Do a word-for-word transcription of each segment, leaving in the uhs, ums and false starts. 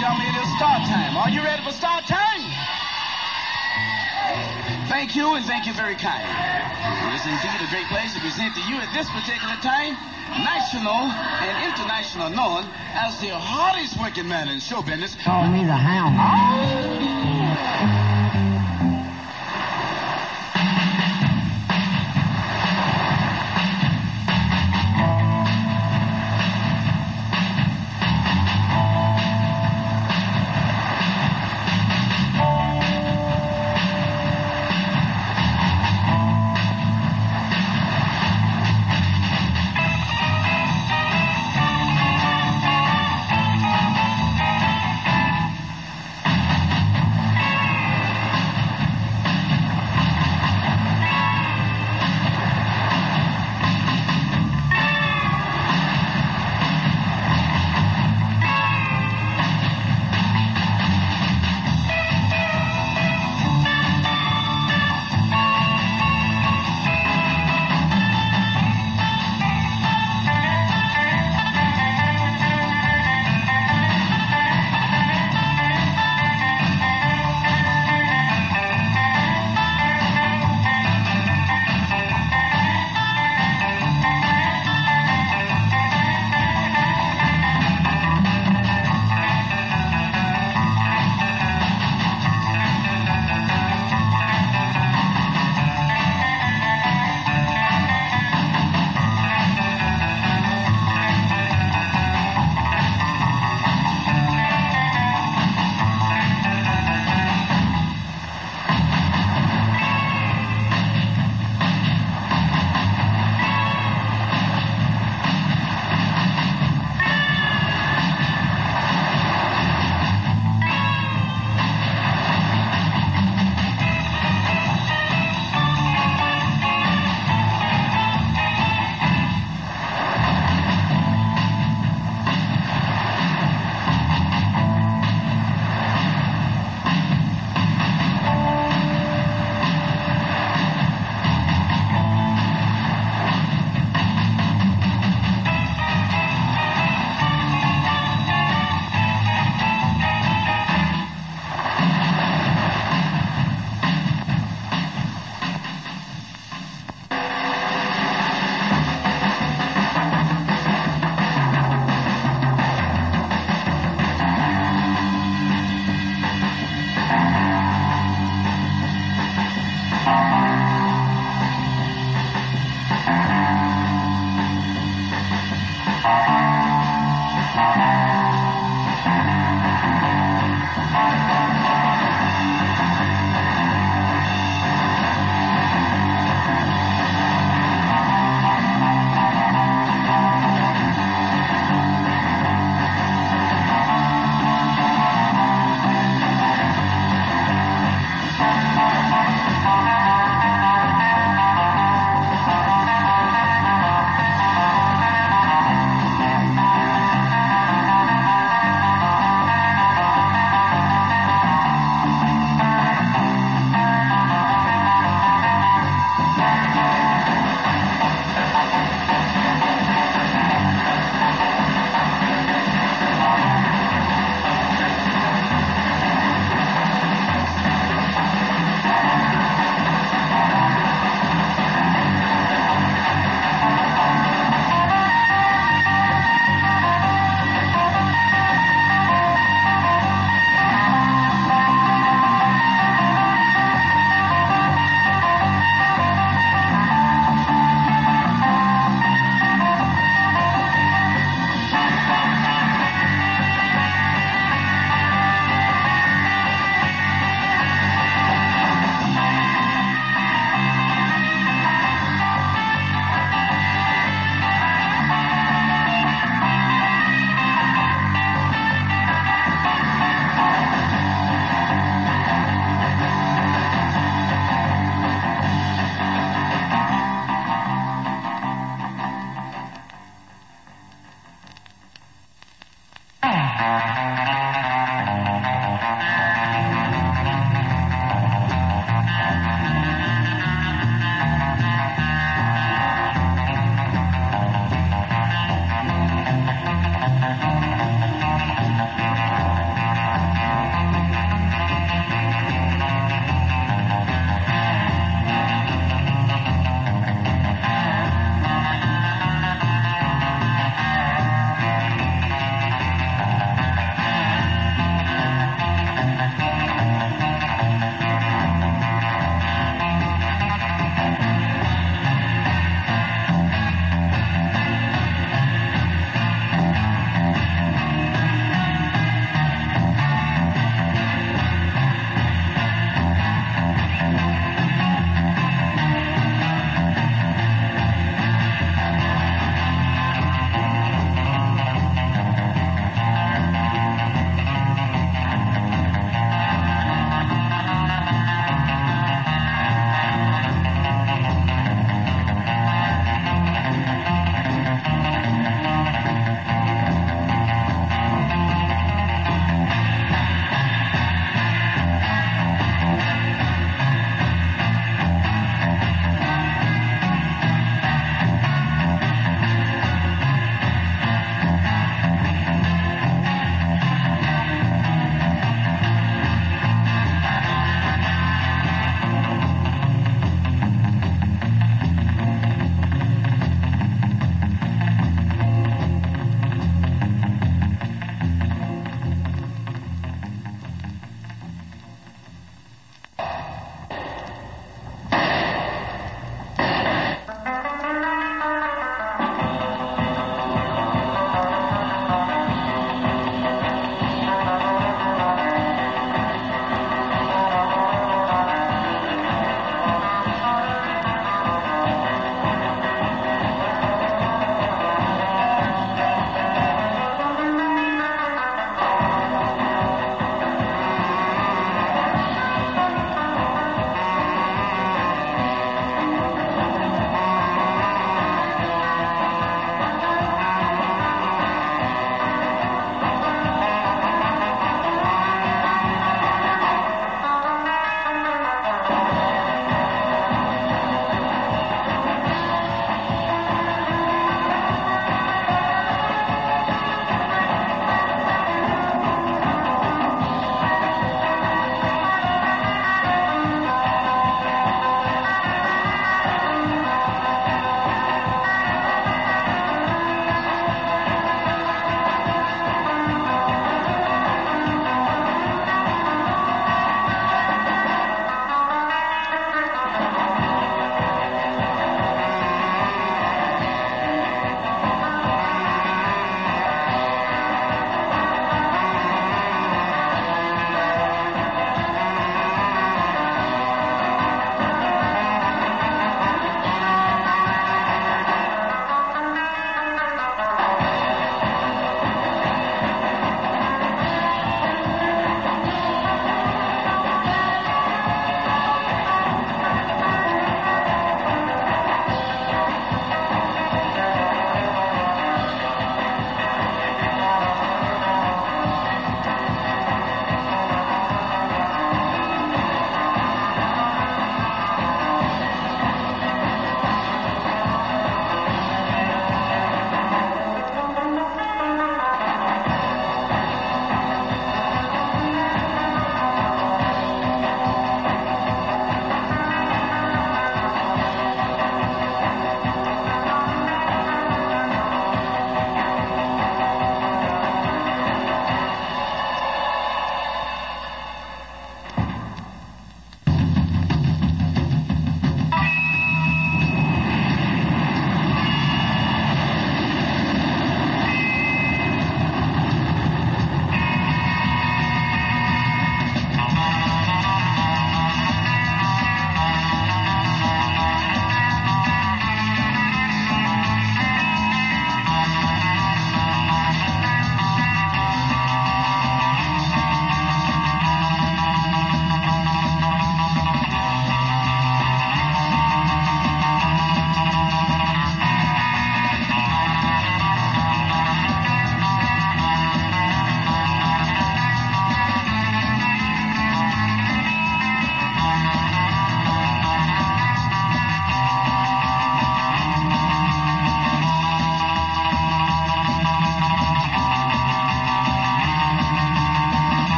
gentlemen, it is start time. Are you ready for start time? Thank you, and thank you very kindly. It is indeed a great pleasure to present to you at this particular time national and international known as the hardest working man in show business. Call me the Hound.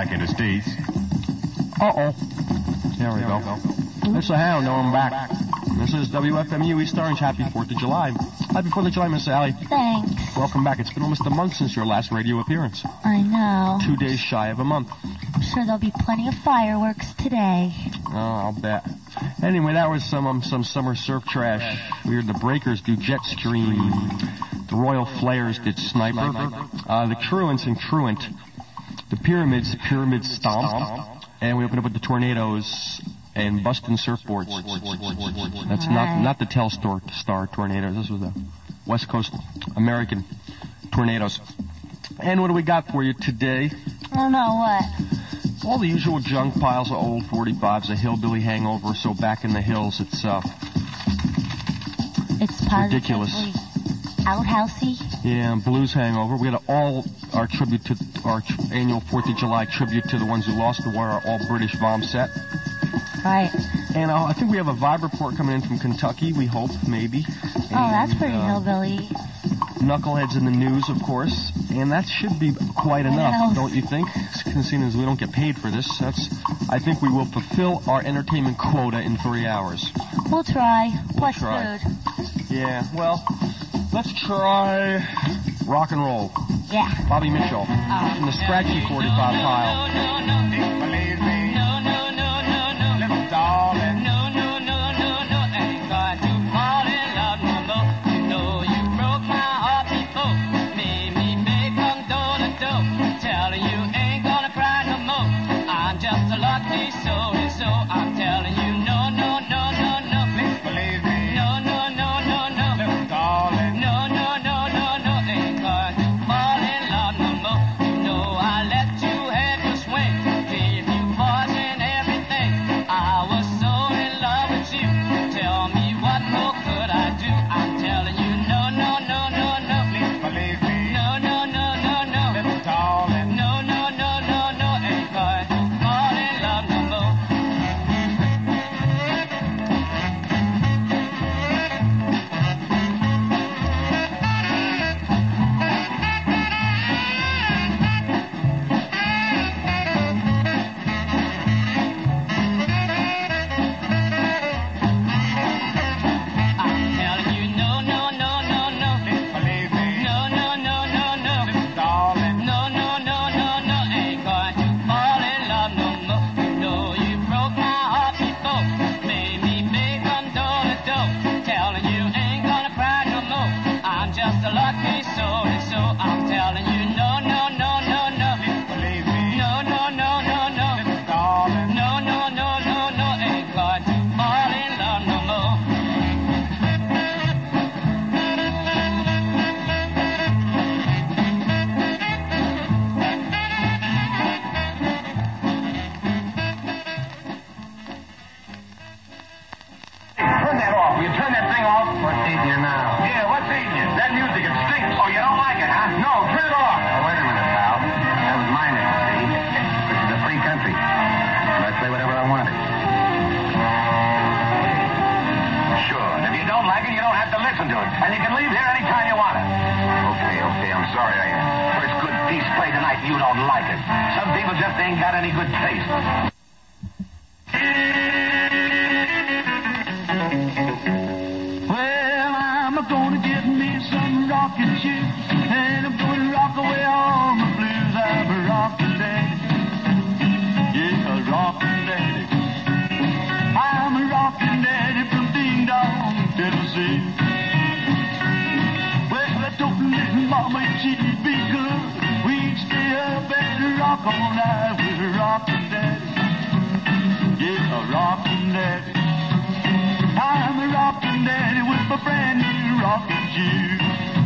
back in the States. Uh-oh. There we go. It's the Hound. No, I'm back. This is W F M U East Orange. Happy fourth of July. Happy fourth of July, Miss Sally. Thanks. Welcome back. It's been almost a month since your last radio appearance. I know. Two days shy of a month. I'm sure there'll be plenty of fireworks today. Oh, I'll bet. Anyway, that was some um, some summer surf trash. We heard the Breakers do Jet Stream. The Royal Flares did Sniper. Uh, the Truants and Truant. The Pyramids, Pyramid Stomp. And we opened up with the Tornadoes and Bustin' Surfboards. That's not not the Telstar Star Tornadoes. This was the West Coast American Tornadoes. And what do we got for you today? I don't know what. All the usual junk piles of old forty-fives, a hillbilly hangover, so back in the hills, it's uh, it's ridiculous. Outhousey. Yeah, blues hangover. We had all our tribute to our tr- annual fourth of July tribute to the ones who lost the war, our all British bomb set. Right. And uh, I think we have a vibe report coming in from Kentucky. We hope, maybe. Oh, and, that's pretty uh, hillbilly. Knuckleheads in the news, of course, and that should be quite enough, don't you think? Seeing as we don't get paid for this, that's. I think we will fulfill our entertainment quota in three hours. We'll try. We'll Plus try. food. Yeah. Well, let's try rock and roll. Yeah. Bobby Mitchell Oh. from the scratchy forty-five pile. Believe me. No, no, no, no, no. Little darling. No, no, no, no, no. Ain't going to fall in love no more. You know you broke my heart before. Made me make come door to door. Telling you ain't gonna cry no more. I'm just a lucky soul, and so I'm telling you no, no, no, no, no. Please believe me. No, no, no, no, no. Little darling. No, no, no, no, no. Ain't going to fall in love no more. You know I let you have your swing. Gave you poison everything. I was so in love with you. Tell me what more could I do? I'm telling you no, no, no, no, no. Please believe me. No, no, no, no, no. Little darling. No, no, no, no, no. Ain't going to fall in love no more. I'm telling you no, no, no, no, no. Please believe me. No, no, no, no, no. Little darling. No, no, no, no, no. Ain't going to fall in love no more. You know you broke my heart before. Made me make come door to door. Telling you ain't gonna cry no more. I'm just a lucky soul, and so I'm telling you no, no, no, no, no. Please believe me. No, no, no, no, no. Little darling. No, no, no, no, no. Ain't going to fall in love no more. Turn that off. Will you turn that thing off? What's eating you now? Yeah, what's eating you? That music, it stinks. Oh, you don't like it, huh? No, turn it off. Oh, wait a minute, pal. That was mine, you see. This is a free country. I play whatever I wanted. Sure. And if you don't like it, you don't have to listen to it. And you can leave here anytime you want it. Okay, okay. I'm sorry. I first good piece played tonight and you don't like it. Some people just ain't got any good taste. Well, I'm gonna get me some rocking shoes, and I'm gonna rock away all my blues. I'm a rockin' daddy, yeah, a rockin' daddy. I'm a rockin' daddy from Ding Dong, Tennessee. Well, I told little mama she'd be good. We'd stay up and rock all night with a rockin' daddy, yeah, a rockin' daddy. I'm a rockin' daddy with my brand new rockin' shoes.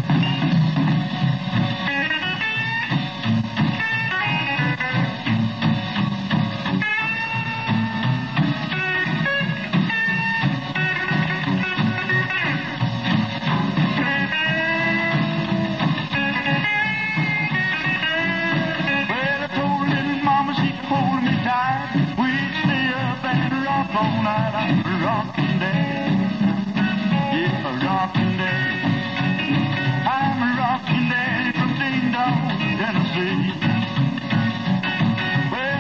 Well, I told little mama she'd hold me tight. We'd stay up and rock all night. I'm a rockin' daddy. Yeah, a rockin' daddy. I'm a rockin' daddy from Ding Dong, Tennessee. Well,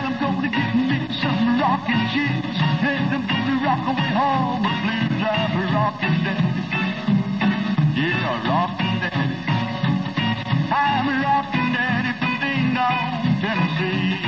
rock away home the blues. I'm a rockin' daddy. Yeah, a rockin' daddy. I'm a rockin' daddy from Ding Dong, Tennessee.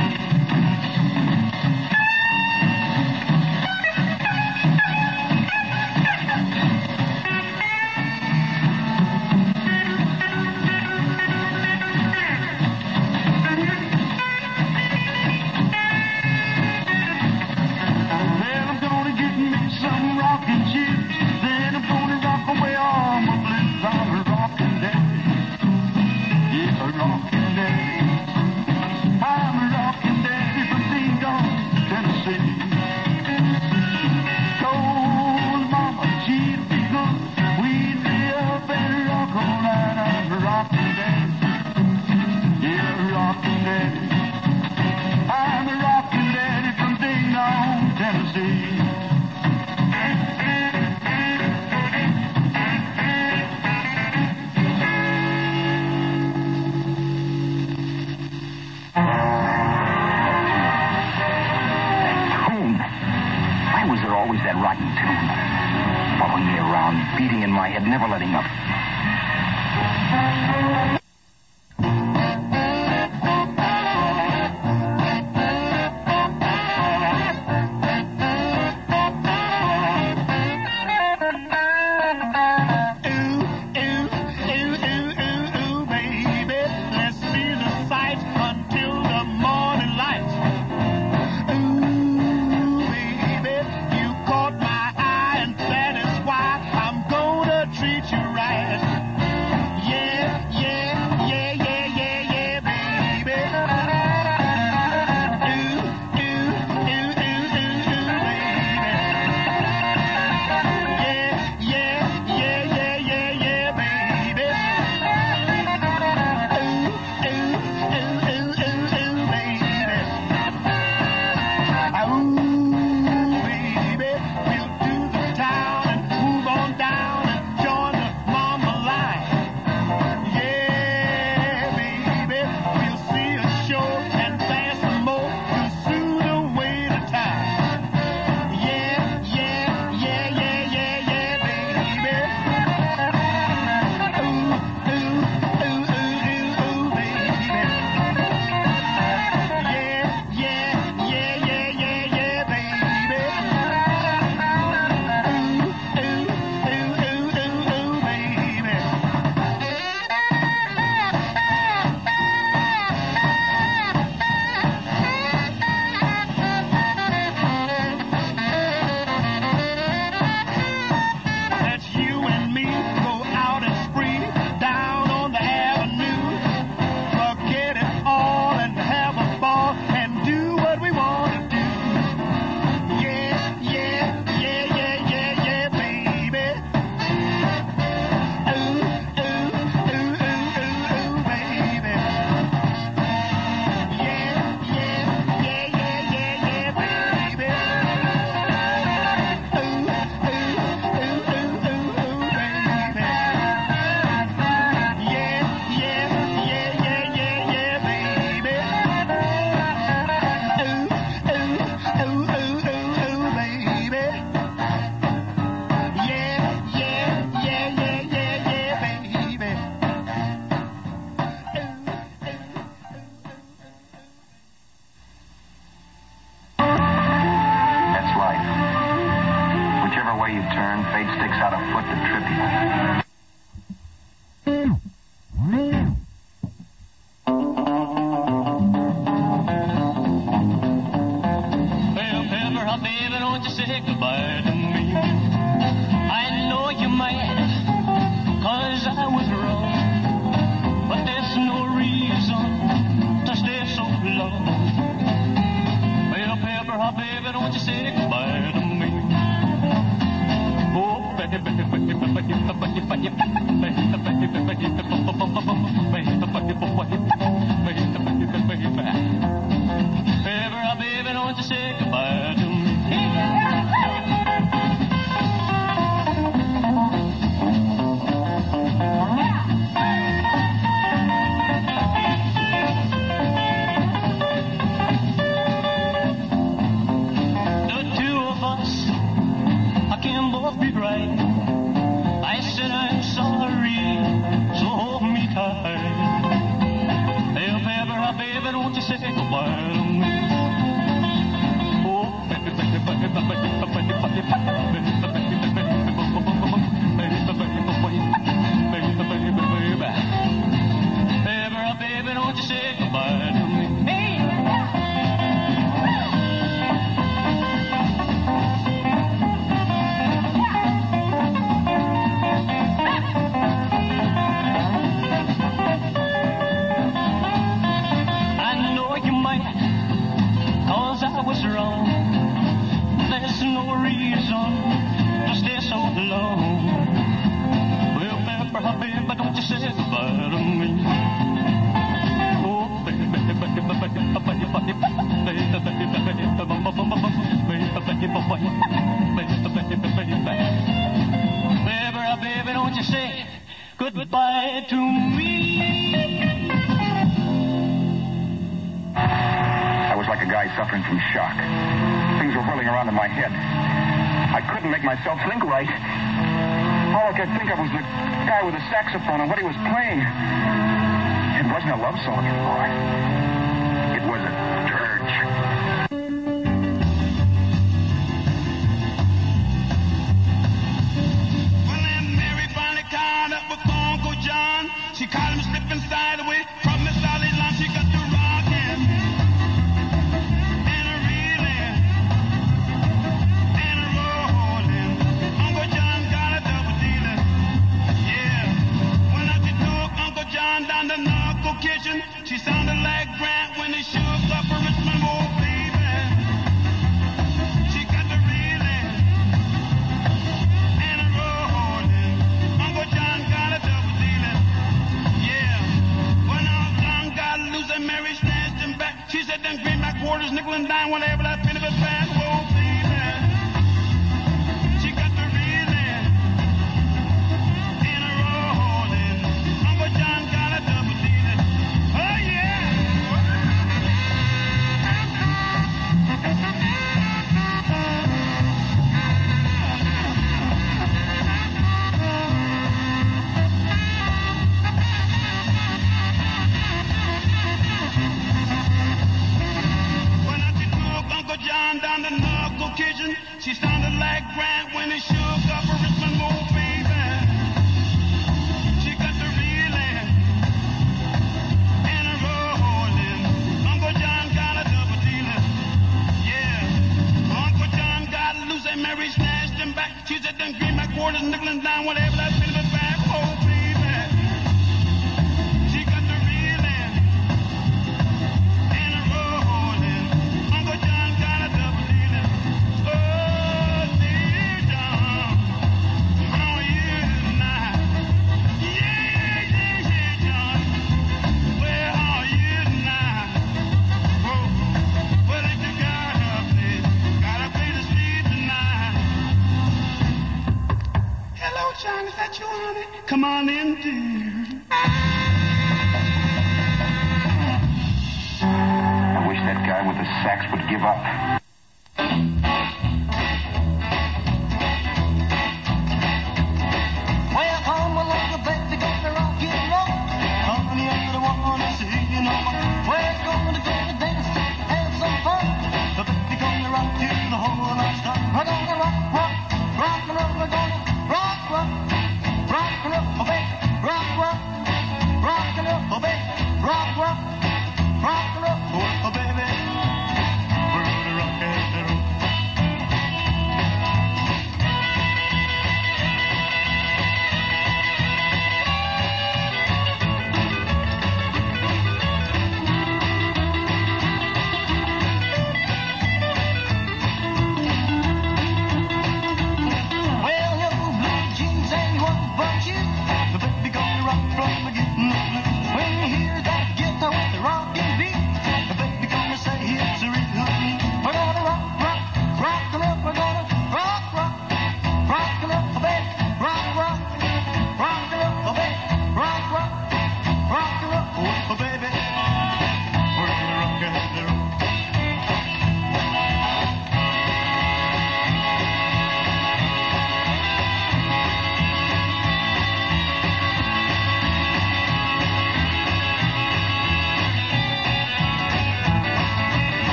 Never letting up. must be right. I said I'm sorry, so hold me tight. Hey, baby, oh, baby, don't you say goodbye to me. Oh, baby, baby, baby, baby, baby, baby, baby, baby, don't you say goodbye to me. I know you might, cause I was wrong. There's no reason to stay so long. Well, baby, baby, don't you say goodbye to me. Baby, baby, don't you say goodbye to me. I was like a guy suffering from shock. Things were whirling around in my head. I couldn't make myself think right. All I could think of was the guy with the saxophone and what he was playing. It wasn't a love song anymore. It was a dirge. When Aunt Mary finally caught up with Uncle John, she caught him slipping sideways from Miss Sally's line. She got to rocking and a reeling and a rolling. Uncle John got a double dealing. Yeah. When I took Uncle John down the knuckle kitchen, she sounded like Grant when he shook up her Richmond old baby. She got the reeling and a rolling. Uncle John got a double dealing. Yeah. When Uncle John got loose and Mary snatched him back, she said them greenback quarters, nickel and dime, whatever that penny was back. Whoa, baby. She got the reeling and a rolling. Uncle John got a double dealing. Oh, yeah. When I took Uncle John down the knuckle kitchen, she sounded like Grant when he shook up her Richmond old baby. She got the reeling and a rolling. Uncle John got a double dealing. Yeah. Uncle John got loose and Mary snatched him back. She said them greenback quarters, nickel and dime, whatever that penny was back. Oh, baby. She got the reeling and a rolling. Uncle John got a double dealing. Oh, dear John, how are you tonight? Yeah, yeah, yeah, John. Well, how are you tonight? Whoa, what did you got up there? Got a place to sleep tonight. Hello, John, is that you, honey? Come on in, dear. I wish that guy with the sax would give up. Well, come along, the baby, gonna rock it low. Honey, I don't wanna see you no more. We're gonna go to dance, have some fun. The baby gonna rock you the whole night time. We're gonna rock, rock, rock and roll. We're gonna rock, rock, rock and roll, oh baby, rock, rock, rock and roll, oh baby, rock, rock, rock and roll, oh baby. We're gonna rock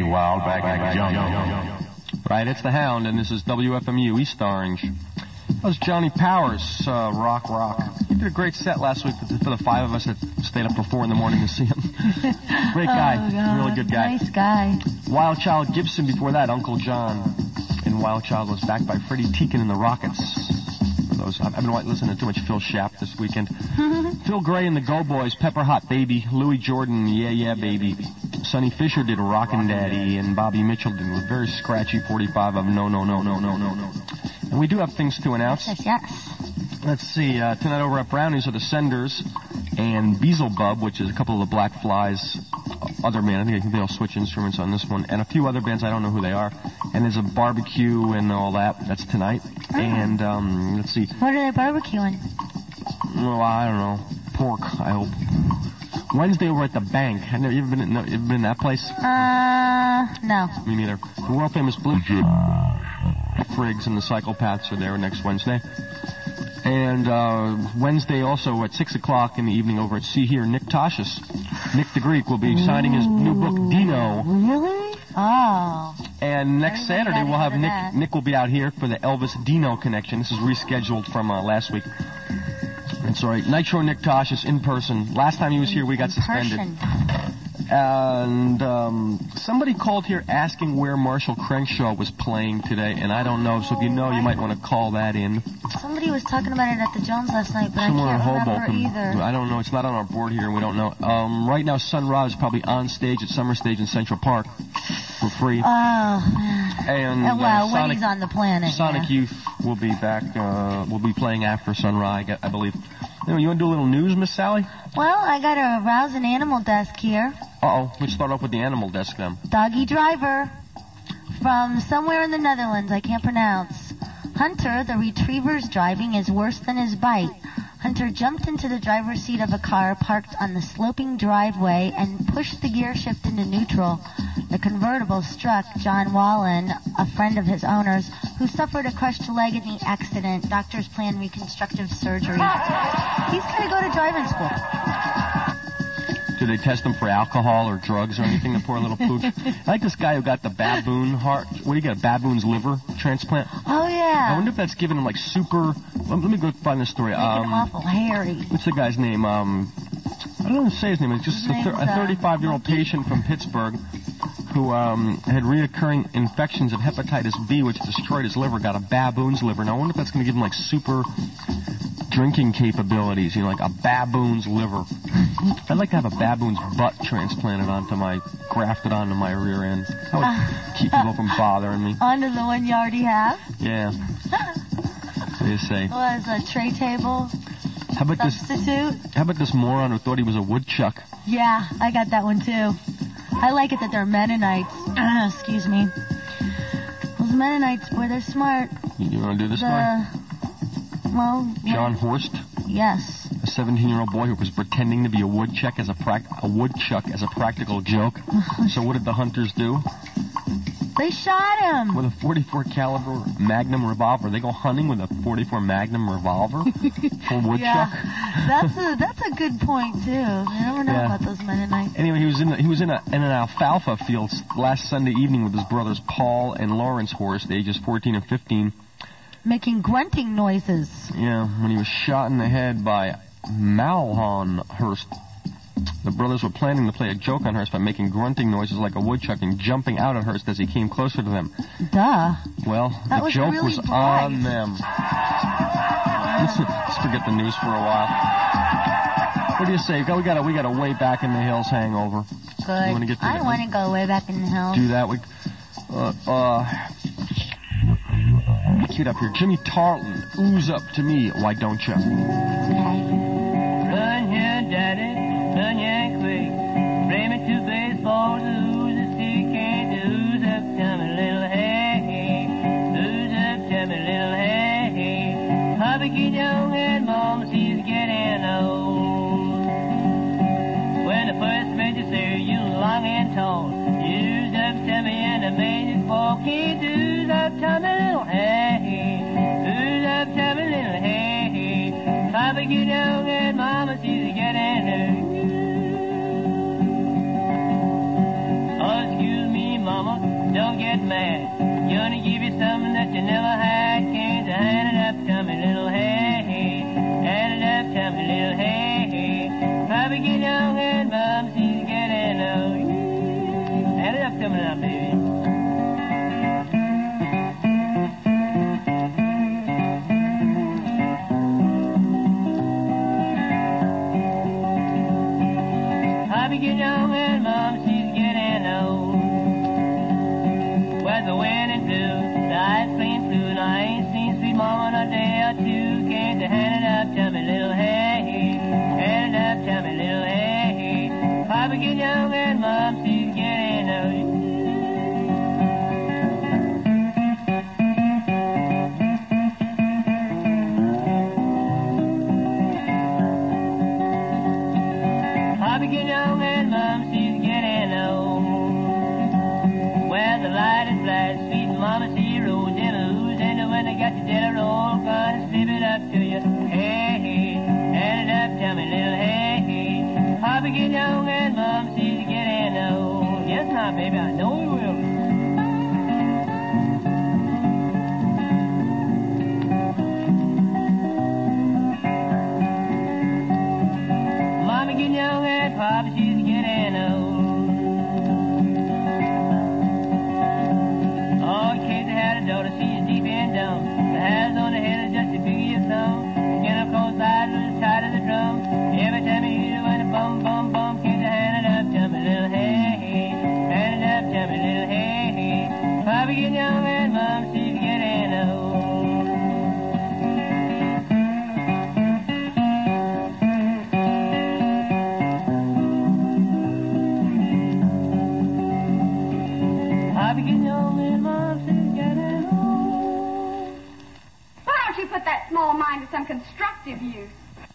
wild back in the jungle. Right, it's the Hound, and this is W F M U East Orange. That was Johnny Powers, uh, Rock Rock. He did a great set last week for the, for the five of us that stayed up till four in the morning to see him. Great guy, Oh, God. really good guy. Nice guy. Wild Child Gibson before that, Uncle John. And Wild Child was backed by Freddie Teakin and the Rockets. For those, I've been listening to too much Phil Schaap this weekend. Phil Gray and the Go Boys, Pepper Hot Baby, Louis Jordan, Yeah Yeah Baby. Sonny Fisher did Rockin' Daddy, and Bobby Mitchell did a very scratchy forty-five of No No No No No No No. And we do have things to announce. Yes, yes. Let's see, uh, tonight over at Brownies are the Senders and Beelzebub, which is a couple of the Black Flies, other band. I think they'll switch instruments on this one, and a few other bands. I don't know who they are. And there's a barbecue and all that. That's tonight. Oh. And um, let's see. What are they barbecuing? Oh, I don't know. Pork, I hope. Wednesday over at the Bank. Have you ever been in, no, you ever been in that place? Uh, no. Me neither. The world famous Blue Jay Friggs and the Psychopaths are there next Wednesday. And uh, Wednesday also at six o'clock in the evening over at See Here, Nick Toshis. Nick the Greek will be signing his new book, Dino. Really? Oh. And next Everybody Saturday gotta we'll go have to Nick. that. Nick will be out here for the Elvis Dino connection. This is rescheduled from uh, last week. That's all right. Nitro Nick Toshis in person. Last time he was here, we got In suspended. person. And um, somebody called here asking where Marshall Crenshaw was playing today, and I don't know. So if you know, you might want to call that in. Somebody was talking about it at the Jones last night, but Somewhere I in can't remember Hoboken. either. I don't know. It's not on our board here, and we don't know. Um, right now, Sun Ra is probably on stage at Summer Stage in Central Park for free. Oh. And Oh, well, uh, when Sonic, he's on the planet. Sonic yeah. Youth will be back. Uh, will be playing after Sun Ra, I, get- I believe. Anyway, you want to do a little news, Miss Sally? Well, I got a rousing animal desk here. Uh-oh. Let's start off with the animal desk then. Doggy driver from somewhere in the Netherlands I can't pronounce. Hunter, the retriever's driving is worse than his bite. Hunter jumped into the driver's seat of a car parked on the sloping driveway and pushed the gear shift into neutral. The convertible struck John Wallen, a friend of his owner's, who suffered a crushed leg in the accident. Doctors plan reconstructive surgery. He's going to go to driving school. Do they test him for alcohol or drugs or anything, the poor little pooch? I like this guy who got the baboon heart. What do you got, baboon's liver transplant? Oh, yeah. I wonder if that's given him, like, super... Let, let me go find this story. Making him Um, awful hairy. what's the guy's name? Um, I don't know how to say his name. It's just His a, thir- name's, a uh, thirty-five-year-old patient from Pittsburgh who um, had reoccurring infections of hepatitis B, which destroyed his liver, got a baboon's liver. Now, I wonder if that's going to give him, like, super drinking capabilities, you know, like a baboon's liver. I'd like to have a baboon's butt transplanted onto my, grafted onto my rear end. That would keep people from bothering me. Onto the one you already have. Yeah. What do you say? Was a tray table How about this? substitute. How about this moron who thought he was a woodchuck? Yeah, I got that one too. I like it that they're Mennonites. Excuse me. Those Mennonites, boy, they're smart. You, you want to do this one? The, well, John Horst, yes. a seventeen-year-old boy who was pretending to be a woodchuck as a prac- a woodchuck as a practical joke. So what did the hunters do? They shot him. With a forty-four caliber Magnum revolver. They go hunting with a forty-four Magnum revolver for woodchuck. Yeah, that's a that's a good point too. I never know Yeah. about those Mennonites. Anyway, he was in the, he was in, a, in an alfalfa field last Sunday evening with his brothers Paul and Lawrence Horst, ages fourteen and fifteen. Making grunting noises. Yeah, when he was shot in the head by Malhon Hurst. The brothers were planning to play a joke on Hurst by making grunting noises like a woodchuck and jumping out at Hurst as he came closer to them. Duh. Well, That the was joke really was bright. on them. Let's, let's forget the news for a while. What do you say? We got a we got a way back in the hills hangover. Good. You wanna get to I the- want to go way back in the hills. Do that. We uh, uh cute up here. Jimmy Tarleton, ooze up to me. Why don't you? Okay. Run here, daddy, run here quick. Bring me two baseballs, ooze a stick, and ooze up to me, little hey. Ooze up to me, little hey. Papa get young and mama she's getting old. When the first major say you long and tall, ooze up to me and the major fall kids, ooze up to me, little hey. Ooze up to me, little hey. Papa get young and mama she's getting old. Oh, excuse me, mama. mad. Gonna give you something that you never had. Can't you hand it up to me, little hey, hey. Hand it up to me, little hey, hey. Probably get young and mom sees getting old. Hand it up to me now, baby. Probably get young and mom sees getting old. Where's the wind and blue, the ice cream blue, and I ain't seen sweet mama in a day or two. Can't you hand it up to me, little hey, hey. Hand it up to me, little hey, hey. Probably get young and mom sees getting old. Probably get young and mom sees getting old. Where the light is bright, sweet mama see you roll down the ooze, and when they got you dead a roll, gonna slip it up to you. Hey, hey, hand it up to me, little hey, hey. Probably get young and mom sees getting old. Yes, now, baby, I know we will. Mama getting young and Papa, she's getting old. Oh, in case I had a daughter, she's deep and dumb. The hairs on her head are just as big as your thumb. Skin up close side, little tight as a drum. Every time you hear it when a bum, bum, bum, can't you hand it up to me, little hey, hey. Hand it up to me, little hey, hey. Papa getting young and mom, she's getting old. Papa getting young and mom, she's getting old. Why don't you put that small mind to some constructive use?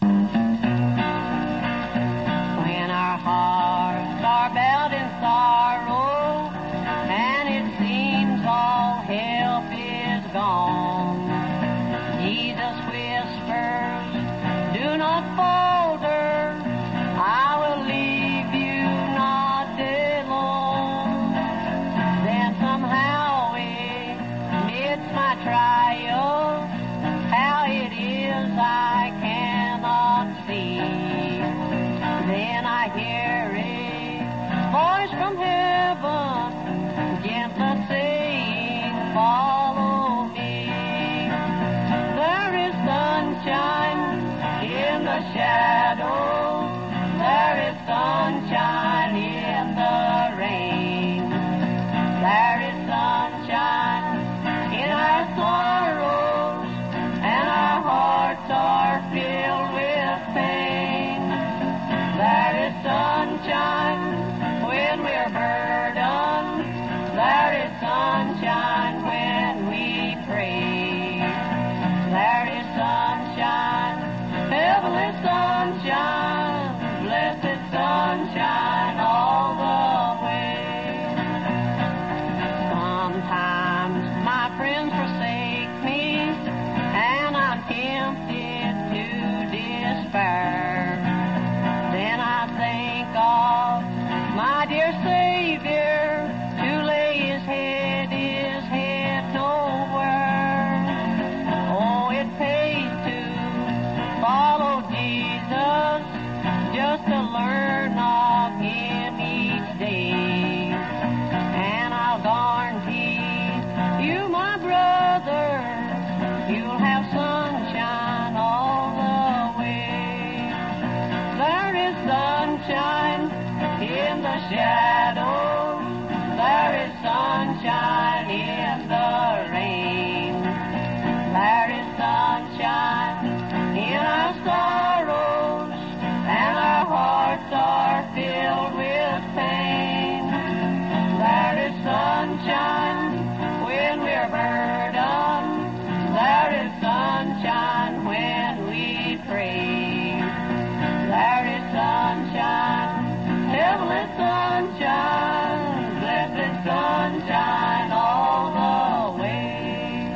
When our hearts are bowed in sorrow, and it seems all help is gone, Jesus whispers, do not falter, I will leave you not alone. Then somehow amidst my trial, how it is I cannot see. Then I hear a voice from heaven, gently saying, follow me. There is sunshine in the shadow, there is sunshine in the rain. There is sunshine in our sorrows, and our hearts are filled with pain. There is sunshine when we're burdened. There is sunshine when we pray. There is sunshine, heavenly sunshine, blessed sunshine all the way. Sometimes my friends forsake me, and I'm tempted to despair. Then I think of my dear Savior, to lay his head, his head nowhere. Oh, it pays to follow Jesus, just to learn of him each day. And I'll guarantee you, my brother, you'll have sunshine all the way. There is sunshine in the shadow, there is sunshine in the rain. There is sunshine in our sorrows, and our hearts are filled with pain. There is sunshine when we're burdened, there is sunshine when we pray. There is sunshine, heavenly sunshine, blessed sunshine all the way.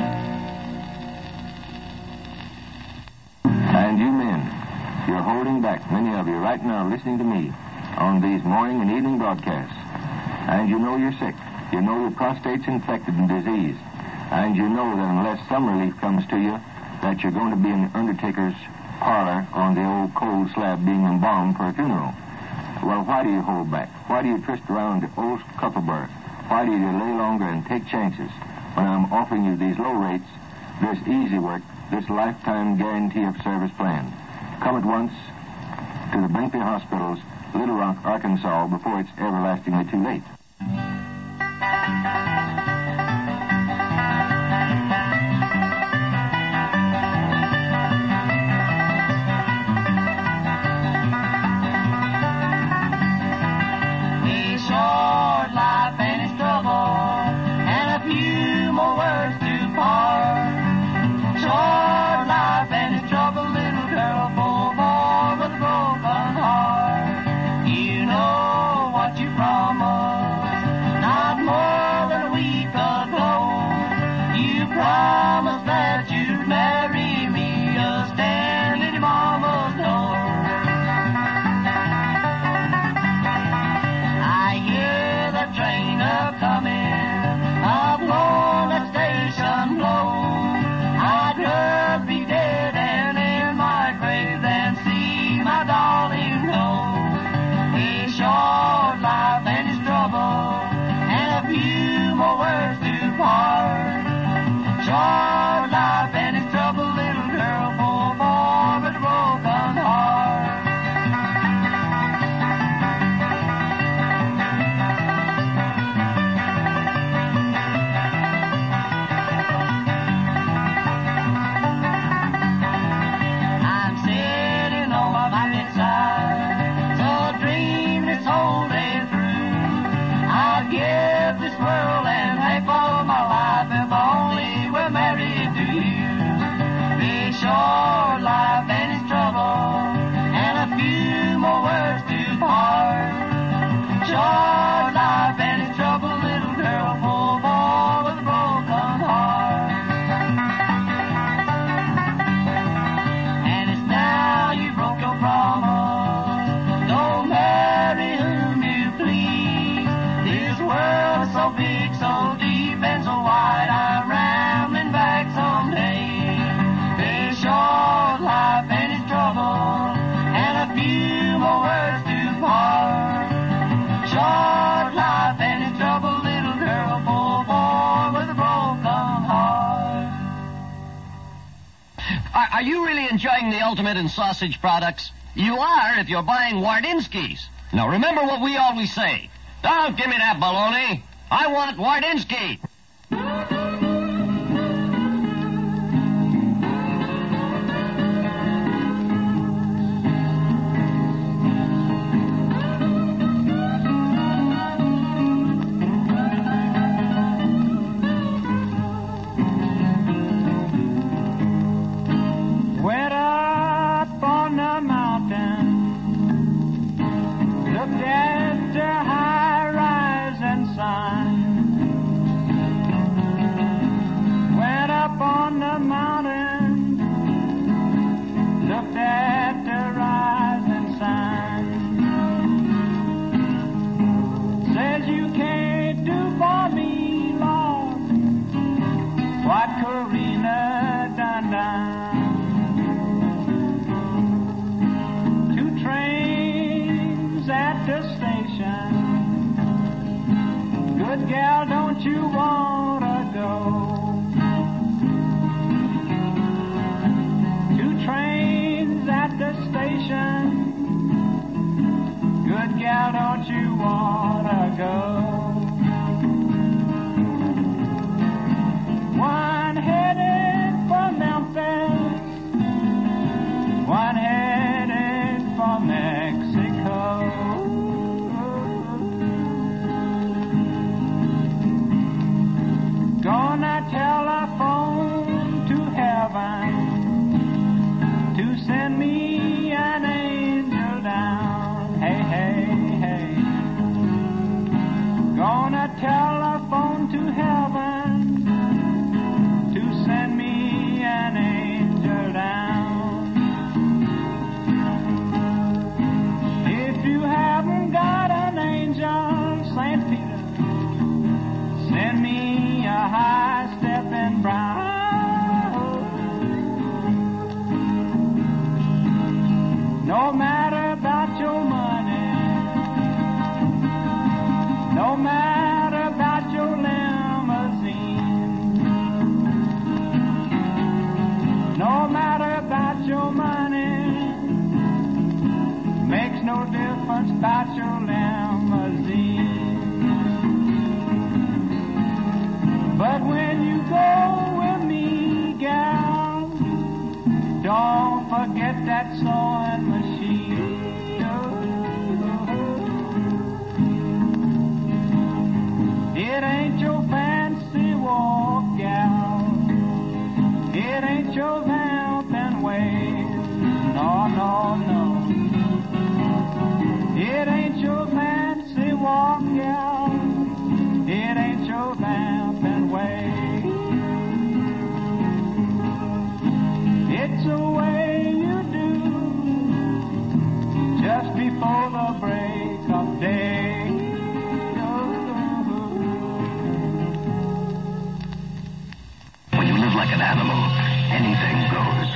And you men, you're holding back, many of you right now listening to me on these morning and evening broadcasts. And you know you're sick. You know your prostate's infected and diseased. And you know that unless some relief comes to you, that you're going to be in the undertaker's parlor on the old cold slab being embalmed for a funeral. Well, why do you hold back? Why do you twist around the old Kupferberg? Why do you delay longer and take chances when I'm offering you these low rates, this easy work, this lifetime guarantee of service plan? Come at once to the Brinkley Hospital's Little Rock, Arkansas, before it's everlastingly too late. Are you really enjoying the Ultimate in Sausage products? You are if you're buying Wardinsky's. Now remember what we always say. Don't give me that baloney. I want Wardinsky. your money. Makes no difference about your limousine. But when you go with me, gal, don't forget that sewing machine. It ain't your fancy walk, gal. It ain't your vamping ways. No, no, no. It ain't your fancy walk, gal. It ain't your vamping ways. It's the way you do just before the break of day. When you live like an animal, anything goes.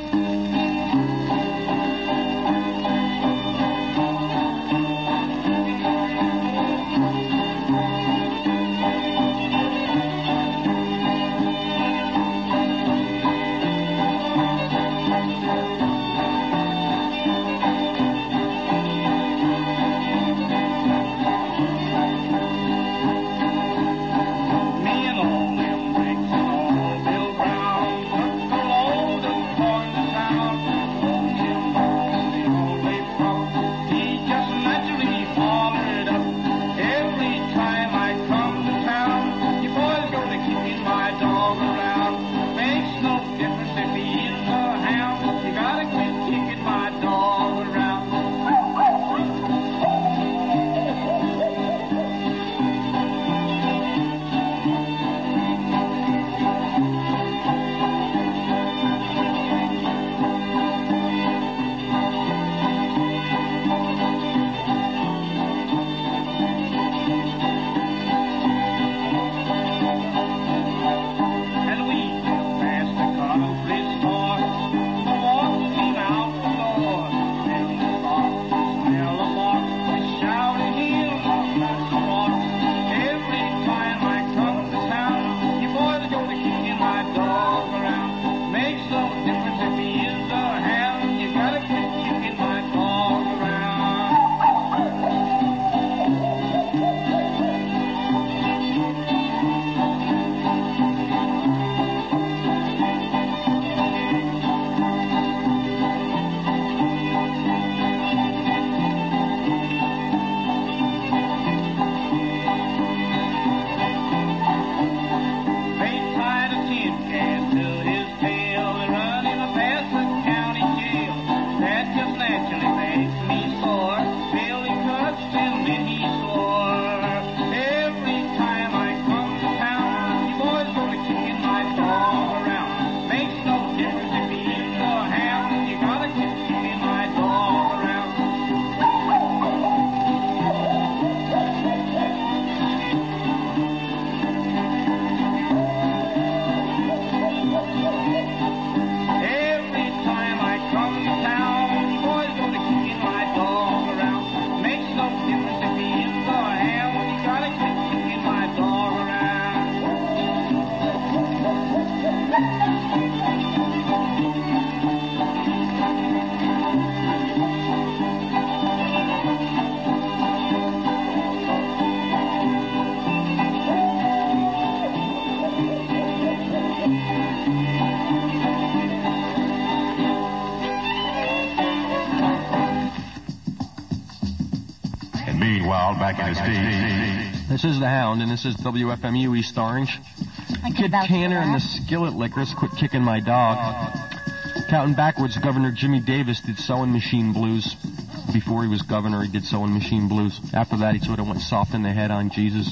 Back in his day. This is the Hound, and this is W F M U East Orange. Kid Tanner and the Skillet Lickers, Quit Kicking My Dog. Counting backwards, Governor Jimmy Davis did Sewing Machine Blues. Before he was governor, he did Sewing Machine Blues. After that, he sort of went soft in the head on Jesus.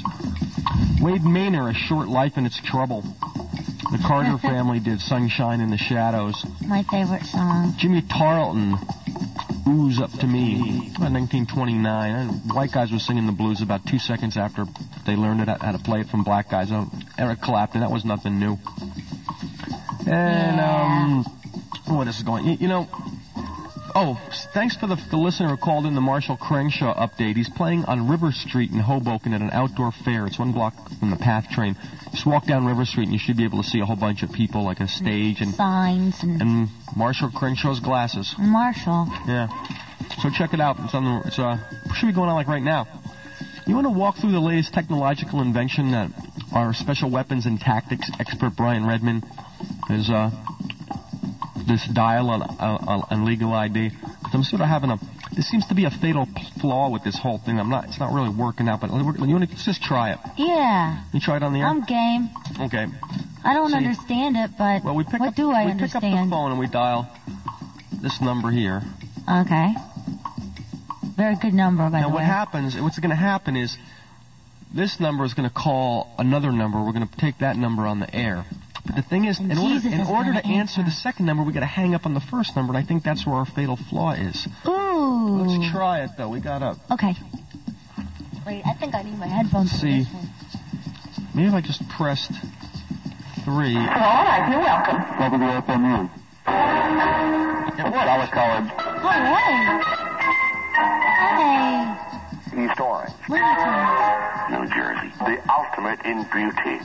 Wade Maynor, A Short Life and Its Trouble. The Carter family did Sunshine in the Shadows. My favorite song. Jimmy Tarleton, Ooze Up to Me, about nineteen twenty-nine. White guys were singing the blues about two seconds after they learned it, how to play it from black guys. Oh, Eric Clapton, that was nothing new. And, Yeah. um, what is going, you, you know, Oh, thanks for the, the listener who called in the Marshall Crenshaw update. He's playing on River Street in Hoboken at an outdoor fair. It's one block from the PATH train. Just walk down River Street and you should be able to see a whole bunch of people, like a stage and signs and, and Marshall Crenshaw's glasses. Marshall. Yeah. So check it out. It's on the. It's uh should be going on like right now. You want to walk through the latest technological invention that our special weapons and tactics expert Brian Redmond is uh. this dial on, on, on legal I D. I'm sort of having a. There seems to be a fatal flaw with this whole thing. I'm not. It's not really working out. But you want to let's just try it. Yeah. You try it on the air. I'm game. Okay. I don't See, understand it, but well, we pick what up, do I we understand? We pick up the phone and we dial this number here. Okay. Very good number, by now the way. what happens? What's going to happen is this number is going to call another number. We're going to take that number on the air. But the thing is, in order, in order to answer the second number, we got to hang up on the first number, and I think that's where our fatal flaw is. Ooh. Let's try it, though. We got to. Okay. Wait, I think I need my headphones. See, for this one. maybe if I just pressed three. All right, you're welcome. W F M U. Dallas College. Oh, hey. Hey. East Orange. Looney Tunes. New Jersey. The ultimate in beauty.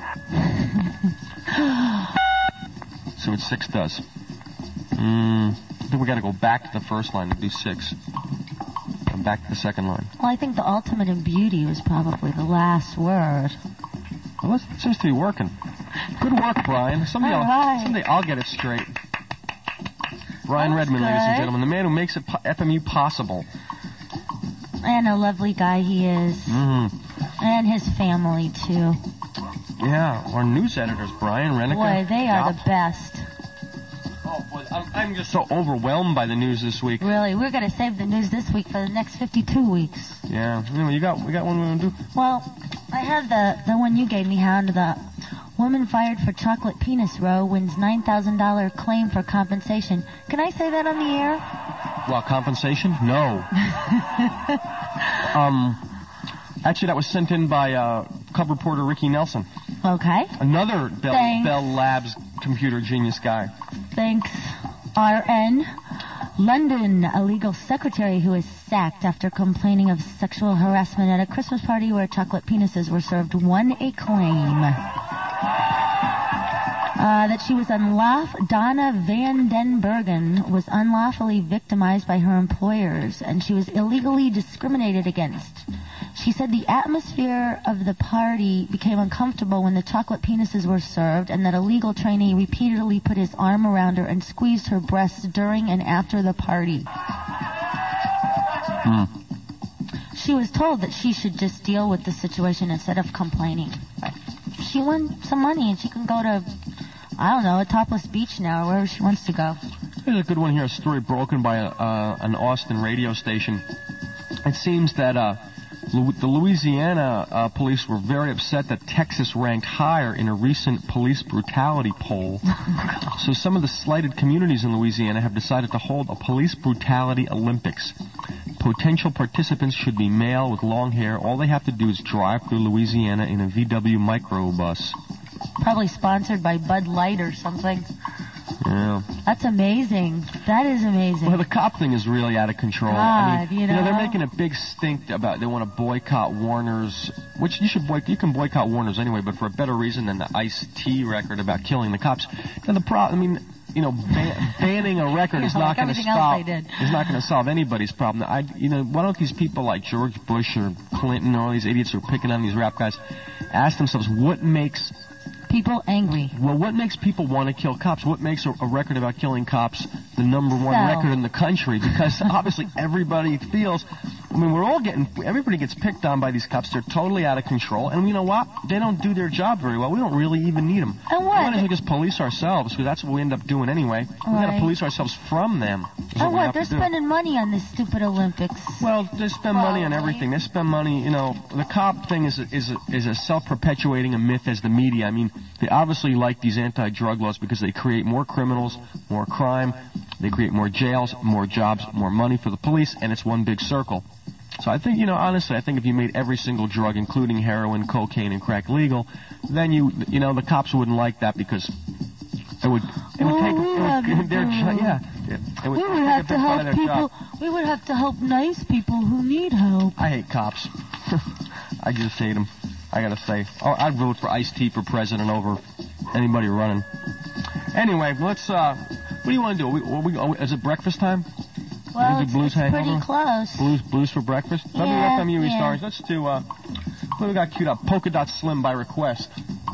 See what six does. Mm, I think we got to go back to the first line and do six. And back to the second line. Well, I think the ultimate in beauty was probably the last word. Well, it seems to be working. Good work, Brian. Someday, All I'll, right. someday I'll get it straight. Brian That's Redmond, ladies and good. gentlemen, the man who makes it po- F M U possible. And a lovely guy he is. Mm-hmm. And his family, too. Yeah, our news editors, Brian Rennick. Boy, they are the best. Oh, boy, I'm, I'm just so overwhelmed by the news this week. Really, we're going to save the news this week for the next fifty-two weeks. Yeah, anyway, you got we got one we want to do. Well, I have the, the one you gave me, Hound. The woman fired for chocolate penis row wins nine thousand dollars claim for compensation. Can I say that on the air? Well, compensation? No. um, actually, that was sent in by uh, Cub reporter Ricky Nelson. Okay. Another Bell, Thanks. Bell Labs computer genius guy. Thanks, R N. London, a legal secretary who is sacked after complaining of sexual harassment at a Christmas party where chocolate penises were served, won a claim. Uh, that she was unlawful. Donna Van Den Bergen was unlawfully victimized by her employers, and she was illegally discriminated against. She said the atmosphere of the party became uncomfortable when the chocolate penises were served, and that a legal trainee repeatedly put his arm around her and squeezed her breasts during and after the party. Hmm. She was told that she should just deal with the situation instead of complaining. But she won some money, and she can go to, I don't know, a topless beach now, or wherever she wants to go. Here's a good one here, a story broken by a, uh, an Austin radio station. It seems that uh, Lu- the Louisiana uh, police were very upset that Texas ranked higher in a recent police brutality poll. So some of the slighted communities in Louisiana have decided to hold a police brutality Olympics. Potential participants should be male with long hair. All they have to do is drive through Louisiana in a V W microbus. Probably sponsored by Bud Light or something. Yeah. That's amazing. That is amazing. Well, the cop thing is really out of control. God, I mean, you know? they're making a big stink about they want to boycott Warner's, which you should boycott. You can boycott Warner's anyway, but for a better reason than the Ice-T record about killing the cops. Now the problem, I mean, you know, ban- banning a record is Yeah, not like going to everything else stop. they did. Is not going to solve anybody's problem. I, you know, why don't these people like George Bush or Clinton or all these idiots who are picking on these rap guys ask themselves what makes people angry? Well, what makes people want to kill cops? What makes a, a record about killing cops the number one Sell. record in the country? Because obviously everybody feels, I mean, we're all getting, everybody gets picked on by these cops. They're totally out of control. And you know what? They don't do their job very well. We don't really even need them. And what? We might as well just police ourselves, because that's what we end up doing anyway. We got to Right. police ourselves from them. is And we what? have They're to do. spending money on this stupid Olympics. Well, they spend money on Probably. everything. They spend money, you know, the cop thing is a, is a, is as self-perpetuating a myth as the media. I mean, they obviously like these anti-drug laws because they create more criminals, more crime, they create more jails, more jobs, more money for the police, and it's one big circle. So I think, you know, honestly, I think if you made every single drug, including heroin, cocaine, and crack, legal, then you, you know, the cops wouldn't like that because it would, it would take, it would, their, jo- yeah, it, it was We would like have a to big part help of their people. job. We would have to help nice people who need help. I hate cops. I just hate them. I gotta say. Oh, I'd vote for Ice-T for president over anybody running. Anyway, let's. Uh, what do you want to do? We, we, oh, is it breakfast time? Well, Is it it's, blues it's pretty hangover? close. Blues, blues for breakfast. W Yeah, F M U E yeah. stars. Let's do. Uh, what do we got queued up? Polka Dot Slim by request.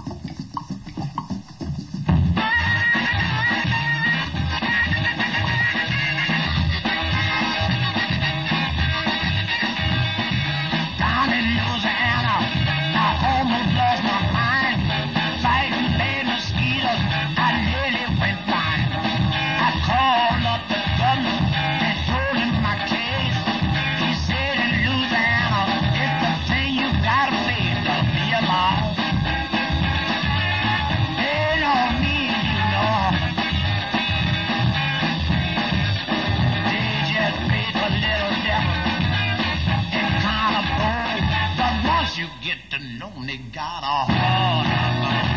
Down in Louisiana, I almost lost my mind. Fighting bad mosquitoes, I nearly went blind. I called up the governor and told him my case. He said in Louisiana, it's the thing you gotta face to be alive. They know me, you know. They just paid for little devils. Kind of bold, but once you get to know me, they got a heart of gold.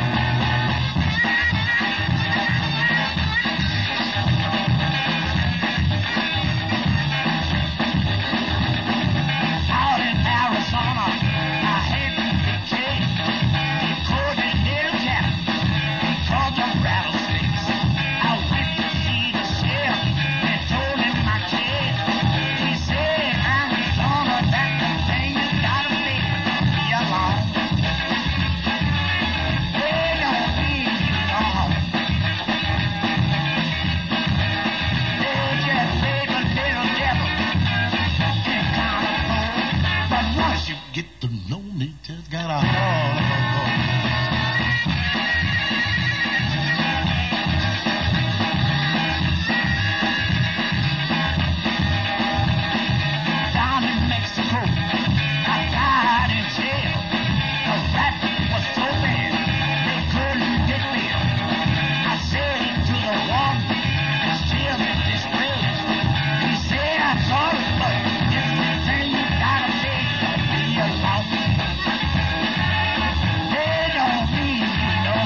Out in Arizona, I had to be caged. He called me little cat. He called the rattlesnakes. I went to see the sheriff and told him my case. He said, Arizona, that's the thing you gotta make to be alone. They don't need you long. They just made a little devil. They kind of cold, but once you get to know me, just got a heart of gold. Down in Mexico, I died in jail. The rat was so bad, they couldn't get bail. I said to the one that still in disgrace. He said, I'm sorry, but it's the thing you gotta make to be alone. They don't need you, no.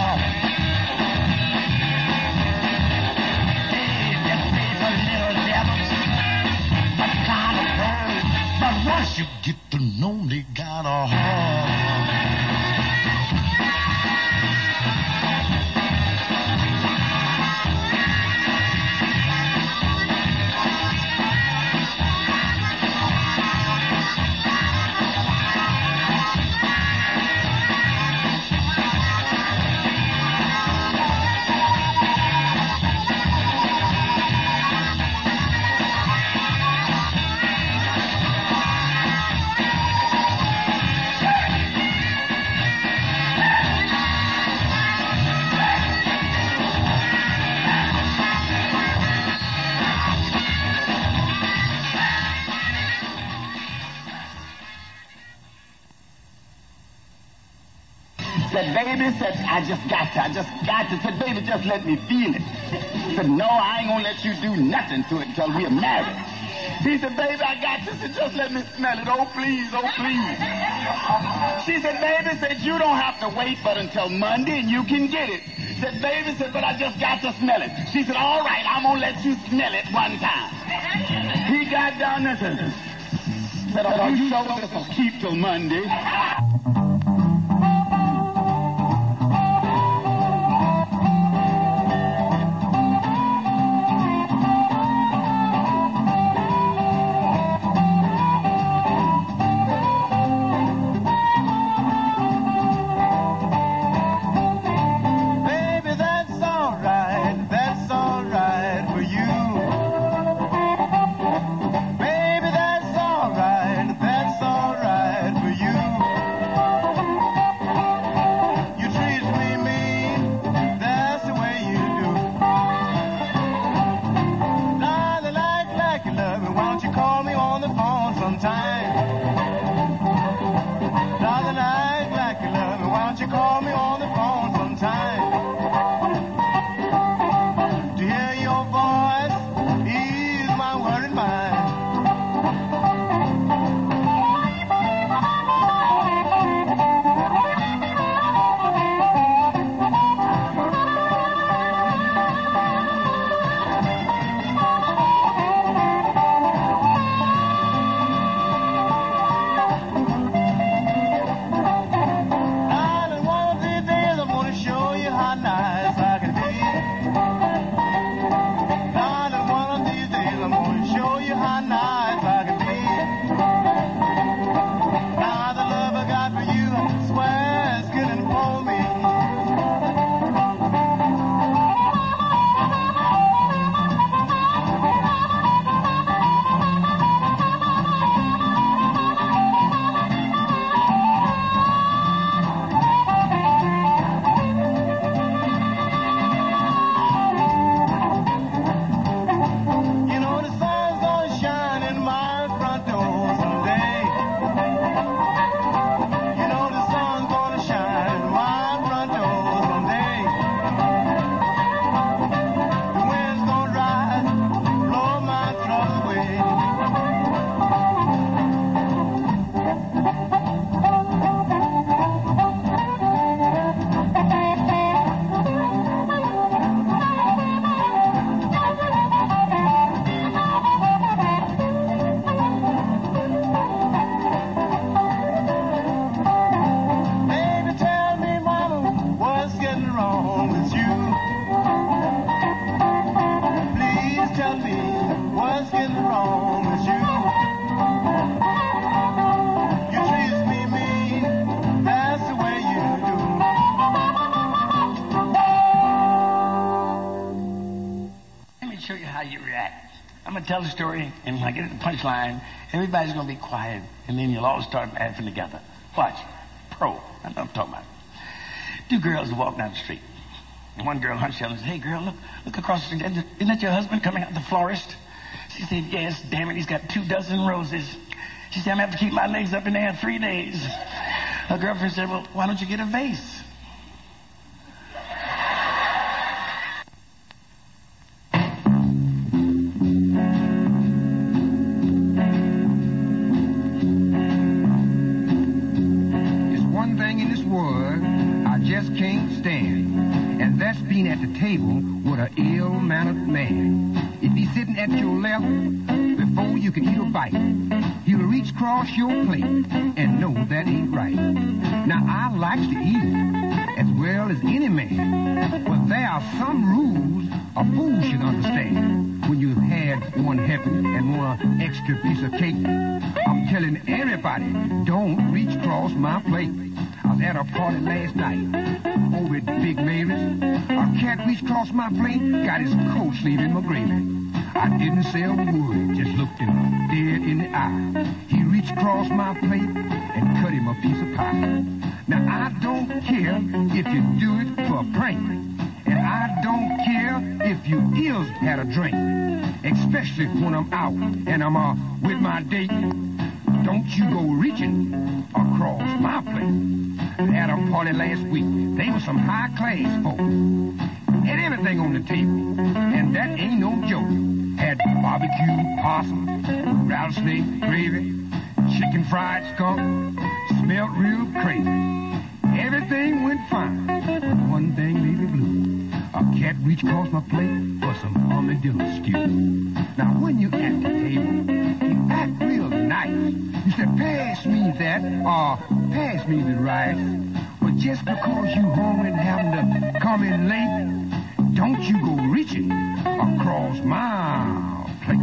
They just made for little devils. But kind of bold. But once you get to know they got a heart. Said, baby, said, I just got to, I just got to. Said, baby, just let me feel it. Said, no, I ain't gonna let you do nothing to it until we're married. He said, baby, I got to. Said, just let me smell it. Oh, please, oh, please. She said, baby, said, you don't have to wait but until Monday and you can get it. Said, baby, said, but I just got to smell it. She said, all right, I'm gonna let you smell it one time. He got down there and said, said, are you sure this will keep till Monday? Baby, that's all right. That's all right for you. Baby, that's all right. That's all right for you. show you how you react. I'm going to tell the story, and when I get to the punchline, everybody's going to be quiet, and then you'll all start laughing together. Watch. Pro. I know what I'm talking about. Two girls walk down the street. And one girl hunched down and said, hey, girl, look, look across the street. Isn't that your husband coming out, the florist? She said, yes, damn it, he's got two dozen roses. She said, I'm going to have to keep my legs up in there three days. Her girlfriend said, well, why don't you get a vase? Being at the table with an ill-mannered man. If he's sitting at your left, before you can eat a bite, he'll reach across your plate and know that ain't right. Now, I likes to eat as well as any man, but there are some rules a fool should understand. When you've had one helping and one extra piece of cake, I'm telling everybody, don't reach across my plate. I was at a party last night over at Big Mary's. A cat reached across my plate, got his coat sleeve in my gravy. I didn't say a word, just looked him dead in the eye. He reached across my plate and cut him a piece of pie. Now, I don't care if you do it for a prank. And I don't care if you ills had a drink. Especially when I'm out and I'm uh, with my date. Don't you go reaching across my plate. At a party last week, they were some high-class folk. Had everything on the table, and that ain't no joke. Had barbecue, possum, rattlesnake, gravy, chicken fried skunk, smelled real crazy. Everything went fine, but one thing made me blue. A cat reached across my plate for some armadillo stew. Now, when you at the table, you act real nice. You said, pass me that, or pass me the rice. But just because you home and having to come in late, don't you go reaching across my plate.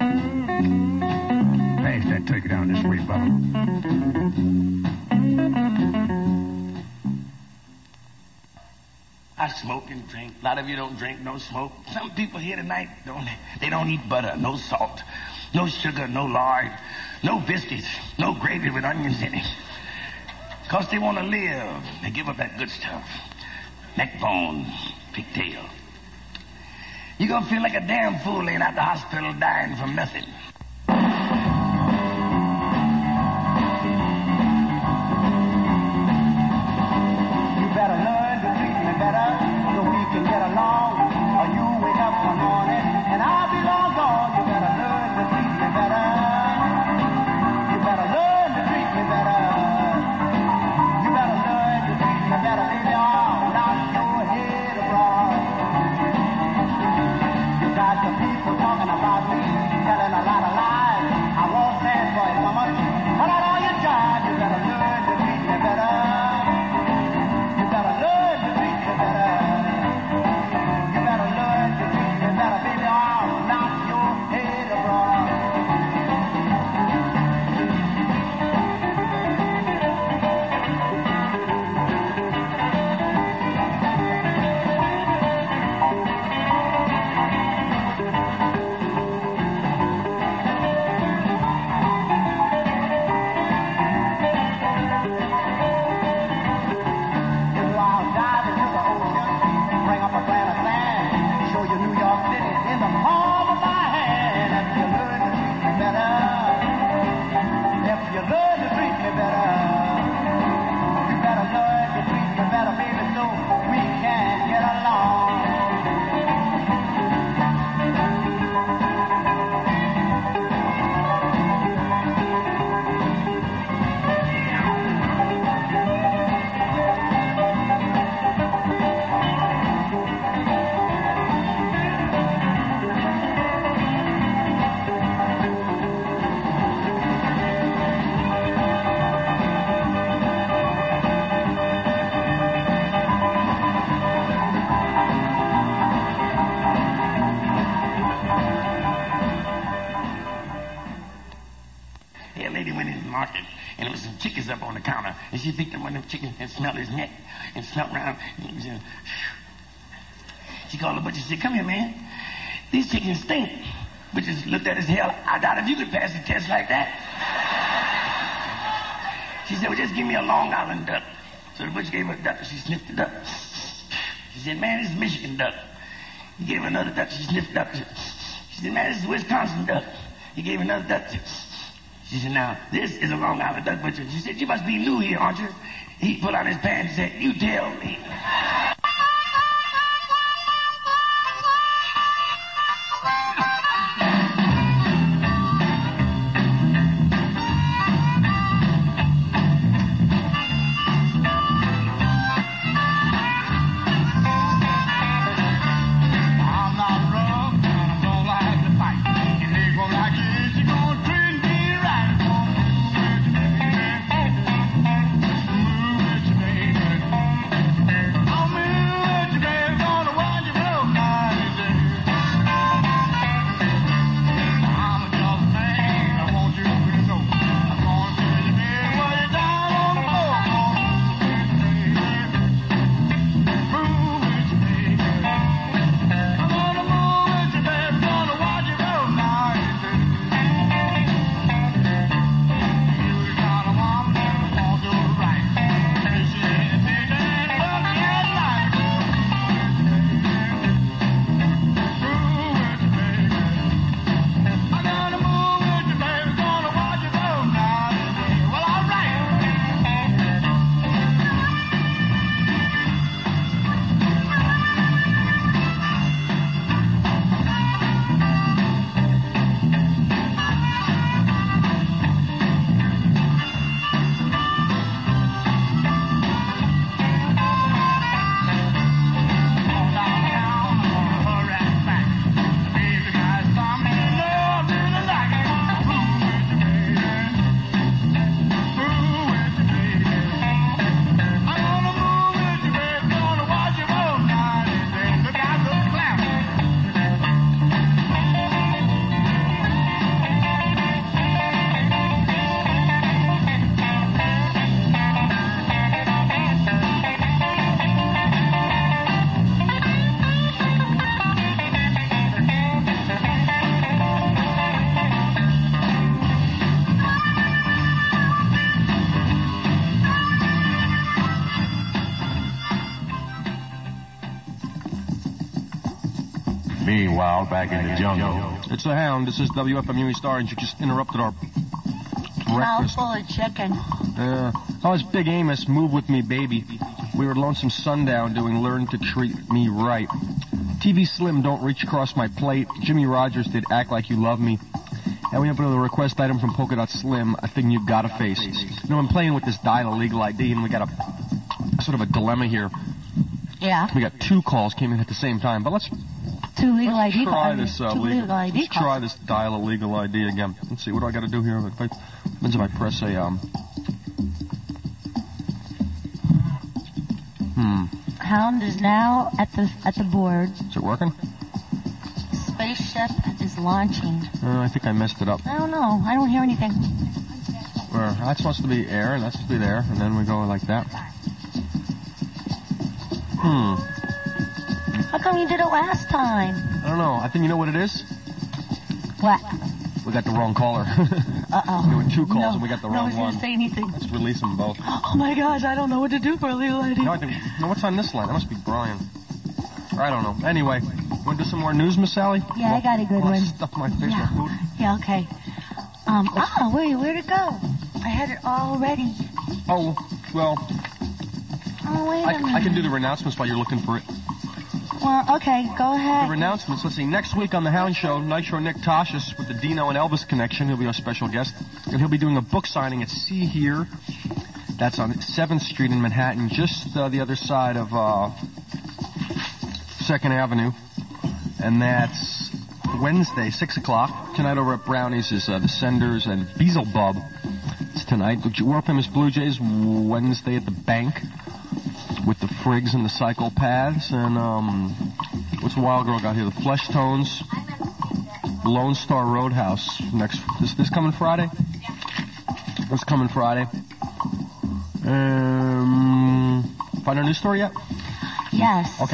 Pass that turkey down this way, Bubba. I smoke and drink. A lot of you don't drink, no smoke. Some people here tonight, don't they don't eat butter, no salt, no sugar, no lard, no biscuits, no gravy with onions in it. Because they want to live. They give up that good stuff. Neck bone, pigtail. You're going to feel like a damn fool laying out the hospital dying from nothing. You better learn to treat me better so we can get along. Or you wake up one morning and I'll be long gone. You better learn to treat me better. You better learn to treat me better. You better learn to treat me better, baby. I'll knock your head abroad. You got the people talking about me, telling a lot of lies. I won't stand for it so much, but I know you tried. You better learn to treat me better. You better learn to treat me better. You better learn to treat me better, baby. I'll knock your head abroad. I'll dive into the ocean, bring up a grain of sand, show you New York City in the palm of my hand. If you learn to treat me better, if you learn to treat me better, you better learn to treat me better, baby, so we can get along. Hey, a lady went in the market, and there was some chickens up on the counter, and she picked up one of them chickens and smelled his neck, and smelled around. And it was in, she called the butcher and said, come here, man. these chickens stink. Bitches looked at us, hell, I doubt if you could pass the test like that. She said, well, just give me a Long Island duck. So the butcher gave her a duck, and she sniffed it up. She said, man, this is Michigan duck. He gave her another duck, she sniffed it up. She said, man, this is Wisconsin duck. He gave her another duck. She said, now, this is a Long Island duck butcher. She said, you must be new here, aren't you? He put on his pants and said, you tell me. Meanwhile, back in the jungle. It's the Hound. This is W F M U East Orange. You just interrupted our breakfast. Mouthful of chicken. Yeah. That was Big Amos, Move With Me, Baby. We were at Lonesome Sundown doing Learn to Treat Me Right. T V Slim, Don't Reach Across My Plate. Jimmy Rogers did Act Like You Love Me. And we opened with a request item from Polka Dot Slim, A Thing You Gotta Face. You know, I'm playing with this dial legal I D, and we got a sort of a dilemma here. Yeah. We got two calls came in at the same time, but let's... Two legal Let's I D try cards. this, uh, Two legal, legal I D let's cards. try this dial a legal I D again. Let's see, what do I got to do here? If I, depends if I press a, um... Hmm. Hound is now at the at the board. Is it working? Spaceship is launching. Uh, I think I messed it up. I don't know. I don't hear anything. Where that's supposed to be air, and that's supposed to be there, and then we go like that. Hmm. How come you did it last time? I don't know. I think you know what it is? What? We got the wrong caller. Uh-oh. There were two calls, no, and we got the no wrong one's one. gonna say anything. Let's release them both. Oh my gosh, I don't know what to do for a legal I D. No, I think, no, what's on this line? That must be Brian. Or I don't know. Anyway, you want to do some more news, Miss Sally? Yeah, I got a good Well, one. Stuff my face Yeah. with food. Yeah, okay. Um, ah, wait, where'd it go? I had it all ready. Oh, well, Oh, wait a I, minute. I can do the renouncements while you're looking for it. Well, okay, go The ahead. renouncements, let's see. Next week on the Hound Show, Nitro Nick Toshis with the Dino and Elvis connection. He'll be our special guest. And he'll be doing a book signing at See Here. That's on seventh Street in Manhattan, just uh, the other side of uh, second Avenue. And that's Wednesday, six o'clock. Tonight over at Brownies is uh, the Senders and Beelzebub. It's tonight. The World Famous Blue Jays, Wednesday at the Bank with the Frigs and the Psychopaths. And um, what's the Wild Girl got here? The Flesh Tones, Lone Star Roadhouse. Next, this this coming Friday? This coming Friday. Um, find our news story yet? Yes. Okay.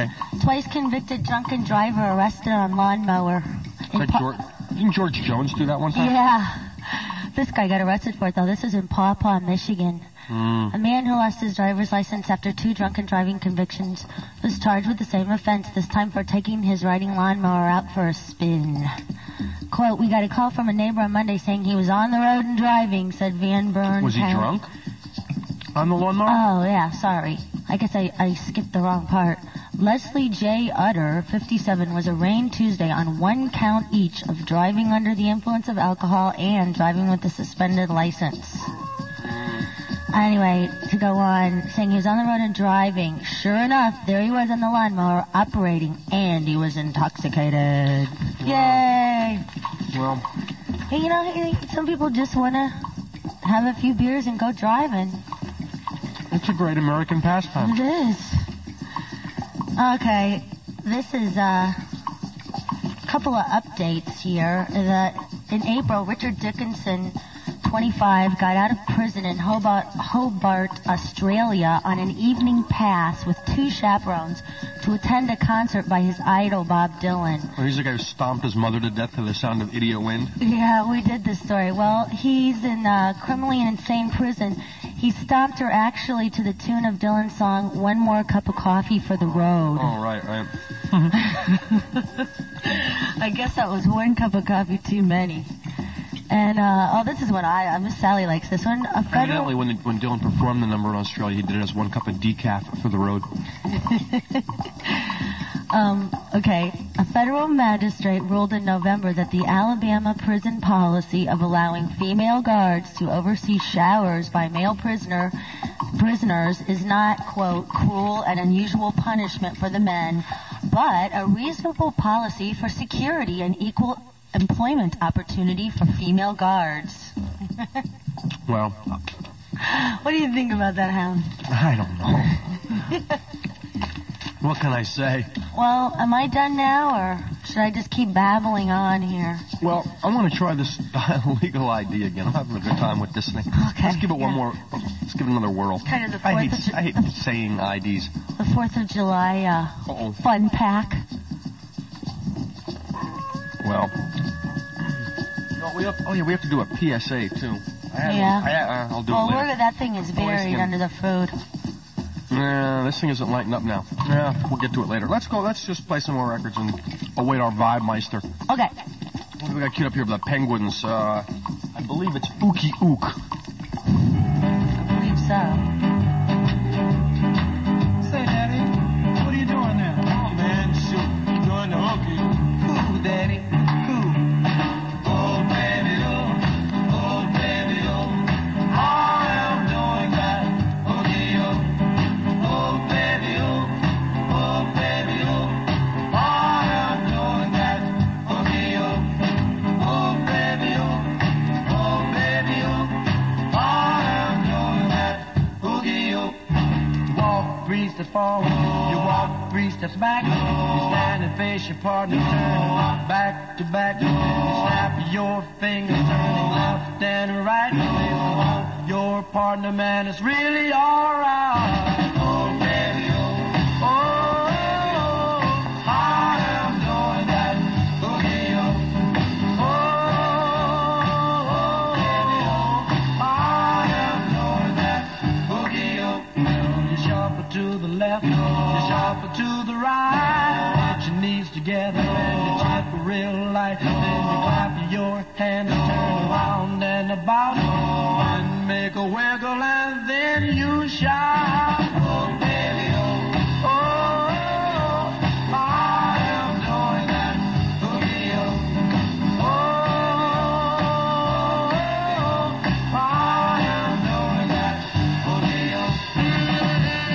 twice convicted drunken driver arrested on lawnmower. Is that George, didn't George Jones do that one time? Yeah. This guy got arrested for it, though. This is in Paw Paw, Michigan. Mm. A man who lost his driver's license after two drunken driving convictions was charged with the same offense, this time for taking his riding lawnmower out for a spin. Quote, we got a call from a neighbor on Monday saying he was on the road and driving, said Van Buren. Was he County. drunk on the lawnmower? Oh, yeah, sorry. I guess I, I skipped the wrong part. Leslie J. Utter, fifty-seven, was arraigned Tuesday on one count each of driving under the influence of alcohol and driving with a suspended license. Anyway, to go on, saying he was on the road and driving. Sure enough, there he was on the lawnmower operating, and he was intoxicated. Yay! Well, hey, you know, some people just want to have a few beers and go driving. it's a great American pastime. It is. Okay, this is uh, a couple of updates here. That in April, Richard Dickinson, twenty-five, got out of prison in Hobart, Hobart, Australia on an evening pass with two chaperones to attend a concert by his idol, Bob Dylan. Well, he's the guy who stomped his mother to death to the sound of Idiot Wind. Yeah, we did this story. Well, he's in uh, criminally and insane prison. He stomped her actually to the tune of Dylan's song, One More Cup of Coffee for the Road. Oh, right, right. I guess that was one cup of coffee too many. And, uh, oh, this is what I, uh, Miss Sally likes this one. A federal... Evidently, when, the, when Dylan performed the number in Australia, he did it as one cup of decaf for the road. um, okay. A federal magistrate ruled in November that the Alabama prison policy of allowing female guards to oversee showers by male prisoner prisoners is not, quote, cruel and unusual punishment for the men, but a reasonable policy for security and equal employment opportunity for female guards. Well, what do you think about that, Hound? I don't know. What can I say? Well, am I done now, or should I just keep babbling on here? Well, I want to try this legal I D again. I'm having a good time with this thing. Okay. Let's give it one more. Let's give it another whirl. Kind of the I fourth hate, of I hate saying I Ds. The Fourth of July uh, Uh-oh. fun pack. Well, no, we have, oh yeah, we have to do a P S A too. I had, Yeah. I, uh, I'll do well, it later. we're, that thing is buried can- under the food. Nah, this thing isn't lighting up now. Yeah, we'll get to it later. Let's go. Let's just play some more records and await our Vibe Meister. Okay. What do we got queued up here with the Penguins? Uh, I believe it's Ookie Ook. I believe so. Say, Daddy, what are you doing there? Oh, man, shoot. Doing the hooky. Cool, Daddy. Cool. Oh, baby, oh. Oh, baby, oh. I am doing that. Hooky, oh. Oh, baby, oh. Oh, baby, oh. I am doing that. Hooky, oh. Oh, baby, oh. Oh, baby, oh. I am doing that. Hooky, oh. Walk three steps forward, you walk three steps back. You stand and face your partner, turning back to back. You snap your fingers, turning left and right. Listen, your partner, man, it's really alright. Oh, baby, oh, oh, I am doing that. Hooky, oh, oh, baby, oh, I am doing that. Hooky, oh. You shuffle to the left, you shuffle to the right. Put your knees together and you chip real light. Then you clap your hands, turn around and about, and make a wiggle, and then you shout. Oh, baby, oh, oh, I am doing that. Hooky, oh, oh, I am doing that. Hooky, oh.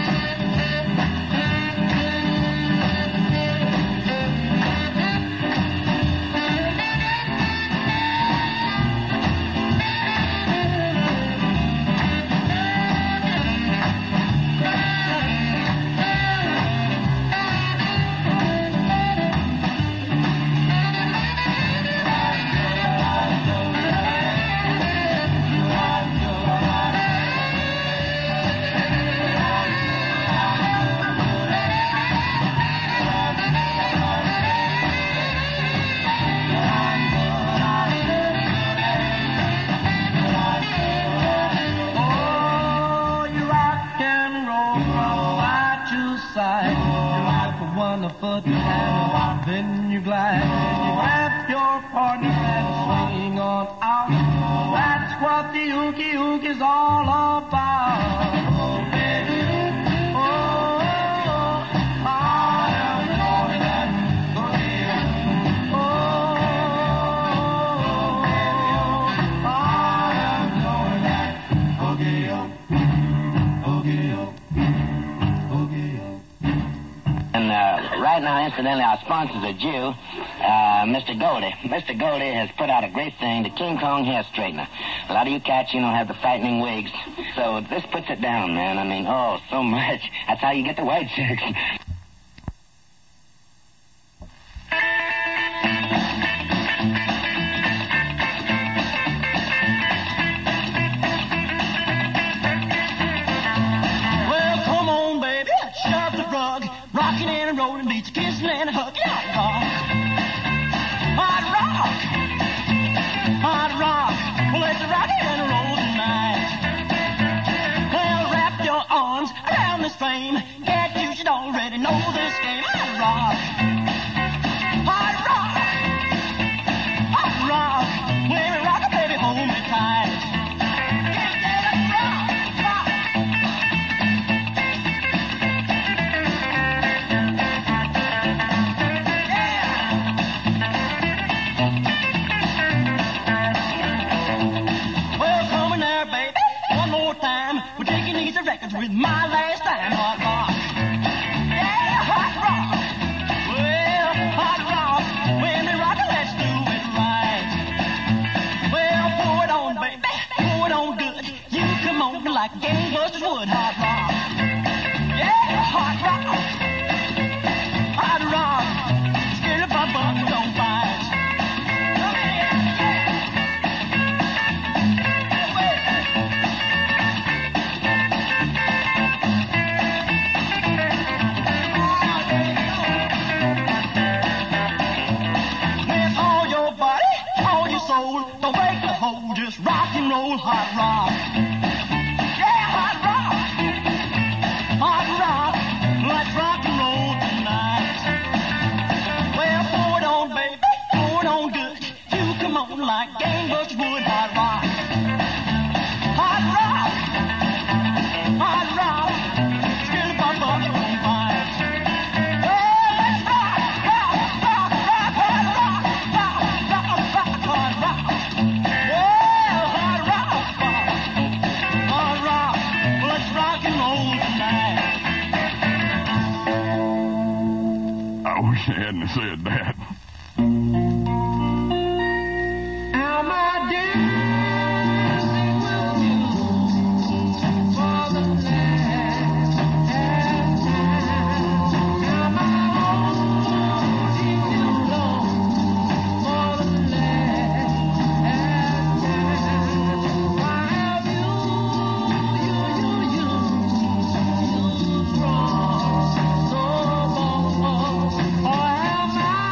foot and then you glide and you grab your partner and swing on out. That's what the oogie oogie's all about. Oh, baby. Oh, I am going that boogie. Oh, I am going that boogie. Boogie. And uh, right now, incidentally, our sponsor's a Jew, uh, Mister Goldie. Mister Goldie has put out a great thing, the King Kong hair straightener. A lot of you cats, you know, have the frightening wigs. So this puts it down, man. I mean, oh, so much. That's how you get the white chicks. Well, come on, baby, shove the rug. Rocking and rolling beats, kissing and a hug. Yeah, rock. Hot rock. Hot rock. Well, let's rock and roll tonight. Well, wrap your arms around this frame. Can't you should already know this game. Hot rock. Hot rock. Hot rock. When we rock it, baby, hold me tight. Yeah, yeah, let's rock. Rock. Well, come in there, baby, one more time. We're taking these records with my last time. Hot rock. Yeah, hot rock. Well, hot rock. When we rock it, let's do it right. Well, pour it on, baby, pour it on good. You come on like gangbusters would. Hot rock. Yeah, hot rock. Hot rock. Scared if our buttons don't bite. Come here, yeah. With all your body, all your soul, don't break the hold, just rock and roll, hot rock. Yeah, hot rock. Hot rock. Let's rock and roll tonight. Well, pour it on, baby, pour it on good. You come on like gangbusters would, hot rock. Hot rock. Hot rock. Scared if our buttons don't bite. Well, let's rock, rock, rock, rock, hot rock, rock, rock, rock, hot rock. Well, hot rock, hot rock. Well, let's rock and roll tonight. I wish I hadn't said that. Am I dancing with you for the last time? Am I holding you close for the last time? Why have you, you, you, you, you grown so bold? Or am I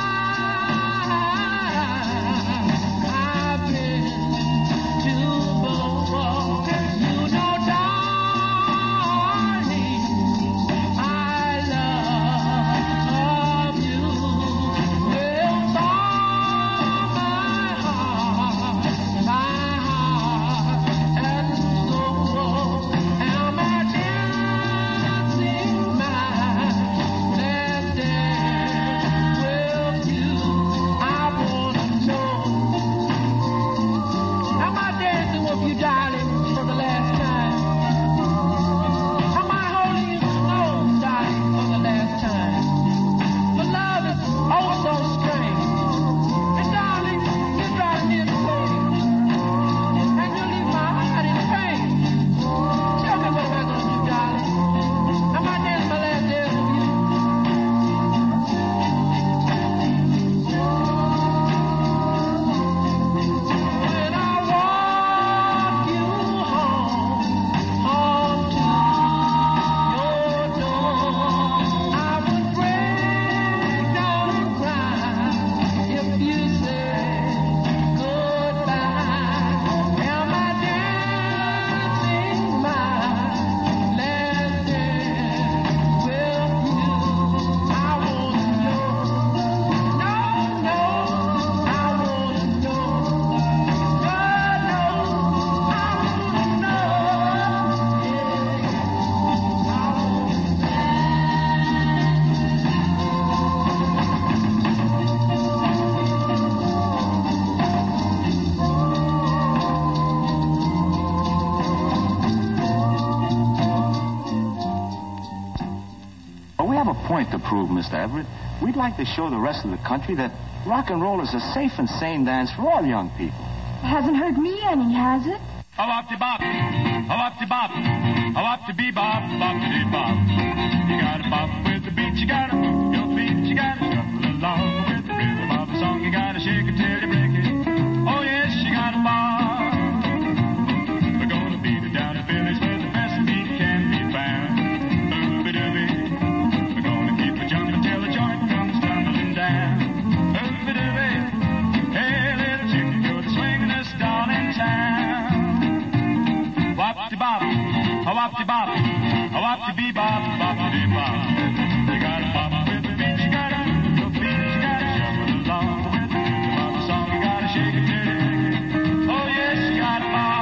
to prove, Mister Everett. We'd like to show the rest of the country that rock and roll is a safe and sane dance for all young people. Hasn't hurt me any, has it? Hop-de-bop, hop-de-bop, hop-de-bebop, bop-de-bop. You gotta bop with the beat, you gotta move your feet, you gotta shuffle along with the rhythm of the song. You gotta shake it till you break it. Oh yes, you gotta bop. We're gonna beat it down to Phillies where the best beat can be found. Ooby-dooby. We're gonna keep it jumping till the joint comes tumbling down. Ooby-dooby. Hey, little chicken, you're the swingin'est doll in town. Wop-de-bop, a wop-de-bop, a wop-de-bebop, bop-de-bop. You gotta bop with the beat, you gotta move your feet, you gotta shuffle along with the rhythm of the song. You gotta shake it till you break it. Oh yes, you gotta bop.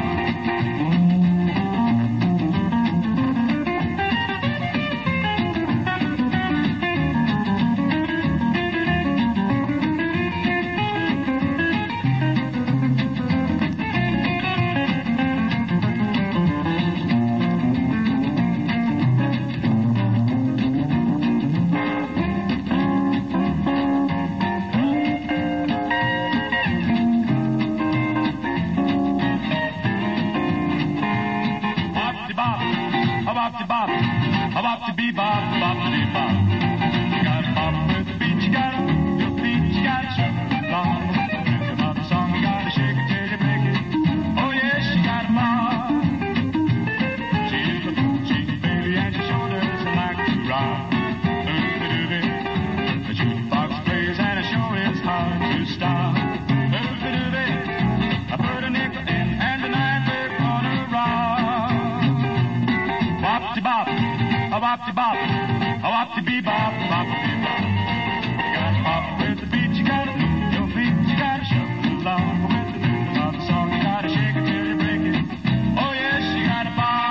Bop-de-bop, a bop-de-bebop, bop-de-bop. You gotta bop with the beat, you gotta move your feet, you gotta shuffle along with the rhythm of the song. You gotta shake it till you break it. Oh yes, you gotta bop. She's a fool, she's a baby, and she sure does like to rock. Ooby-dooby. The jukebox plays and it sure is hard to stop. Ooby-dooby. I put a nickel in and tonight we're gonna rock. Wop-de-bop, a wop-de-bop, a wop-de-bebop, bop-de-bop. You gotta pop with the beat, you gotta move your feet, you gotta shuffle along with the rhythm of the song. You gotta shake it till you break it. Oh yes, you gotta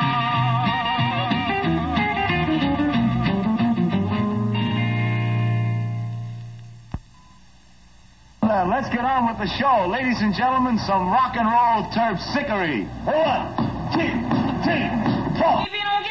pop. Well, let's get on with the show. Ladies and gentlemen, some rock and roll terpsichore. One, two, three, four.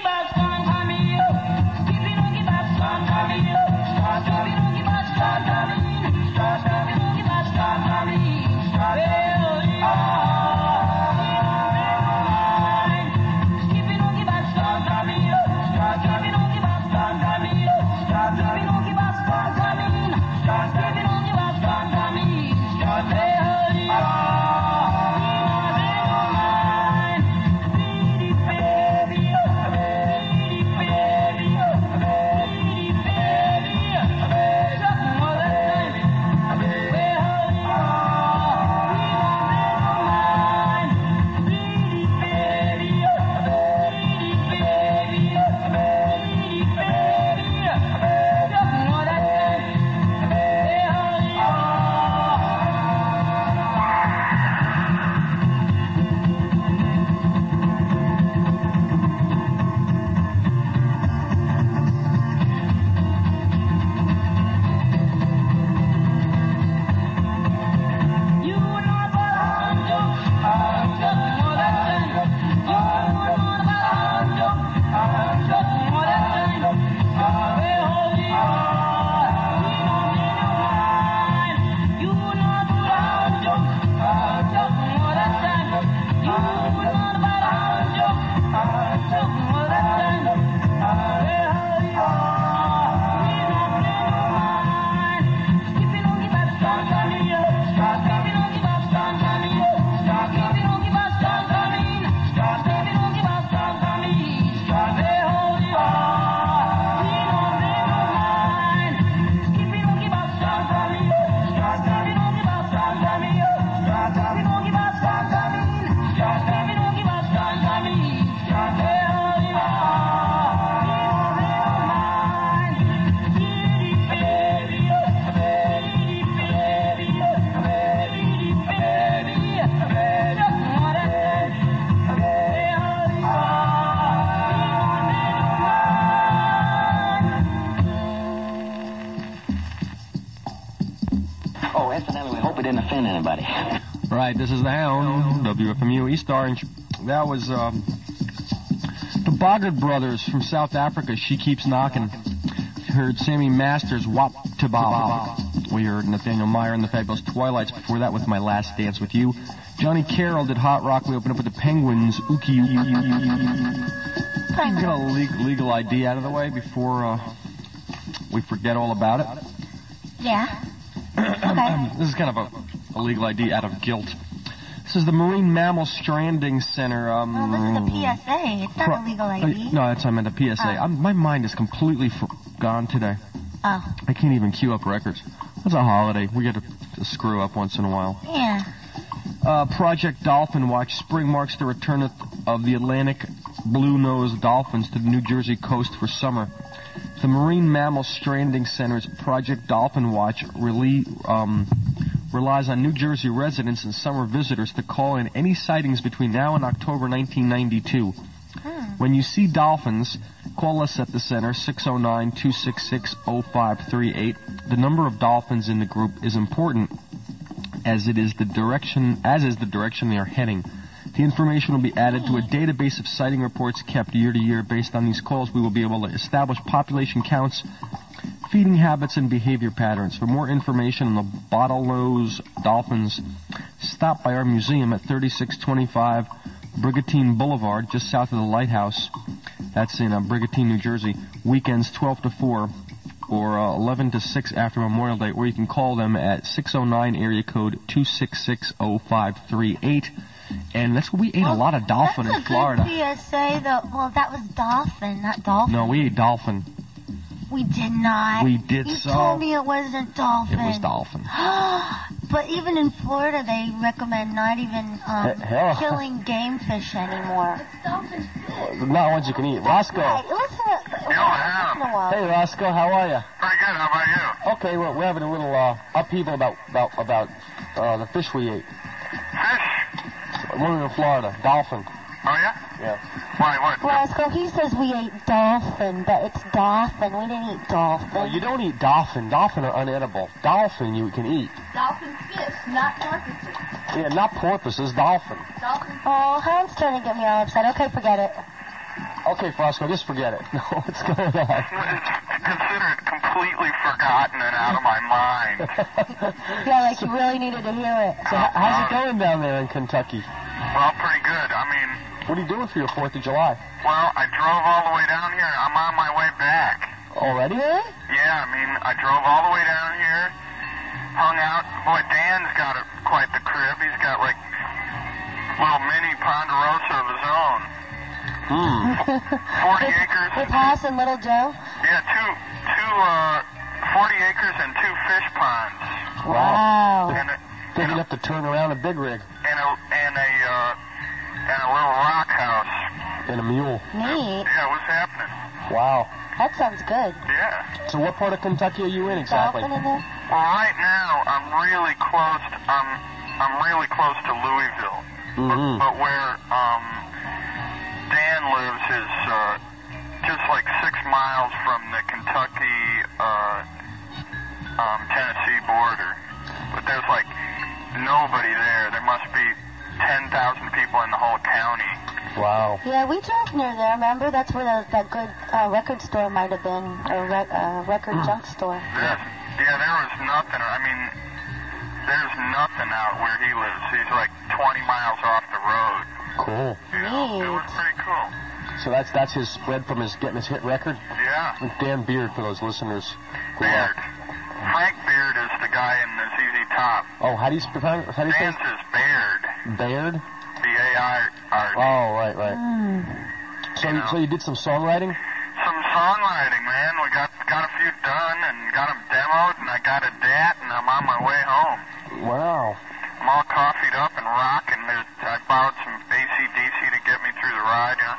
Right, this is the Hound, W F M U East Orange. That was um, the Boggart Brothers from South Africa. She Keeps Knocking. heard Sammy Masters, Wop to Bob. We heard Nathaniel Meyer and the Fabulous Twilights. Before that with My Last Dance with You. Johnny Carroll did Hot Rock. We opened up with the Penguins, Ookie Ookie. Can get a legal, legal I D out of the way before uh, we forget all about it. Yeah. Okay. This is kind of a, a legal I D out of guilt. This is the Marine Mammal Stranding Center. Um, well, this is a P S A. It's not pro- a legal I D. No, that's I meant a P S A. Oh. I'm, my mind is completely for- gone today. Oh. I can't even queue up records. It's a holiday. We get to, to screw up once in a while. Yeah. Uh, Project Dolphin Watch. Spring marks the return of, of the Atlantic blue-nosed dolphins to the New Jersey coast for summer. The Marine Mammal Stranding Center's Project Dolphin Watch really, um, relies on New Jersey residents and summer visitors to call in any sightings between now and October nineteen ninety-two. Hmm. When you see dolphins, call us at the center, six oh nine, two six six, oh five three eight. The number of dolphins in the group is important, as it is the direction, as is the direction they are heading. The information will be added to a database of sighting reports kept year to year. Based on these calls, we will be able to establish population counts, feeding habits, and behavior patterns. For more information on the bottlenose dolphins, stop by our museum at thirty-six twenty-five Brigantine Boulevard, just south of the lighthouse. That's in uh, Brigantine, New Jersey. Weekends twelve to four or uh, eleven to six after Memorial Day, or you can call them at six oh nine area code two six six, oh five three eight. And that's we ate well, a lot of dolphin in Florida. That's a good P S A, though. Well, that was dolphin, not dolphin. No, we ate dolphin. We did not. We did you so. You told me it wasn't dolphin. It was dolphin. But even in Florida, they recommend not even um, Hell. killing game fish anymore. It's dolphin fish. Not ones you can eat. Roscoe. Hey, listen to, Yo, Ham. Hey, Roscoe, how are you? Pretty good. How about you? Okay, well, we're having a little uh, upheaval about about about uh, the fish we ate. Fish? When we were in Florida, dolphin. Oh, yeah? Yeah. Why, what? Roscoe, he says we ate dolphin, but it's dolphin. We didn't eat dolphin. Well, you don't eat dolphin. Dolphin are unedible. Dolphin you can eat. Dolphin fish, not porpoises. Yeah, not porpoises, dolphin. Dolphin. Oh, Han's starting to get me all upset. Okay, forget it. Okay, Frosco, just forget it. No, what's going on? Consider it completely forgotten and out of my mind. Yeah, like you really needed to hear it. So uh, how's it going down there in Kentucky? Well, pretty good. I mean... What are you doing for your fourth of July? Well, I drove all the way down here. I'm on my way back. Already? Yeah, I mean, I drove all the way down here, hung out. Boy, Dan's got a, quite the crib. He's got, like, little mini Ponderosa of his own. Hmm. forty acres. With Haas and Little Joe? Yeah, two, two, uh, forty acres and two fish ponds. Wow. And a, Big enough to turn around a big rig. And a, and a, uh, and a little rock house. And a mule. Neat. Yeah, what's happening? Wow. That sounds good. Yeah. So what part of Kentucky are you in exactly? Dolphin in there? Well, right now, I'm really close, to, I'm, I'm really close to Louisville. Mm-hmm. But, but where, um, Dan lives is, uh, just like six miles from the Kentucky, uh, um, Tennessee border. But there's like nobody there. There must be ten thousand people in the whole county. Wow. Yeah, we drove near there, remember? That's where the, that good uh, record store might have been, or re- uh, record junk store. Yeah, yeah, there was nothing. I mean, there's nothing out where he lives. He's like twenty miles off the road. Cool. You know, it was pretty cool. So that's that's his spread from his getting his hit record? Yeah. With Dan Beard for those listeners. Beard. Frank Beard is the guy in the Z Z Top. Oh, how do you spell how do you Dan's say? is Baird. Baird? B A I R D. Oh, right, right. Mm. So you, so you did some songwriting? Some songwriting, man. We got got a few done and got them demoed, and I got a dat, and I'm on my way home. Wow. I'm all coffeeed up and rocking. There's, I borrowed some A C D C to get me through the ride, you know.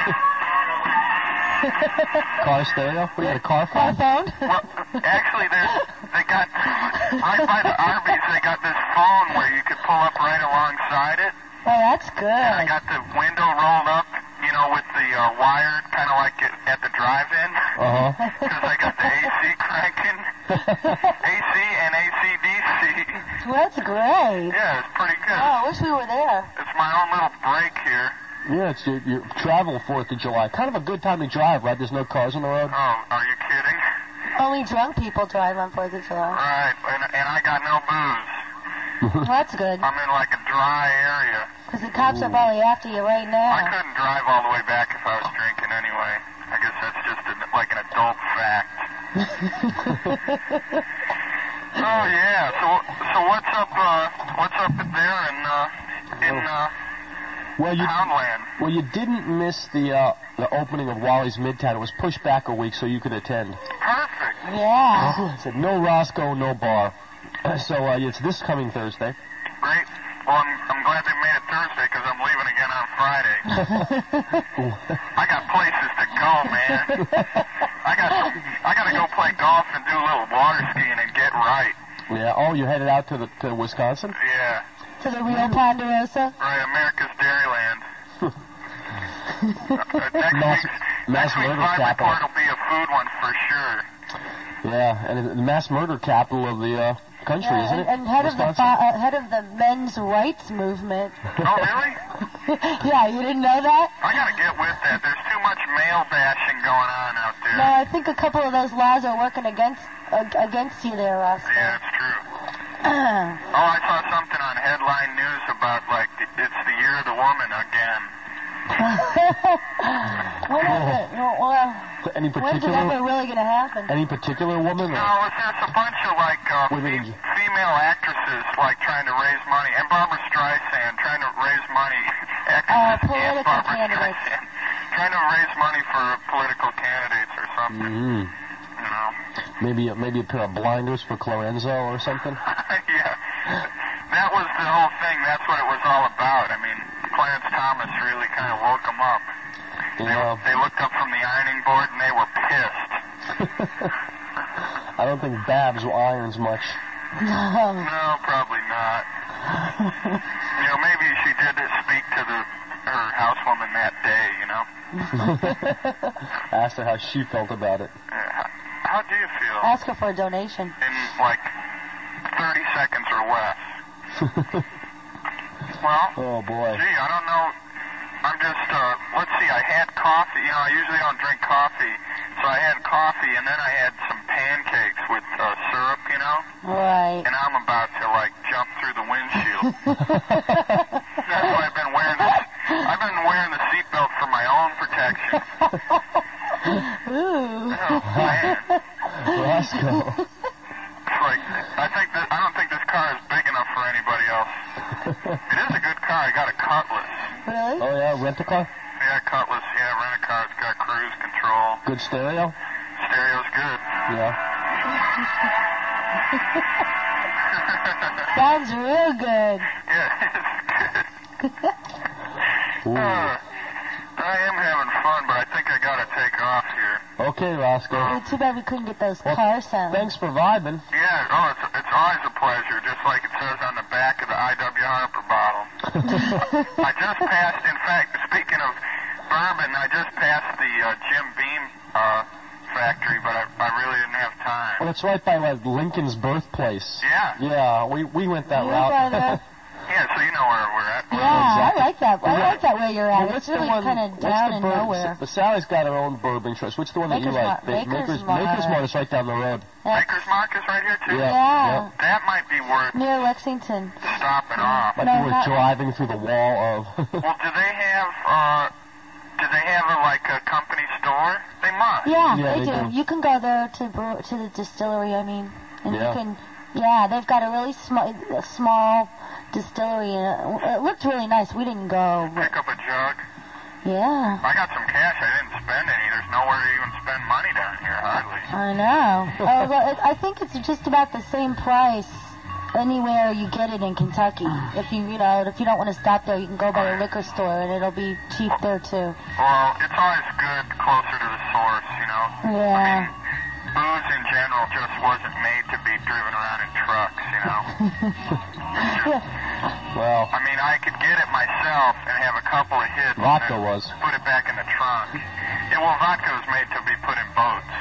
Car stereo? What, you got a car phone? phone? Well, actually, there's, they got, right by the Arby's, they got this phone where you could pull up right alongside it. Oh, that's good. And I got the window rolled up, you know, with the uh, wire, kind of like it, at the drive-in. Uh-huh. Because I got the A C cranking. A C and A C D C. Well, that's great. Yeah, it's pretty good. Oh, I wish we were there. It's my own little break here. Yeah, it's your, your travel fourth of July. Kind of a good time to drive, right? There's no cars on the road. Oh, are you kidding? Only drunk people drive on Fourth of July. Right, and, and I got no booze. Well, that's good. I'm in like a dry area. Because the cops are probably after you right I now. couldn't drive all the way back if I was drinking anyway. I guess that's just an, like an adult fact. Oh yeah. So so what's up? Uh, what's up there in uh, in uh, Well, you Poundland? well you didn't miss the uh, the opening of Wally's Midtown. It was pushed back a week so you could attend. Perfect. Yeah. It said no Roscoe, no bar. So uh, it's this coming Thursday. Great. Well, I'm, I'm glad they made it Thursday because I'm leaving again on Friday. I got places to go, man. I got I got to go play golf and do a little water skiing and get right. Yeah. Oh, you headed out to the to Wisconsin? Yeah. To the Rio Ponderosa? Right, America's Dairyland. uh, next Mass, week, mass next week's murder Vibe capital. Report will be a food one for sure. Yeah, and it's the mass murder capital of the uh, country, Yeah, isn't and, it? and head of the Wisconsin? fa- uh, head of the men's rights movement. Oh, really? Yeah, you didn't know that? I gotta get with that. There's too much male bashing going on out there. No, I think a couple of those laws are working against uh, against you there, Roscoe. Yeah, it's true. Oh, I saw something on headline news about, like, it's the year of the woman again. When is it? Well, Any when's it particular ever really going to happen? any particular woman? No, Or? there's a bunch of, like, uh, Women fe- in- female actresses, like, trying to raise money, and Barbara Streisand trying to raise money. Uh, Actresses and political Barbara candidates. Streisand trying to raise money for political candidates or something. Mm-hmm. You know. Maybe a, maybe a pair of blinders for Clorenzo or something. Yeah. That was the whole thing. That's what it was all about. I mean, Clarence Thomas really kind of woke them up. Yeah. They looked up from the ironing board and they were pissed. I don't think Babs irons much. No. No, probably not. You know, maybe she did speak to the her housewoman that day, you know. Asked her how she felt about it. Uh, how, how do you feel? Ask her for a donation. In like thirty seconds or less. Well, Oh boy. gee, I don't know. I'm just, uh, let's see, I had coffee. You know, I usually don't drink coffee. So I had coffee, and then I had some pancakes with uh, syrup, you know? Right. And I'm about to, like, jump through the windshield. That's why I've been wearing this. I've been wearing the seatbelt for my own protection. Ooh. Oh, man. Roscoe. It's like, I think that, I don't think this car is big enough for anybody else. It is a good car. I got a Cutlass. Really? Oh yeah, rent a car. Yeah, Cutlass. Yeah, rent a car. It's got cruise control. Good stereo. Stereo's good. Yeah. Sounds real good. Yeah, it's good. Ooh. Uh, I am having fun, but I think I gotta take off here. Okay, Roscoe. Well, too bad we couldn't get those Well, car sounds. Thanks for vibing. Yeah, oh, it's, it's always a pleasure, just like it says on the back of the I W Harper bottle. I just passed, in fact, speaking of bourbon, I just passed the uh, Jim Beam uh, factory, but I, I really didn't have time. Well, it's right by like Lincoln's birthplace. Yeah. Yeah, we we went that You route. went by there? Yeah, so you know where we're at. Yeah, I like that. I like that way you're Well, at. what's It's really the one? kind of what's down the in bourbon- nowhere. But Sally's got her own bourbon choice. What's the one that you Maker's like? Mark. Ba- Maker's Maker's Mark. Mark is right down the road. Maker's Mark is right here, too? Yeah. Yeah. That might be worth Near Lexington. stopping off. Like No, you were not- driving through the wall of. Well, do they have, uh, do they have a, like, a company store? They must. Yeah, Yeah, they, they do. do. You can go there to brew, to the distillery. I mean, and Yeah. you can. Yeah, they've got a really small, a small distillery. And it, it looked really nice. We didn't go. But Pick up a jug. yeah, I got some cash. I didn't spend any. There's nowhere to even spend money down here, hardly. I know. Oh, well, it, I think it's just about the same price anywhere you get it in Kentucky. If you, you know, if you don't want to stop there, you can go by a liquor store, and it'll be cheap there too. Well, it's always good closer to the source, you know. Yeah. Booze in general just wasn't made to be driven around in trucks, you know. Well, I mean, I could get it myself and have a couple of hits. vodka and then was. Put it back in the trunk. Yeah, well, vodka was made to be put in boats.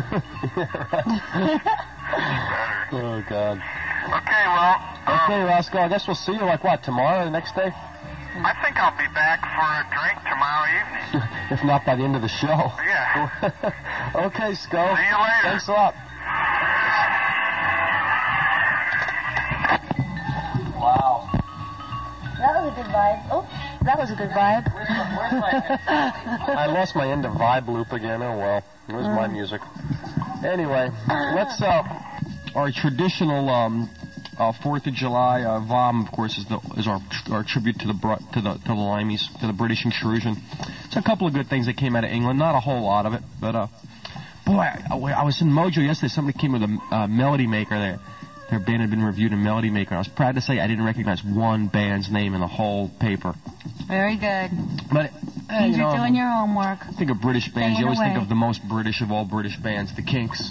Better. Oh God. Okay, well, um, Okay, Roscoe. I guess we'll see you like what tomorrow, the next day, I think I'll be back for a drink tomorrow evening. if not by the end of the show. Yeah. Okay, Sco. See you later. Thanks a lot. vibe. Oh, that was a good vibe. I lost my end of vibe loop again. Oh well, where's my music? Anyway, let's uh, our traditional um, uh, Fourth of July uh, V O M, of course, is the is our our tribute to the Br- to the to the Limeys, to the British intrusion. It's a couple of good things that came out of England, not a whole lot of it, but uh, boy, I, I was in Mojo yesterday. Somebody came with a uh, Melody Maker there. Their band had been reviewed in Melody Maker. I was proud to say I didn't recognize one band's name in the whole paper. Very good. But uh, Means you know, you're doing your homework. I think of British bands. You always away. think of the most British of all British bands, the Kinks.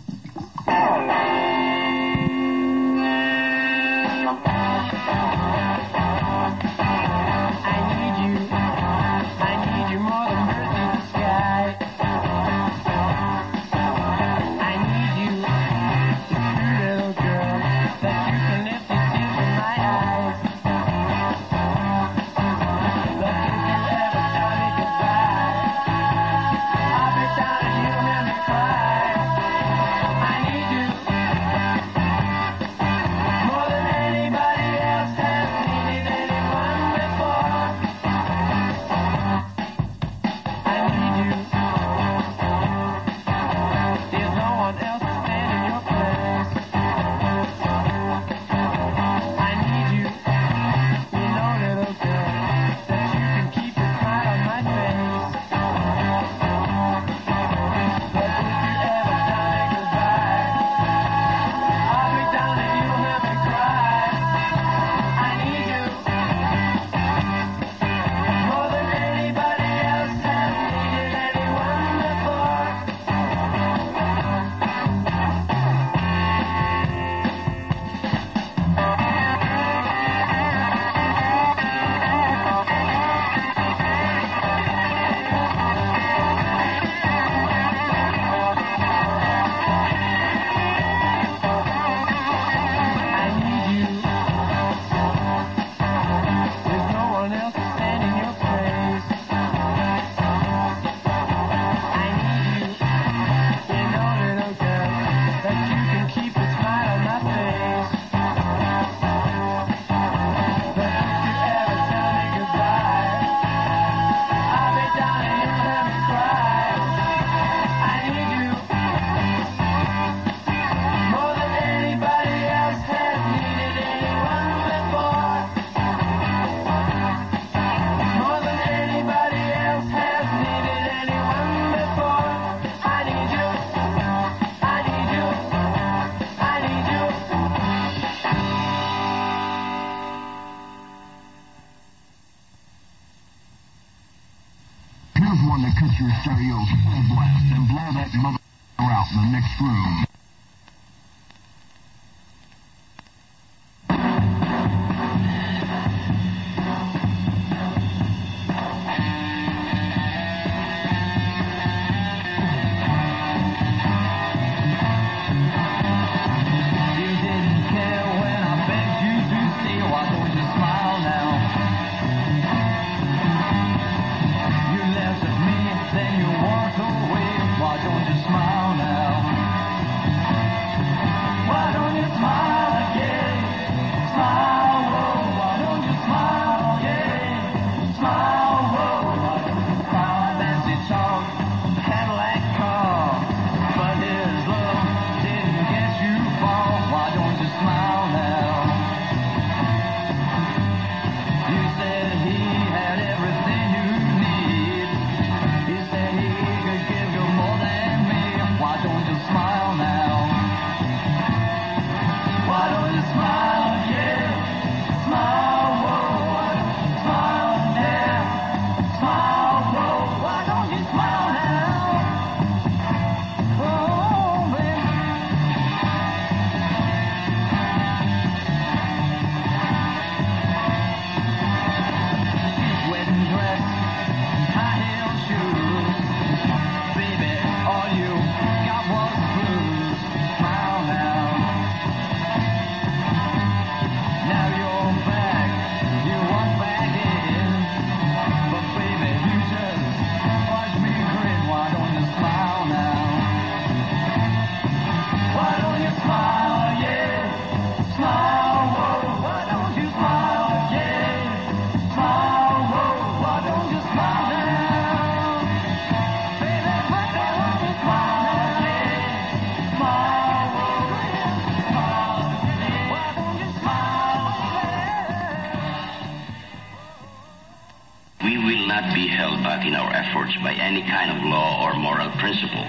One that cuts your stereo full blast and blow that mother out in the next room. Then you walk away. Why don't you smile now? not be held back in our efforts by any kind of law or moral principle.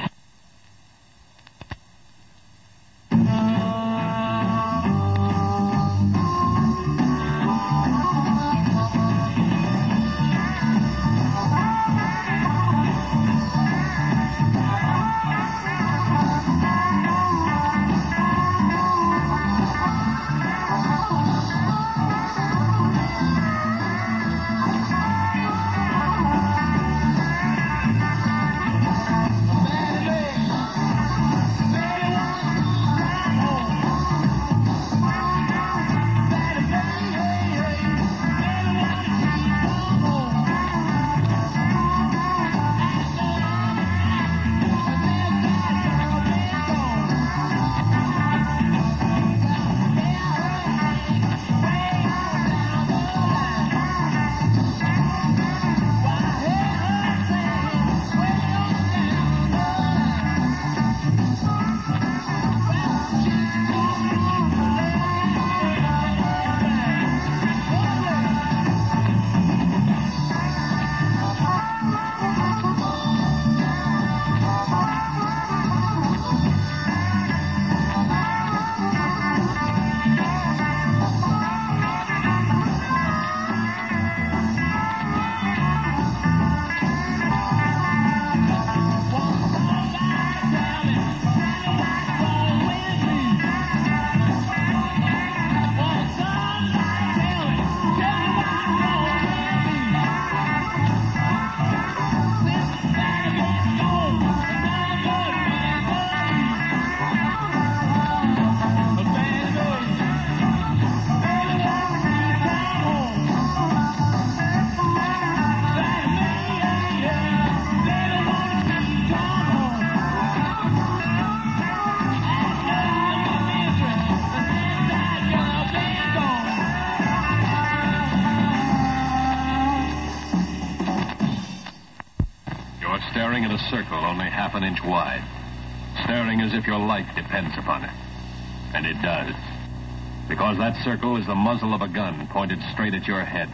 Staring at a circle only half an inch wide. Staring as if your life depends upon it. And it does. Because that circle is the muzzle of a gun pointed straight at your head.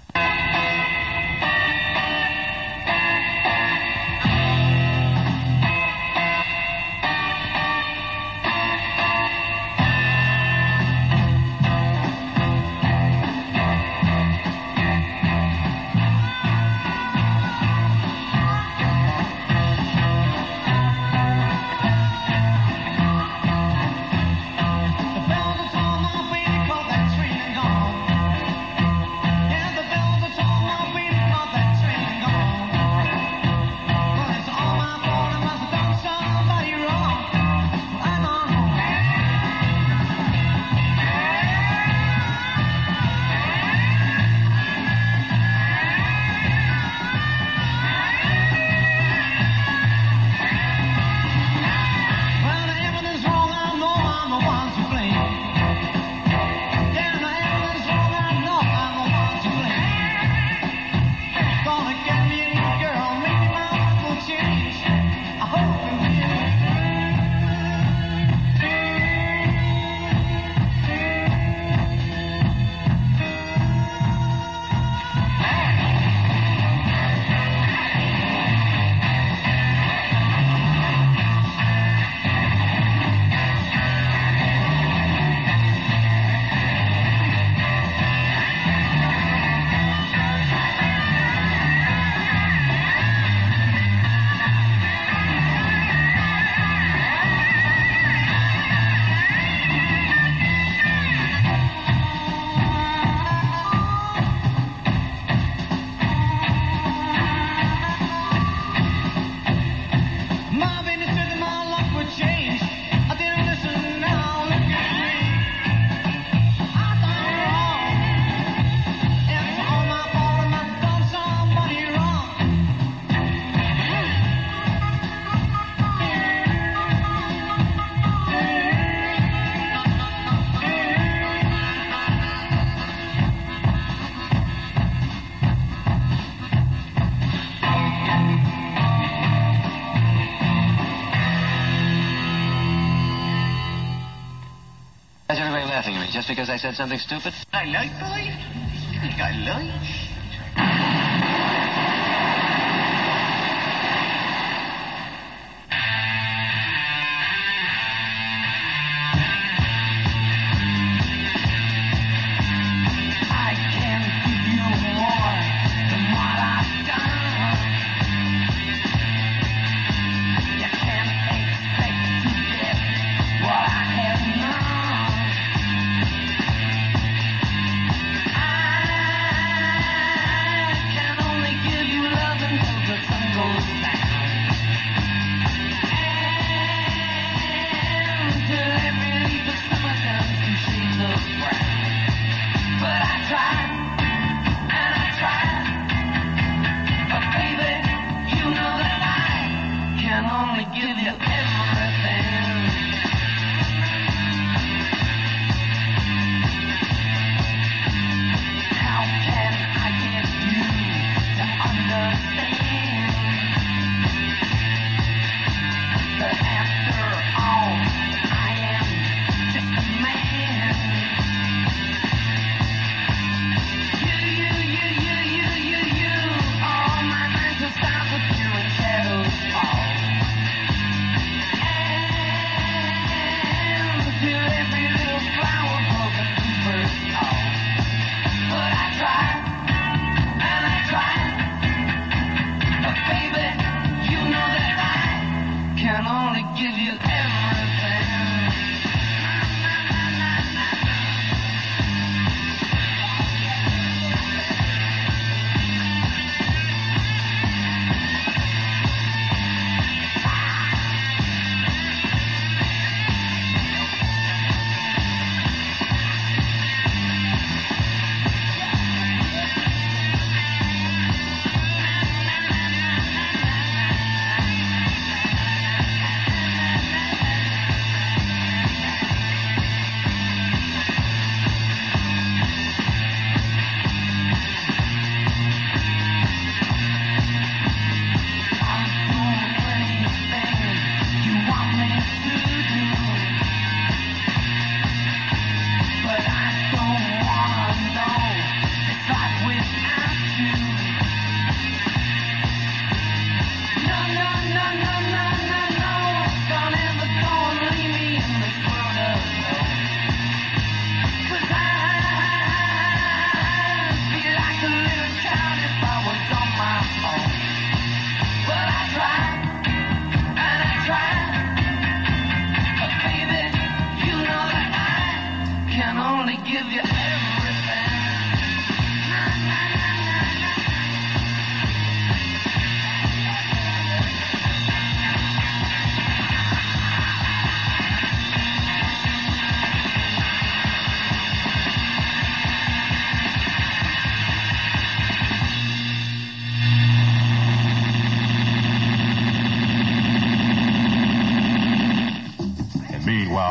Just because I said something stupid? I like boy. You think I like?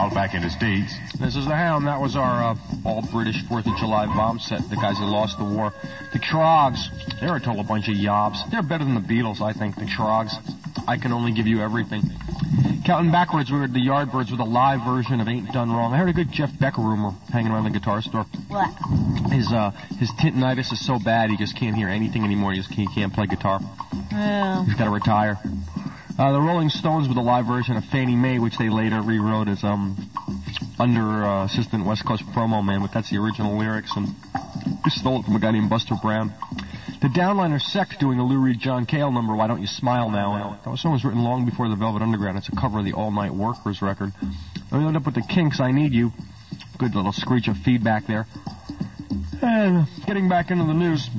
out back in the States. This is the Hound. That was our uh, all-British fourth of July bomb set, the guys that lost the war. The Trogs, they're a total bunch of yobs. They're better than the Beatles, I think, the Trogs. I Can Only Give You Everything. Counting backwards, we were at the Yardbirds with a live version of Ain't Done Wrong. I heard a good Jeff Beck rumor hanging around the guitar store. What? His uh, his tinnitus is so bad he just can't hear anything anymore. He just can't, he can't play guitar. Yeah. He's got to retire. Uh, the Rolling Stones with a live version of Fannie Mae, which they later rewrote as um under uh, assistant West Coast promo man, but that's the original lyrics, and they stole it from a guy named Buster Brown. The Downliner Sect doing a Lou Reed John Cale number, Why Don't You Smile Now? That was song was written long before the Velvet Underground. It's a cover of the All Night Workers record. And we ended up with the Kinks, I Need You. Good little screech of feedback there. And getting back into the news,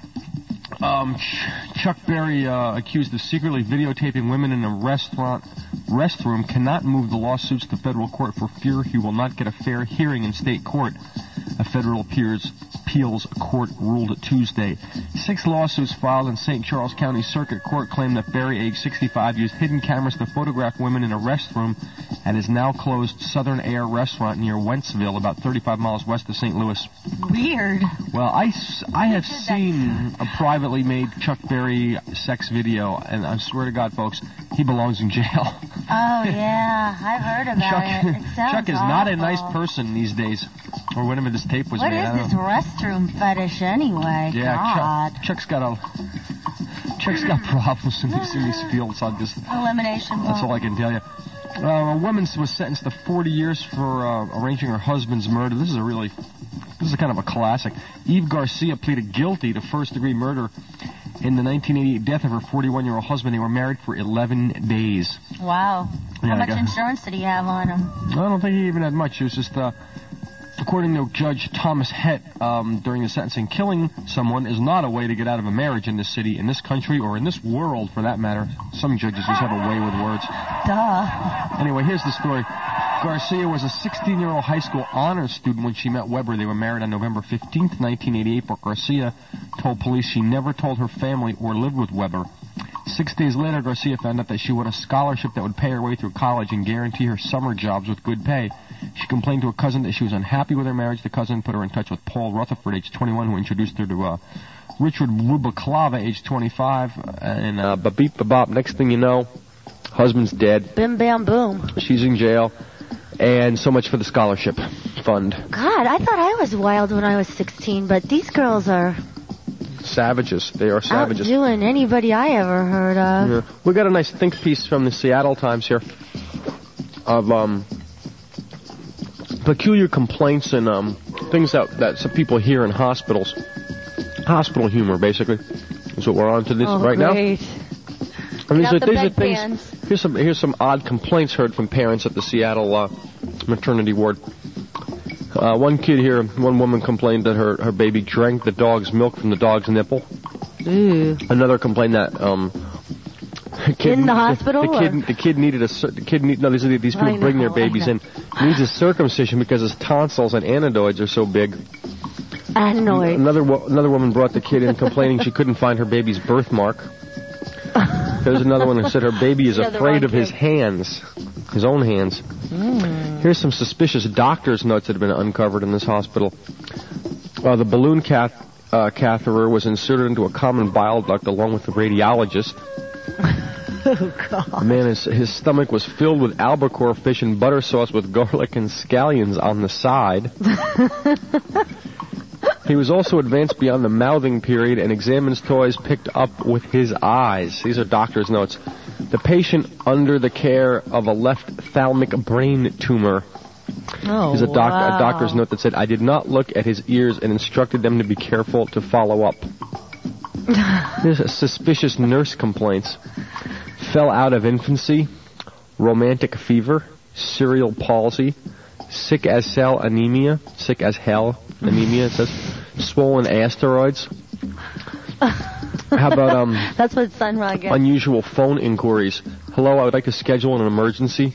um, Ch- Chuck Berry, uh, accused of secretly videotaping women in a restaurant restroom, cannot move the lawsuits to federal court for fear he will not get a fair hearing in state court. A federal appeals, appeals court ruled Tuesday. Six lawsuits filed in Saint Charles County Circuit Court claim that Berry, age sixty-five, used hidden cameras to photograph women in a restroom at his now closed Southern Air restaurant near Wentzville, about thirty-five miles west of Saint Louis. Weird. Well, I, I have seen a privately made Chuck Berry sex video, and I swear to God, folks, he belongs in jail. Oh, yeah. I've heard about Chuck, it. It sounds Chuck is awful. not a nice person these days, or whenever this tape was What made. is I don't this know. restroom fetish anyway? Yeah, God. Chuck, Chuck's got a Chuck's got problems in these, in these fields. I'll just Elimination. That's all I can tell you. Uh, a woman was sentenced to forty years for uh, arranging her husband's murder. This is a really, this is a kind of a classic. Eve Garcia pleaded guilty to first-degree murder in the nineteen eighty-eight death of her forty-one-year-old husband. They were married for eleven days. Wow. Yeah, How I much guess. insurance did he have on him? I don't think he even had much. It was just, uh, according to Judge Thomas Hett, um, during the sentencing, killing someone is not a way to get out of a marriage in this city, in this country, or in this world, for that matter. Some judges just have a way with words. Duh. Anyway, here's the story. Garcia was a sixteen-year-old high school honors student when she met Weber. They were married on November fifteenth, nineteen eighty-eight, but Garcia told police she never told her family or lived with Weber. Six days later, Garcia found out that she won a scholarship that would pay her way through college and guarantee her summer jobs with good pay. She complained to a cousin that she was unhappy with her marriage. The cousin put her in touch with Paul Rutherford, age twenty-one, who introduced her to uh, Richard Rubalcava, age twenty-five. And uh, ba-beep, ba-bop. Next thing you know, husband's dead. Bim, bam, boom. She's in jail. And so much for the scholarship fund. God, I thought I was wild when I was sixteen, but these girls are Savages. They are savages. outdoing anybody I ever heard of. Yeah. We got a nice think piece from the Seattle Times here of um, peculiar complaints and um, things that, that some people hear in hospitals. Hospital humor, basically, is what we're on to this Oh, right great. now. And these Get are, out the these are bedpans. things. Here's some here's some odd complaints heard from parents at the Seattle uh, maternity ward. Uh, one kid here, one woman complained that her, her baby drank the dog's milk from the dog's nipple. Ooh. Another complained that um, kid, In the hospital, the, the kid or? the kid needed a cer- the kid need no these are, these people I bring their know, I babies know. in needs a circumcision because his tonsils and anadoids are so big. Annoyed. Another wo- another woman brought the kid in complaining she couldn't find her baby's birthmark. There's another one who said her baby is She had the afraid wrong of his kid. hands, his own hands. Mm. Here's some suspicious doctor's notes that have been uncovered in this hospital. Uh, the balloon cath- uh, catheter was inserted into a common bile duct along with the radiologist. Oh, God. Man, his, his stomach was filled with albacore fish and butter sauce with garlic and scallions on the side. He was also advanced beyond the mouthing period and examines toys picked up with his eyes. These are doctor's notes. The patient under the care of a left thalamic brain tumor. Oh, There's a, doc- wow. a doctor's note that said, I did not look at his ears and instructed them to be careful to follow up. There's a suspicious nurse complaints. Fell out of infancy, romantic fever, cerebral palsy, sick as cell anemia, sick as hell anemia, it says, swollen asteroids. How about um That's what Sunrod gets. unusual phone inquiries? Hello, I would like to schedule an emergency.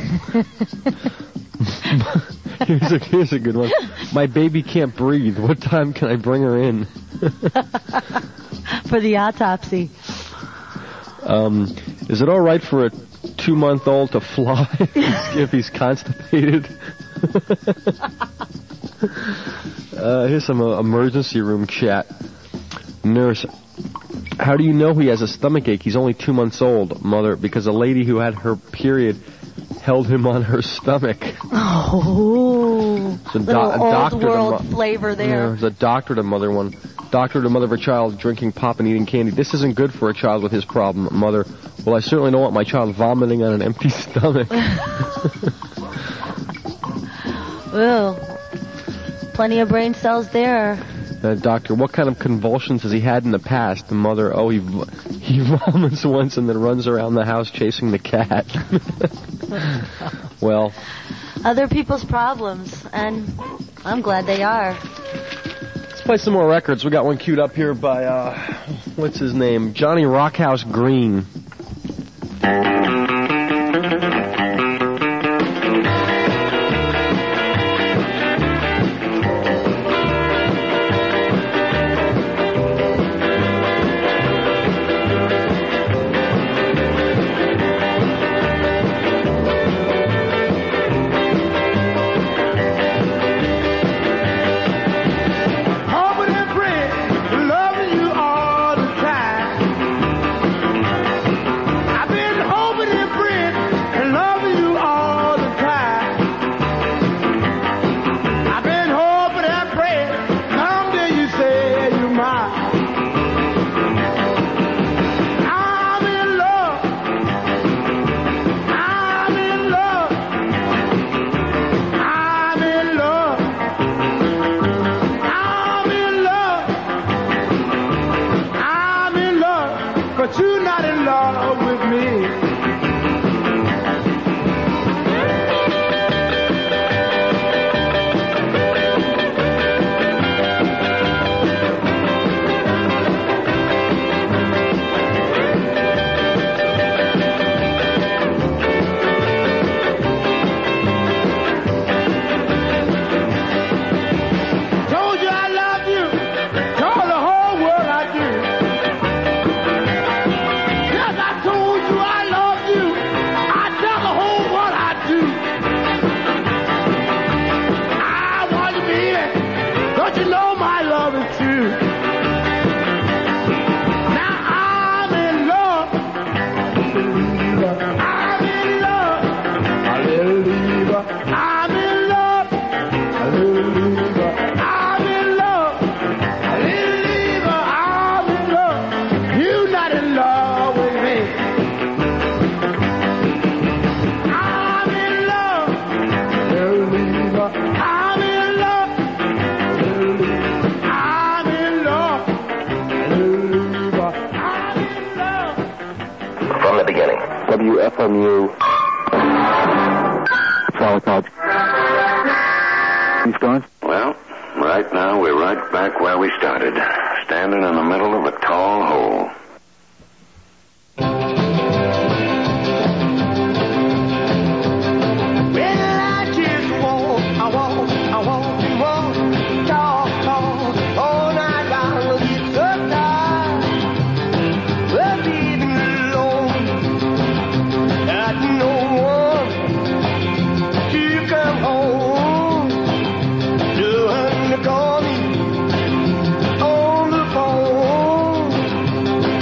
here's, a, here's a good one. My baby can't breathe. What time can I bring her in? For the autopsy. Um, is it all right for a two-month-old to fly if he's constipated. uh, here's some uh, emergency room chat. Nurse, how do you know he has a stomach ache? He's only two months old, Mother, because a lady who had her period held him on her stomach. Oh, So do- little a old doctor to world mo- flavor there. Yeah, there's a doctor to mother one. Doctor to mother of a child drinking pop and eating candy. This isn't good for a child with his problem, Mother. Well, I certainly don't want my child vomiting on an empty stomach. Well, plenty of brain cells there. Uh, doctor, what kind of convulsions has he had in the past? The mother, oh, he v- he vomits once and then runs around the house chasing the cat. Well, Other people's problems, and I'm glad they are. let's play some more records. We got one queued up here by, uh, what's his name? Johnny Rockhouse Green. Hoping and praying, loving you all the time. I've been hoping and praying and loving you all the time. I've been hoping and praying, someday you say you're mine. I'm in love. I'm in love. I'm in love. I'm in love. I'm in love, but you're not in love with me. Told you I love you. Told the whole world I do. Yes, I told you I love you. I tell the whole world I do. I want you, baby. Don't you know my love is true? Now I'm in love. I'm in love. Hallelujah. I'm in love. Hallelujah. I'm in love. Hallelujah. I'm in love. You're not in love with me. I'm in love. Hallelujah. I'm in love. Hallelujah. I'm in love. Hallelujah. I'm in love. From the beginning. W F M U. Solid College. You stars? Well, right now we're right back where we started, standing in the middle of a tall hole. Well, I just want, I want, I want, and want, talk, talk, all night long. It's so tired of living alone. Got no one to come home to call me on the phone.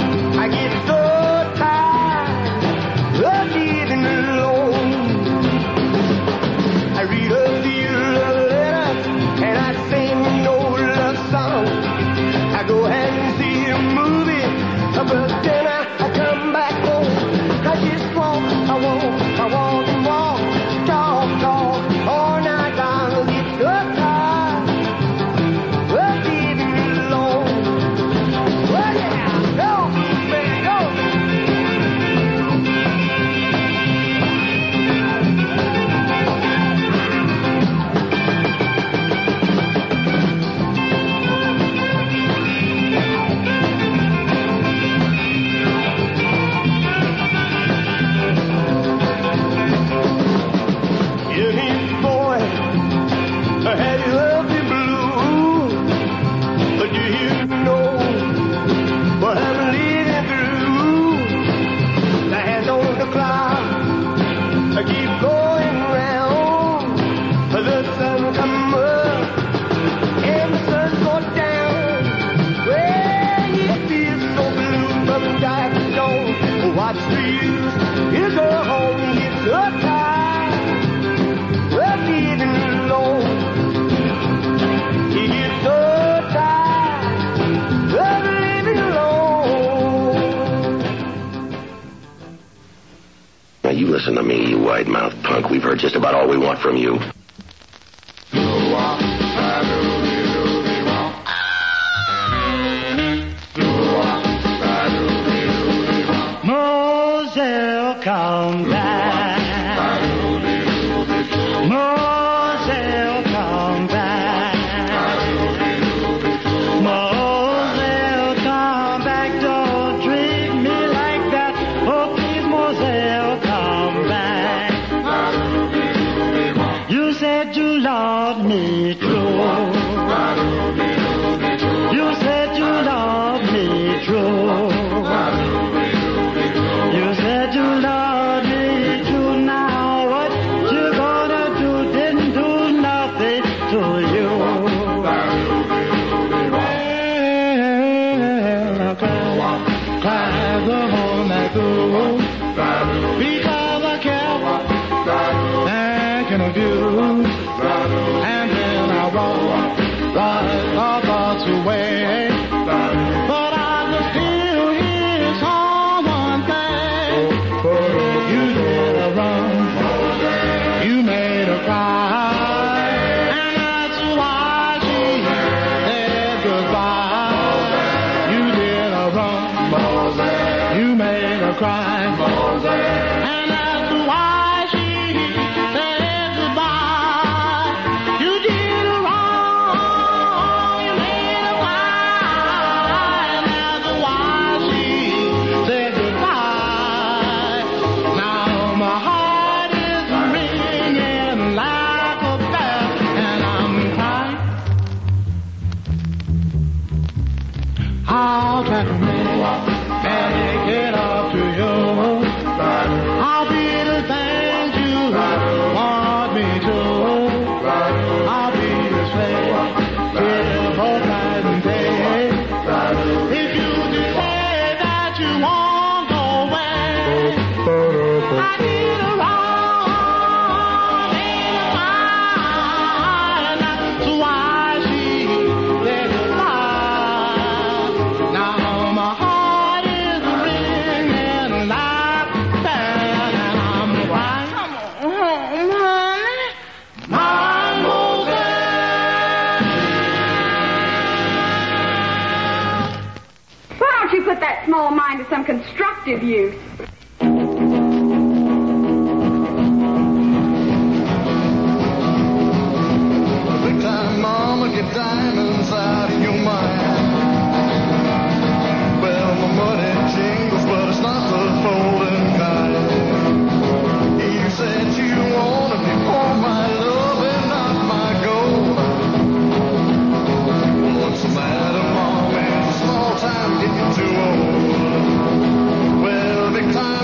Listen to me, you wide-mouthed punk. We've heard just about all we want from you. Moselle, come back. Moselle, come back. Moselle, come back. Don't treat me like that. Oh, please, Moselle, come back. You said you loved me true. You said you loved me true. You said you loved me too. Now what you gonna do? Didn't do nothing to you. Well, I cried, cried the whole night through because I kept thinking of you. And then I walked right our thoughts away. But I could still hear someone say, you did her wrong, you made her cry, and that's why she said goodbye. You did her wrong, you made her cry, and that's why she said goodbye. You did her wrong, you made her cry, and that's why she said goodbye. Now my heart is ringing like a bell, and I'm crying. I'll try to make it up to you. I'll be the things you want me to. I'll be the slave till both night and day. If you decide that you won't go away, I need a wrong in a fire. That's why she let it fly. Now my heart is ringing like that, and I'm crying. Come on home, honey. My Moselle. Why don't you put that small mind to some constructive use? Big time mama, get diamonds out of your mind. Well, my money jingles, but it's not the folding kind. You said you wanted me for my love and not my gold. What's the matter, mom? It's a small time getting too old. Well, big time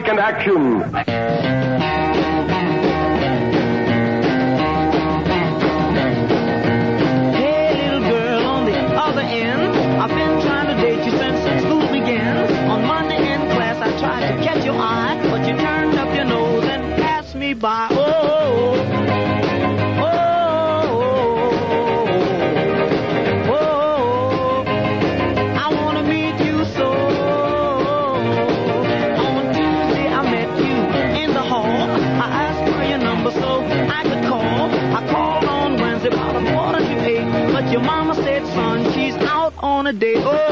and action. Hey, little girl on the other end, I've been trying to date you since school began. On Monday in class, I tried to catch your eye, but you turned up your nose and passed me by. Oh, oh, oh, oh, I want to meet you so. On Tuesday, I met you in the hall. I asked for your number so I could call. I called on Wednesday about a quarter to eight, but your mama said, son, she's out on a date. Oh,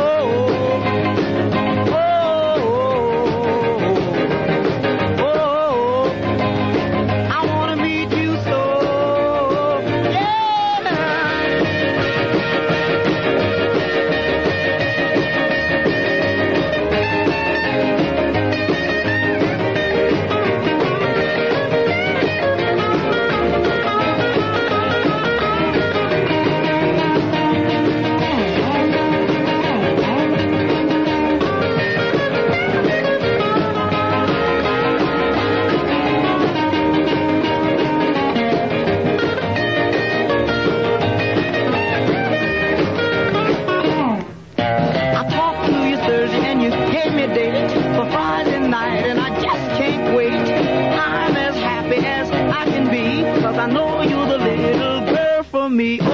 I know you're the little girl for me. Oh,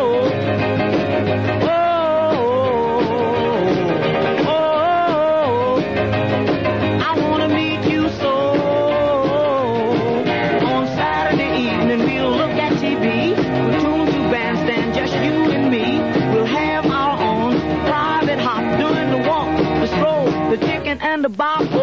oh, oh, oh, I want to meet you so. On Saturday evening we'll look at T V. We'll tune to bandstand, just you and me. We'll have our own private hop, doing the walk, the stroll, the chicken and the bop. Oh,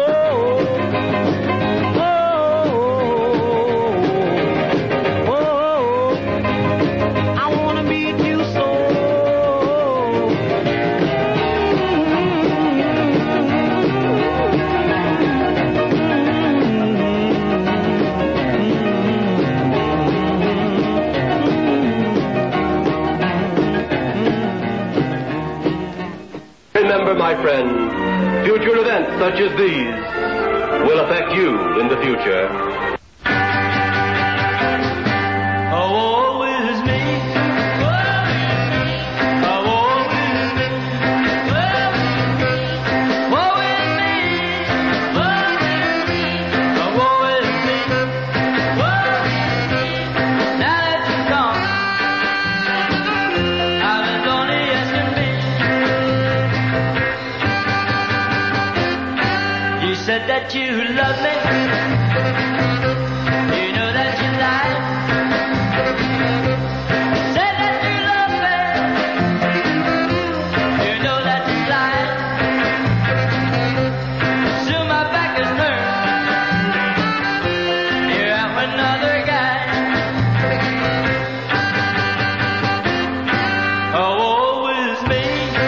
Remember, my friend, future events such as these will affect you in the future. That you love me, you know that you lie. Said that you love me, you know that you lie. Soon my back is turned, you're out with another guy. Oh, woe is me.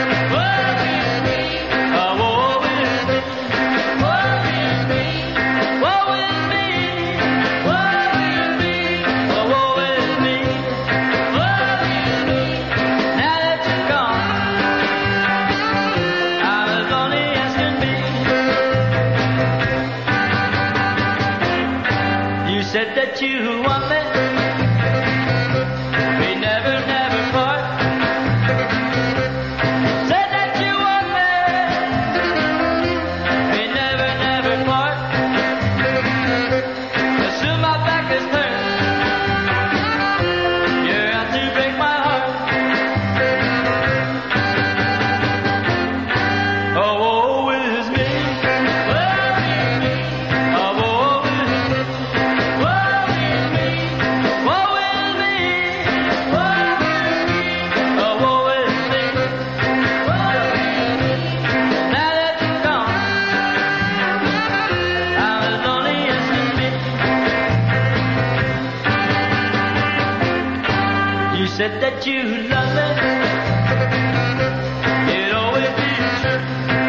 Said that you want me, we never, never part. Said that you want me, we never, never part. But soon my back is turned, you're out to break my heart. Oh, woe is me. Said that you love me, it always be true.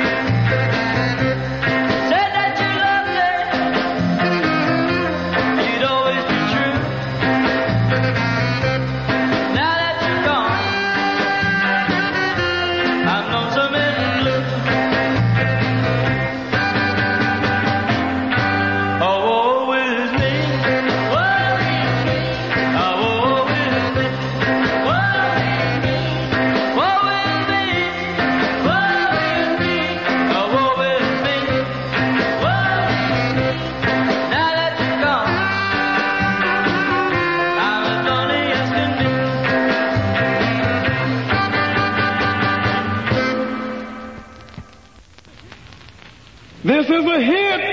Said that you love me, it always be true. Now that you're gone, I'm lonesome and blue. This is a hit.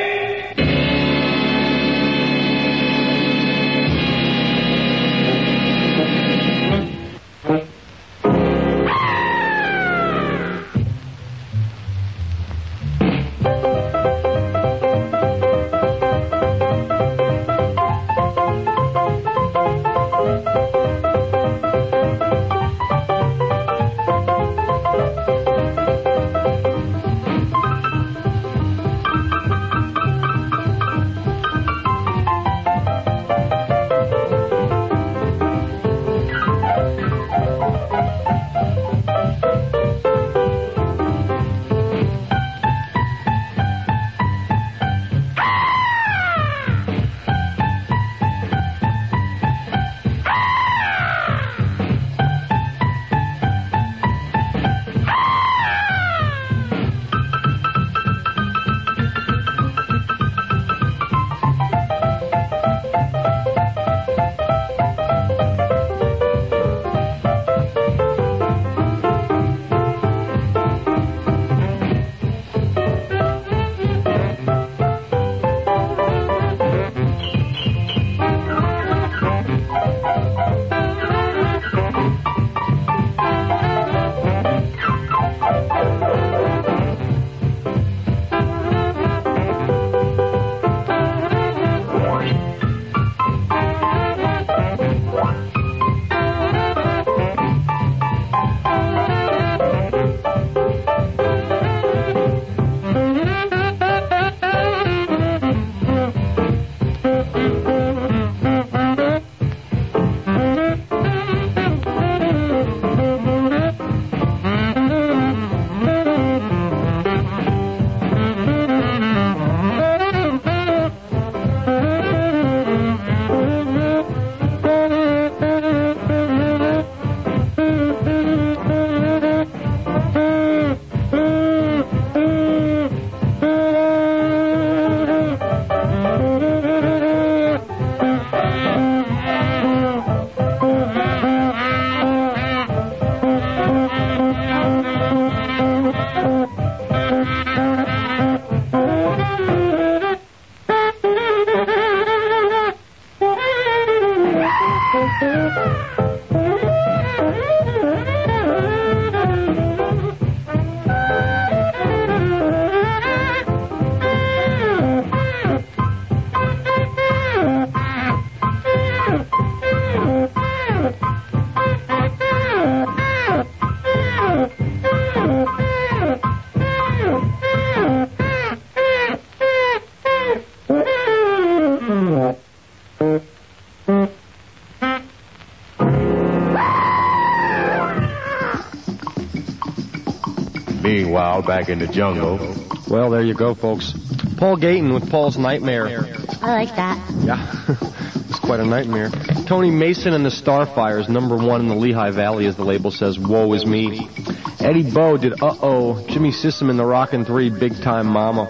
Meanwhile, back in the jungle. Well, there you go, folks. Paul Gayton with Paul's Nightmare. I like that. Yeah, it's quite a nightmare. Tony Mason and the Starfires, number one in the Lehigh Valley, as the label says, Woe Is Me. Eddie Bow did Uh-Oh. Jimmy Sissom and the Rockin' Three, Big Time Mama.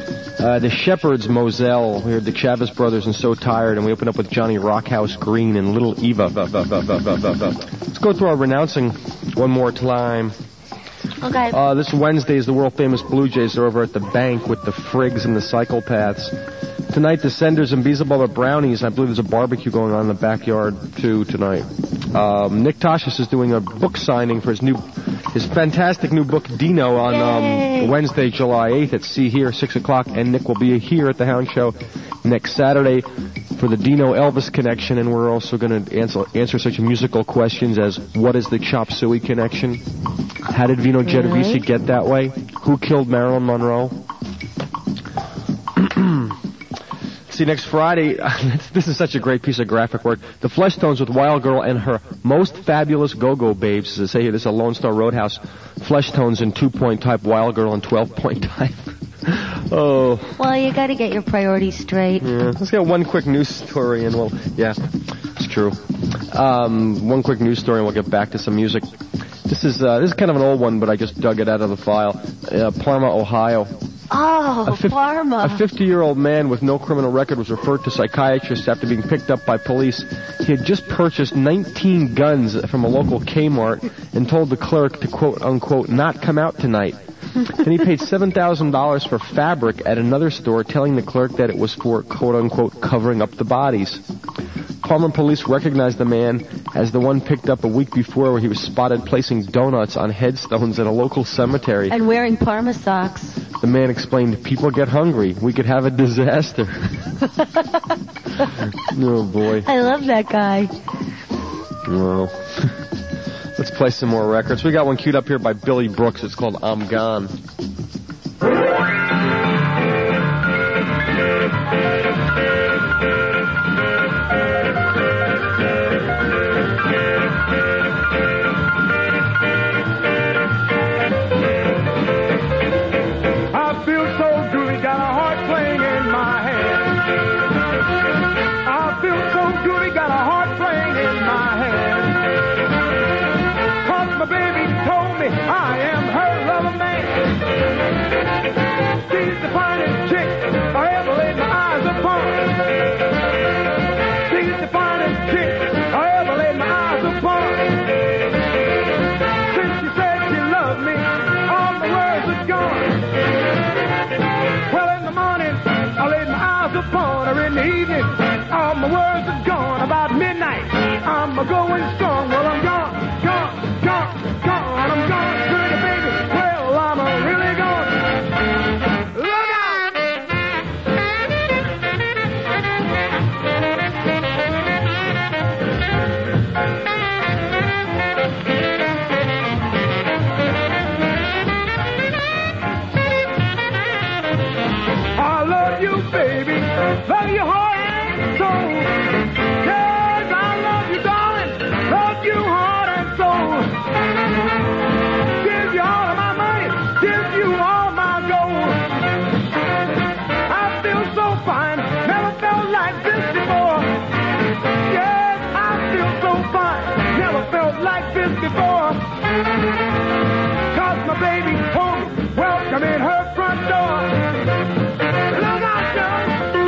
Uh, the Shepherds, Moselle. We heard the Chavez Brothers and So Tired, and we opened up with Johnny Rockhouse Green and Little Eva. Let's go through our renouncing one more time. Okay. Uh, this Wednesday is the world-famous Blue Jays are over at the bank with the Friggs and the Psychopaths. Tonight, the Senders and Beelzebub Brownies. I believe there's a barbecue going on in the backyard, too, tonight. Um, Nick Toshis is doing a book signing for his new, his fantastic new book, Dino, on um, Wednesday, July eighth at See Here, six o'clock. And Nick will be here at the Hound Show next Saturday for the Dino Elvis connection. And we're also going to answer, answer such musical questions as, what is the Chop Suey connection? How did Vino Genovese Really? get that way? Who killed Marilyn Monroe? See, next Friday, this is such a great piece of graphic work. The Fleshtones with Wild Girl and her most fabulous go-go babes. As I say here, this is a Lone Star Roadhouse. Fleshtones in two-point type, Wild Girl in twelve-point type. Oh. Well, you got to get your priorities straight. Yeah, let's get one quick news story, and we'll, yeah, it's true. Um, one quick news story, and we'll get back to some music. This is uh, this is kind of an old one, but I just dug it out of the file. Uh, Parma, Ohio. Oh, A fif- Parma. A fifty-year-old man with no criminal record was referred to psychiatrists after being picked up by police. He had just purchased nineteen guns from a local Kmart and told the clerk to, quote, unquote, not come out tonight. Then he paid seven thousand dollars for fabric at another store, telling the clerk that it was for, quote-unquote, covering up the bodies. Palmer police recognized the man as the one picked up a week before, where he was spotted placing donuts on headstones at a local cemetery. And wearing Parma socks. The man explained, people get hungry. We could have a disaster. Oh, boy. I love that guy. Well, let's play some more records. We got one queued up here by Billy Brooks. It's called I'm Gone. I feel so good, got a heart playing in my head. I feel so good, got a heart playing in my head. 'Cause my baby told me I am her lover man. She's the finest chick I ever laid my eyes upon. She's the finest chick I ever laid my eyes upon. Since she said she loved me, all the words are gone. Well, in the morning, I laid my eyes upon her. In the evening, all my words are gone. About midnight, I'm going strong. Well, I'm gone, gone, gone, gone. I'm gone, pretty baby. Well, I'm really gone. Look out! I love you, baby. Love you heart and soul. Yes, I love you, darling. Love you heart and soul. Give you all of my money. Give you all my gold. I feel so fine. Never felt like this before. Yes, I feel so fine. Never felt like this before. 'Cause my baby home. Welcome in her front door. Look out, John.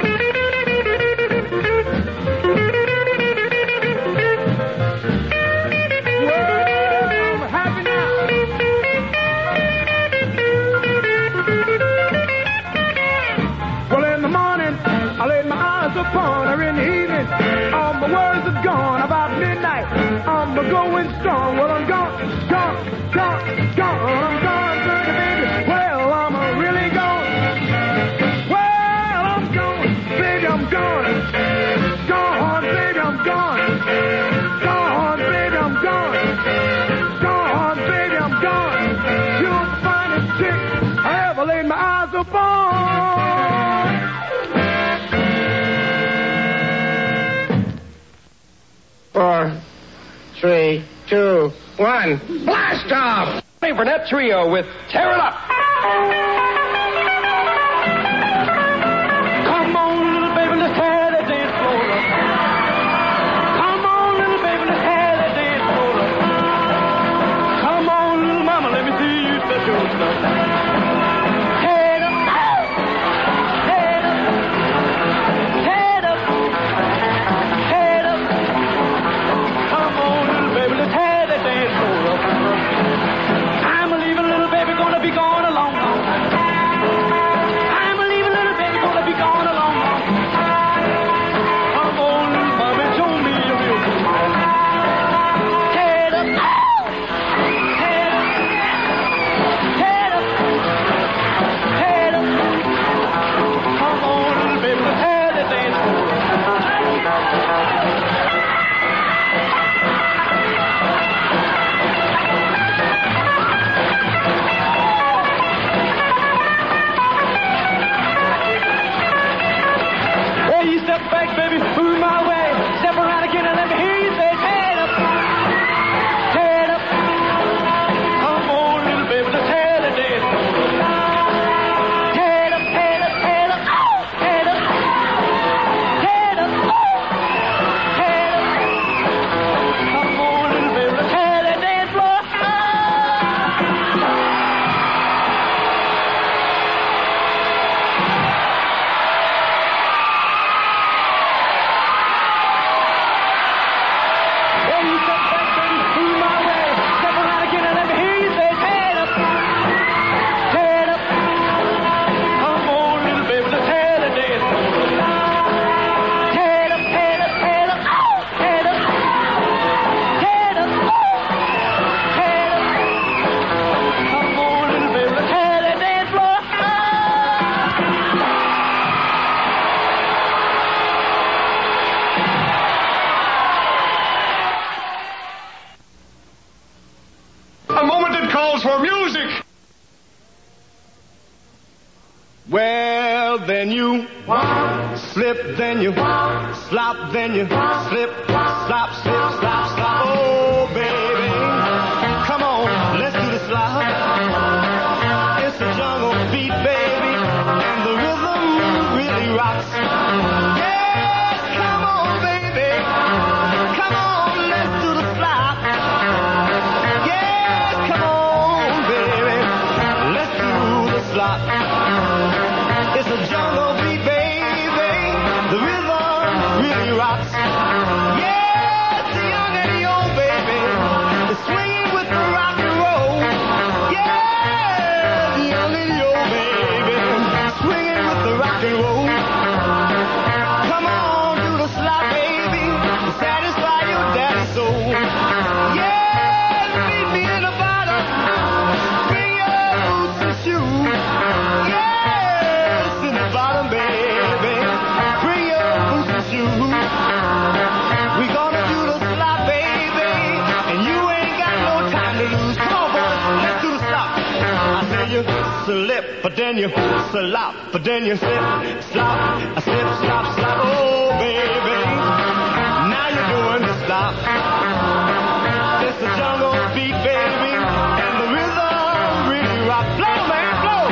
Well, I'm happy now. Well, in the morning, I laid my eyes upon her. In the evening, all my worries are gone. About midnight, I'm going strong. Well, I'm gone, gone, gone, gone. I'm gone, dirty baby. Well, I'm really gone. Well, I'm gone, baby, I'm gone. Gone, baby, I'm gone. Gone, baby, I'm gone. Gone, baby, I'm gone. You're the finest chick I ever laid my eyes upon. Four, three, two, one. Blast off! Hey, Burnett Trio with Tear It Up. Come on, little baby, let's tear that dance floor up. Come on, little baby, let's tear that dance floor up. Come on, little mama, let me see you special stuff. Head up, head up, head up, head up. Come on, little baby, let's tear that dance floor up. I'm leaving, little baby, gonna be gone a long, long time. Well, then you slip, then you slop, then you slip, slop, slip, slop, slop. Oh, baby, come on, let's do the slop. It's a jungle beat, baby, and the rhythm really rocks. Yes, come on, baby, come on, let's do the slop. Yes, come on, baby, let's do the slop. It's a jungle beat, baby. The rhythm really rocks. Yes, the young and the old, baby. The swinging with the rock and roll. Yeah, the young and the old, baby. Swinging with the rock and roll. Come on, do the slop, baby. To satisfy your daddy's soul. Yeah, meet me in the bottom. Bring your boots and shoes. Yeah. Bottom, baby, bring your boots and shoes. We gonna do the slop, baby, and you ain't got no time to lose. Come on, boys, let's do the slop. I say you slip, but then you slop, but then you slip, slop, I slip, slop, slop. Oh, baby, now you're doing the slop. It's the jungle beat, baby, and the rhythm really rock. Blow, man, blow.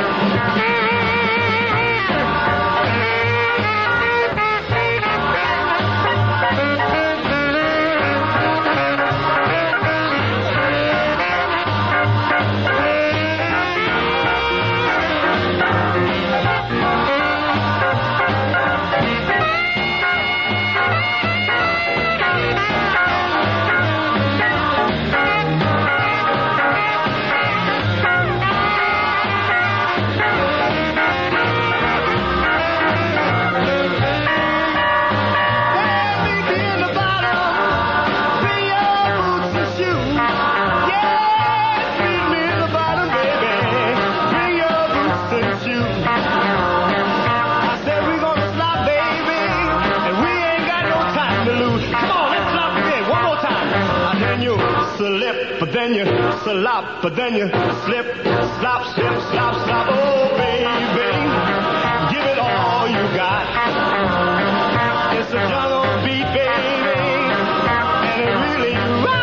But then you slop, but then you slip, slop, slip, slop, slop. Oh, baby, give it all you got. It's a jungle beat, baby, and it really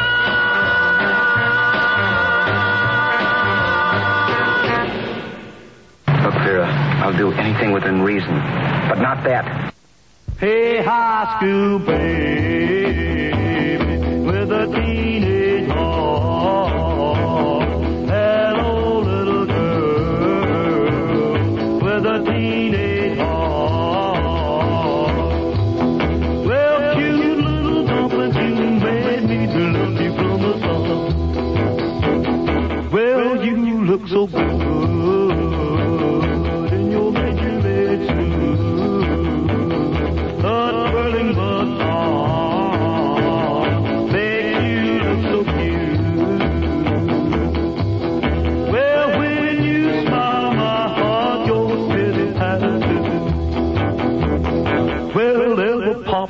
rocks. Look, Vera, I'll do anything within reason, but not that. Hey, high school baby, with a teenage heart. Hello, little girl, with a teenage heart. Well, cute little dumplings, you made me to love you from the start. Well, you look so good in your major red suit. Twirling but on, make you look so cute. Well, when you smile, my heart goes really tight. Well, ever pop a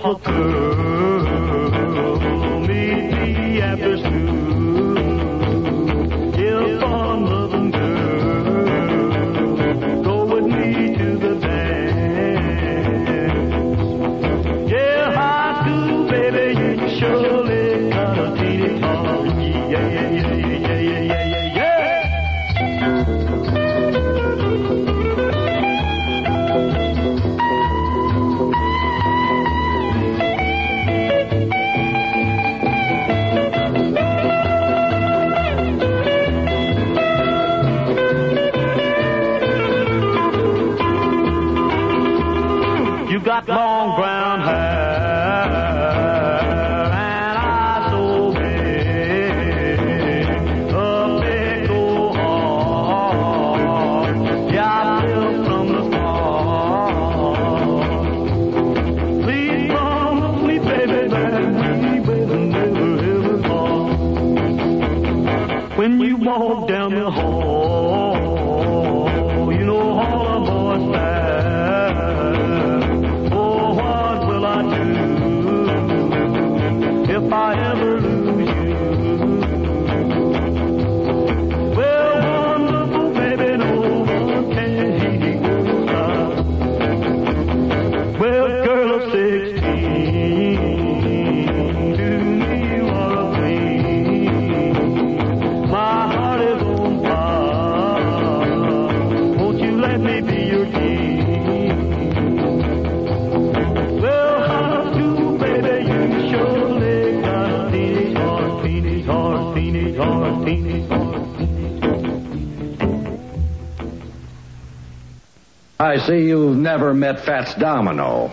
girl, meet me after school. Yeah, fun loving girl, go with me to the dance. Yeah, high school, baby, you surely got a teenage heart. Yeah, yeah, yeah, yeah, yeah, yeah, yeah, yeah. You got long brown hair and eyes so big, a big old heart. Yeah, I built from the start. Please promise me, baby, that we will never ever part. When you walk down the hall, you know all the boys laugh. What will I do if I ever lose you? Well, wonderful baby, no one can he go. I see you've never met Fats Domino.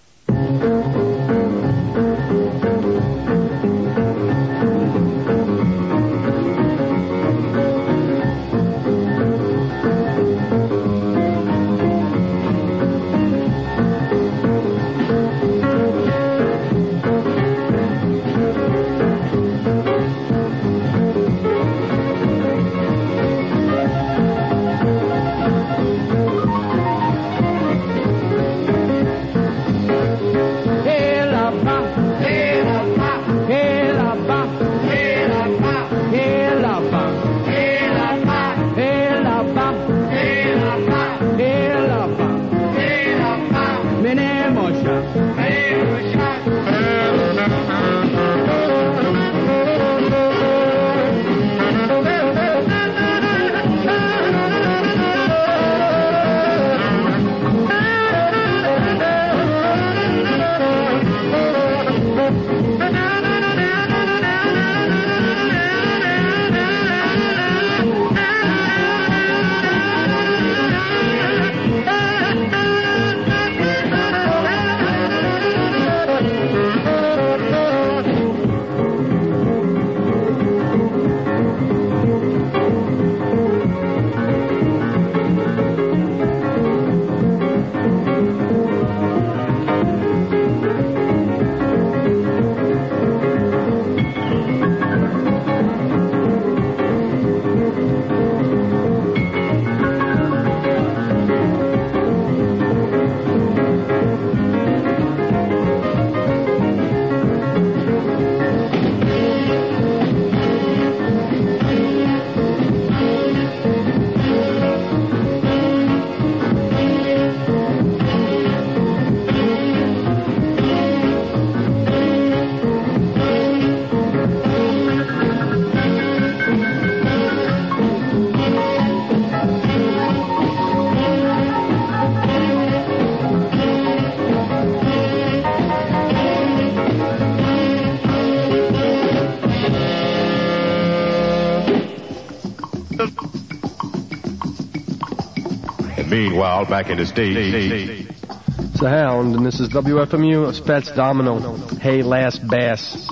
Meanwhile, back in the States. It's the Hound, and this is W F M U, Fats Domino. Hey, last bass.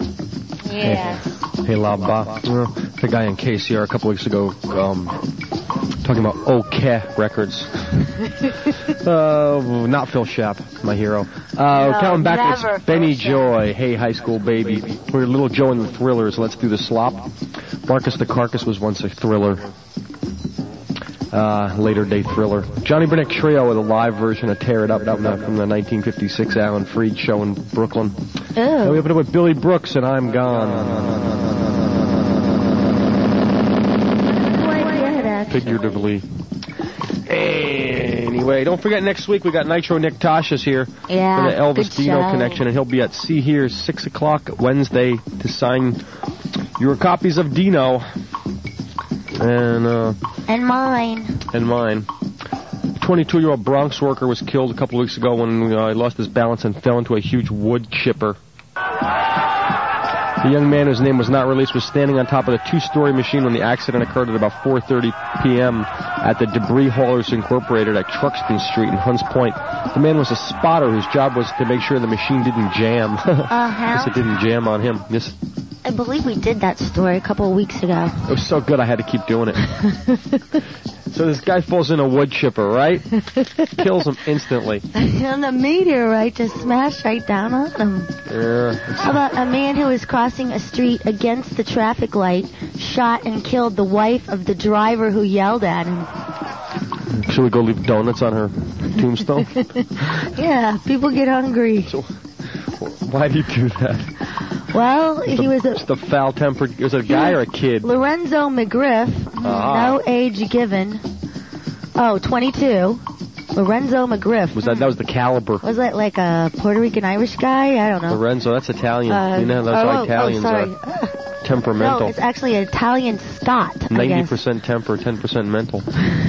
Yeah. Hey, hey la ba. You know, the guy in K C R a couple weeks ago, um, talking about OK Records. uh, not Phil Shap, my hero. Uh, No, counting backwards, never Benny Phil Joy, Hey, High School Baby. We're Little Joe and the Thrillers, Let's Do the Slop. Marcus the Carcass was once a thriller. Uh, later day thriller. Johnny Burnett Trio with a live version of Tear It Up from the, from the nineteen fifty-six Alan Freed show in Brooklyn. And we open it with Billy Brooks and I'm Gone. Figuratively. Anyway, don't forget next week we got Nitro Nick Tosh's here Yeah, for the Elvis good Dino show. connection, and he'll be at See Here six o'clock Wednesday to sign your copies of Dino. And, uh... And mine. And mine. twenty-two-year-old Bronx worker was killed a couple of weeks ago when uh, he lost his balance and fell into a huge wood chipper. The young man, whose name was not released, was standing on top of the two-story machine when the accident occurred at about four thirty p.m. at the Debris Haulers Incorporated at Truxton Street in Hunts Point. The man was a spotter whose job was to make sure the machine didn't jam. Uh-huh. Yes, it didn't jam on him. Yes. I believe we did that story a couple of weeks ago. It was so good I had to keep doing it. So this guy falls in a wood chipper, right? Kills him instantly. And the meteorite just smashed right down on him. Yeah. How about a man who was crossing a street against the traffic light shot and killed the wife of the driver who yelled at him? Should we go leave donuts on her tombstone? Yeah, people get hungry. So, why do you do that? Well, he was a... Just a foul-tempered... Was it a guy or a kid? Lorenzo McGriff, Ah. no age given. Oh, twenty-two. Lorenzo McGriff. Was that that was the caliber? Was that like a Puerto Rican Irish guy? I don't know. Lorenzo, that's Italian. Uh, you know, that's oh, how oh, Italians sorry. are. Temperamental. No, it's actually an Italian Scot, I ninety guess. percent temper, ten percent mental.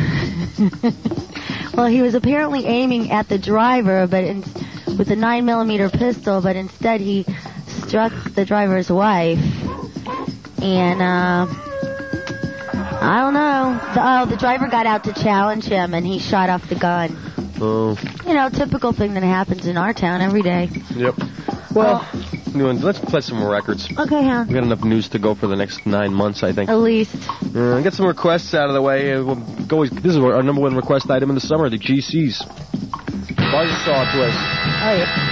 Well, he was apparently aiming at the driver, but in, with a nine millimeter pistol, but instead he struck the driver's wife. And uh, I don't know. The, oh, the driver got out to challenge him, and he shot off the gun. Oh. You know, typical thing that happens in our town every day. Yep. Well, oh. let's play some more records. Okay, huh? We got enough news to go for the next nine months, I think. At least. Uh, get some requests out of the way. Uh, we'll go. This is our number one request item in the summer: the G Cs. Buzzsaw Twist. Oh yeah.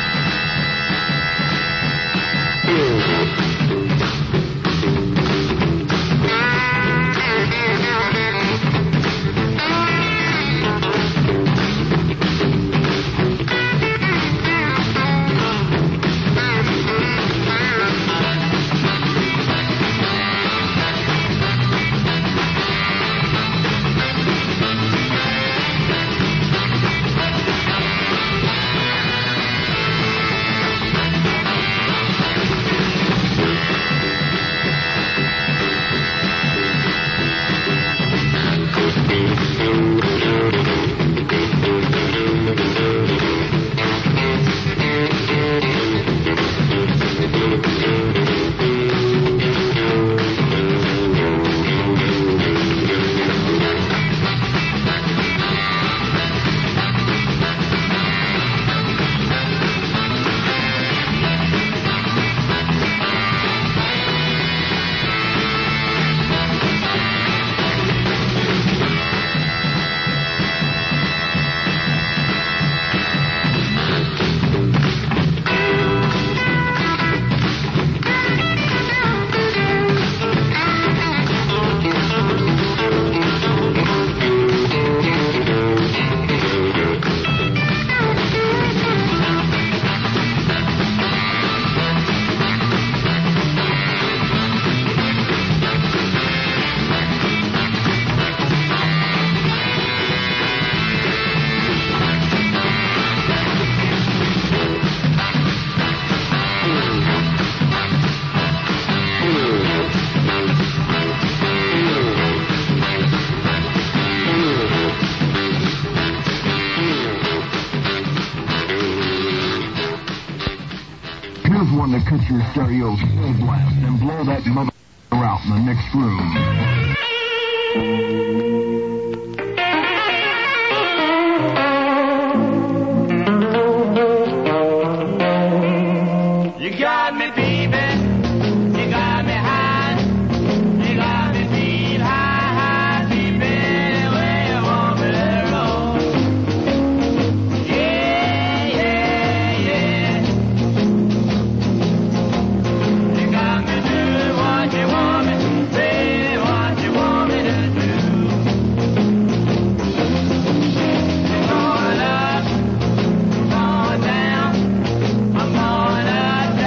One to cut your stereo full blast and blow that mother out in the next room. You got me, baby. You got me high. You got me feel high, high, baby. The way you want me to roll. Yeah, yeah, yeah. You got me doing what you want me, baby, what you want me to do. You're going up, going down. I'm going up.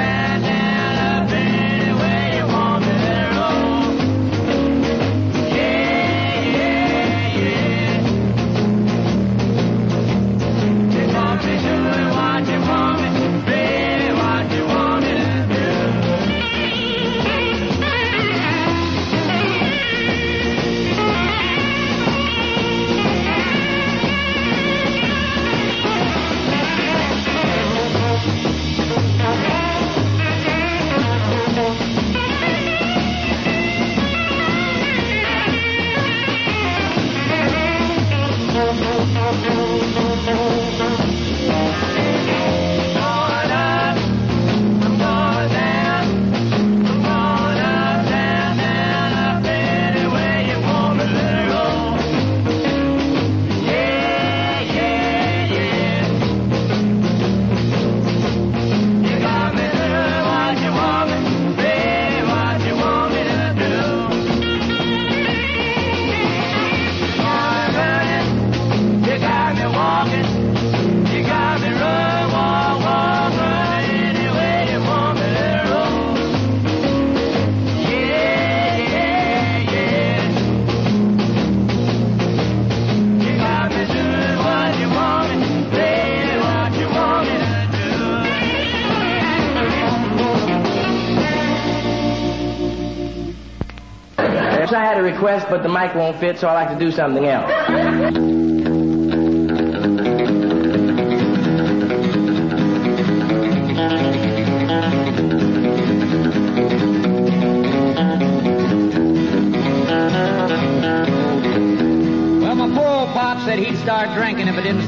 I had a request, but the mic won't fit, so I like to do something else.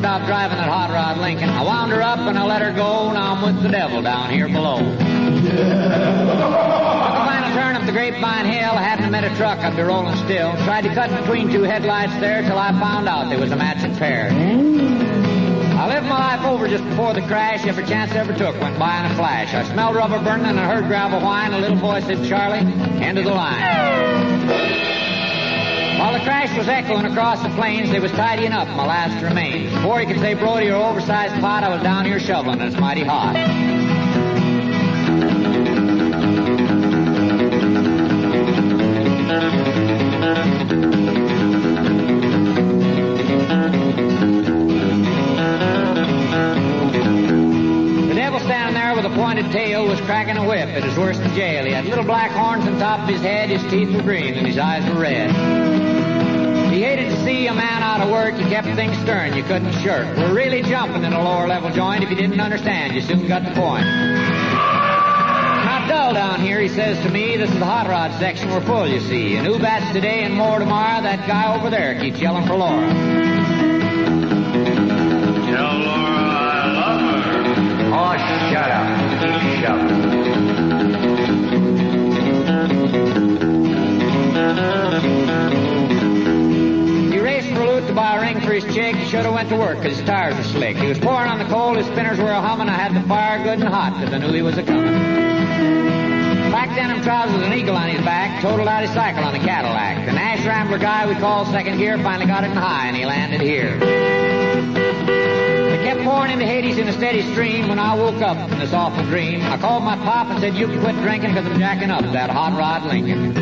stop driving that hot rod Lincoln. I wound her up and I let her go. Now I'm with the devil down here below. Took a final turn up the Grapevine Hill. I hadn't met a truck. I'd be rolling still. Tried to cut between two headlights there till I found out there was a matching pair. I lived my life over just before the crash. Every chance I ever took went by in a flash. I smelled rubber burning and I heard gravel whine. A little boy said, Charlie, end of the line. While the crash was echoing across the plains, they was tidying up my last remains. Before you could say Brody or oversized pot, I was down here shoveling and it's mighty hot. With a pointed tail was cracking a whip. It was worse than jail. He had little black horns on top of his head. His teeth were green and his eyes were red. He hated to see a man out of work. He kept things stern. You couldn't shirk. We're really jumping in a lower level joint. If you didn't understand, you soon got the point. Not dull down here, he says to me. This is the hot rod section. We're full, you see. And who bats today and more tomorrow? That guy over there keeps yelling for Laura. Tell Laura I love her. Oh, shut up. Keep shoving. He raced for Luke to buy a ring for his chick. He should have went to work because his tires were slick. He was pouring on the coal. His spinners were a-humming. I had the fire good and hot because I knew he was a-coming. Black denim trousers and an eagle on his back. Totaled out his cycle on the Cadillac. The Nash Rambler guy we called second gear finally got it in high and he landed here. Kept pouring into Hades in a steady stream. When I woke up from this awful dream, I called my pop and said, you can quit drinking because I'm jacking up that hot rod Lincoln.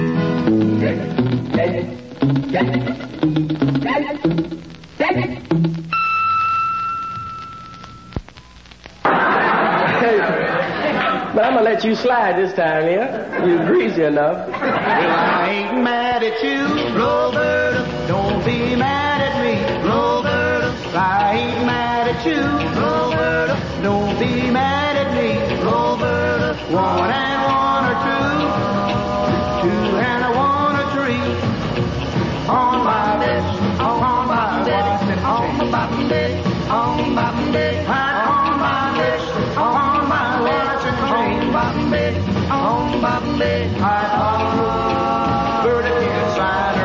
But I'm going to let you slide this time, yeah? You're greasy enough. Well, I ain't mad at you, Roberta. Don't be mad at me, Roberta. I ain't mad at you, Roberta. Don't be mad at me, Roberta. One and one or two, two and a one or three. On my bed, on my bed, on my bed, on my bed, on my bed, on my watch and train, on my bed, on my bed. I thought Berta can sign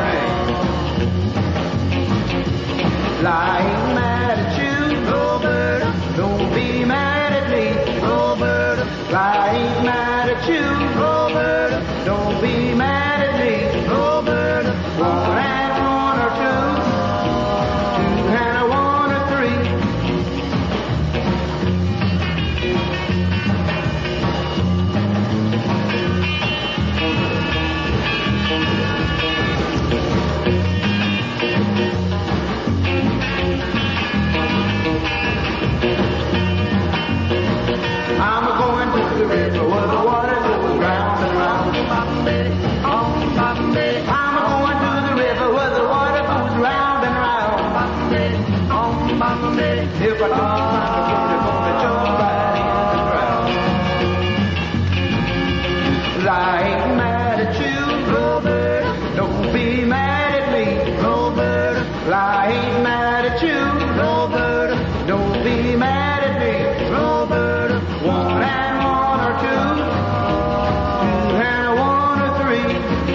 her name. I ain't mad at you, Roberta. Don't be mad at me, Roberta. I ain't mad at you, Roberta. Don't be mad at me, Roberta. One and one or two, two and a one or three. I'm going to the river where the water goes round and round. I'm going to the river where the water goes round and round. If I don't find a girl, I'm gonna jump right in the ground. I ain't mad at you, Roberta. Don't be mad at me, Roberta. I ain't mad at you, Roberta. Don't be mad at me, Roberta. One and one or two, two and a one or three.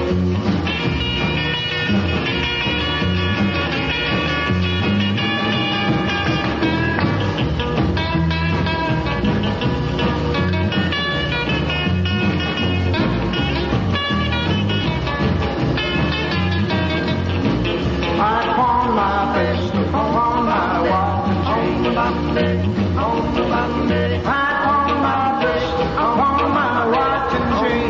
I pawn my face, upon my watch and chain. I pawn my face, upon my watch and chain.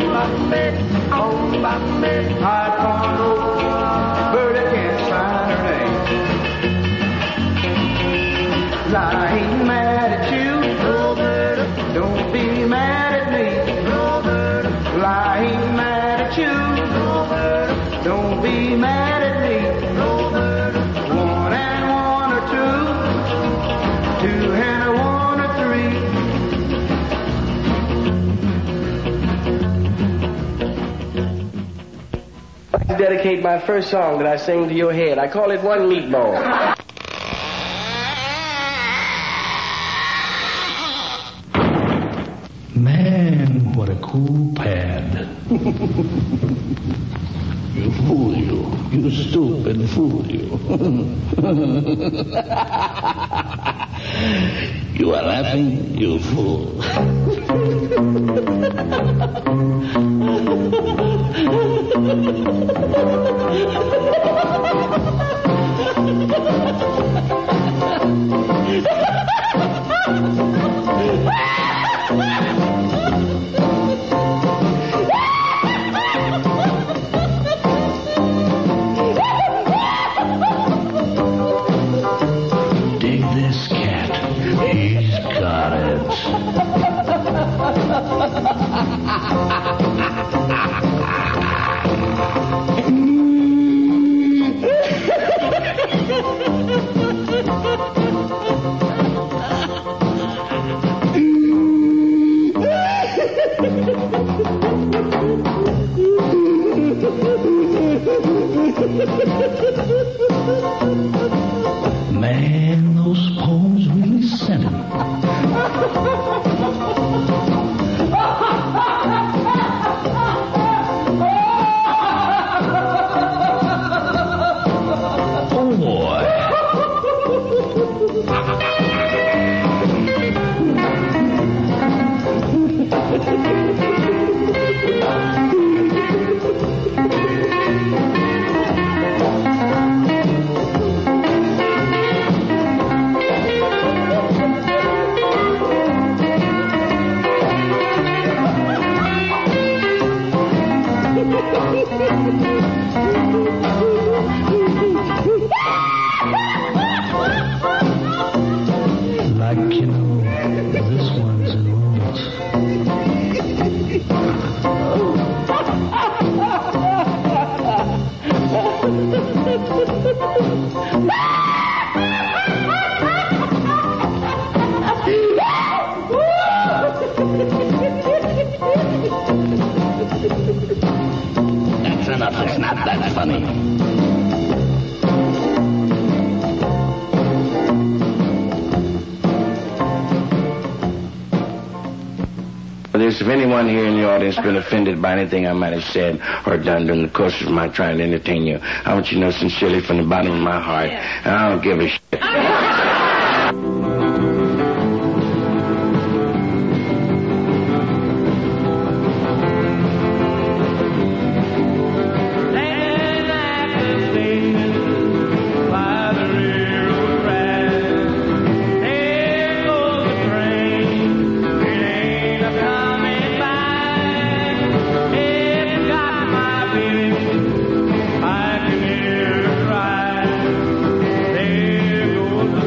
I pawn old Berta can't sign her name. I ain't mad at you, Roberta. Don't be mad at me, Roberta. I ain't mad at you, Roberta. Don't be mad at me, Roberta. One and one or two, two and a one or three. I dedicate my first song that I sing to your head. I call it One Meatball. Man, what a cool pad. You fool you. You stupid fool you. You are laughing, you fool. Dig this cat. He's got it. Man, those poems really sent him. Oh boy. Like, you know, this one's in Roots. That's enough. It's not that funny. If anyone here in the audience has been offended by anything I might have said or done during the course of my trying to entertain you, I want you to know sincerely from the bottom of my heart, I don't give a shit. I can hear her cry. There goes the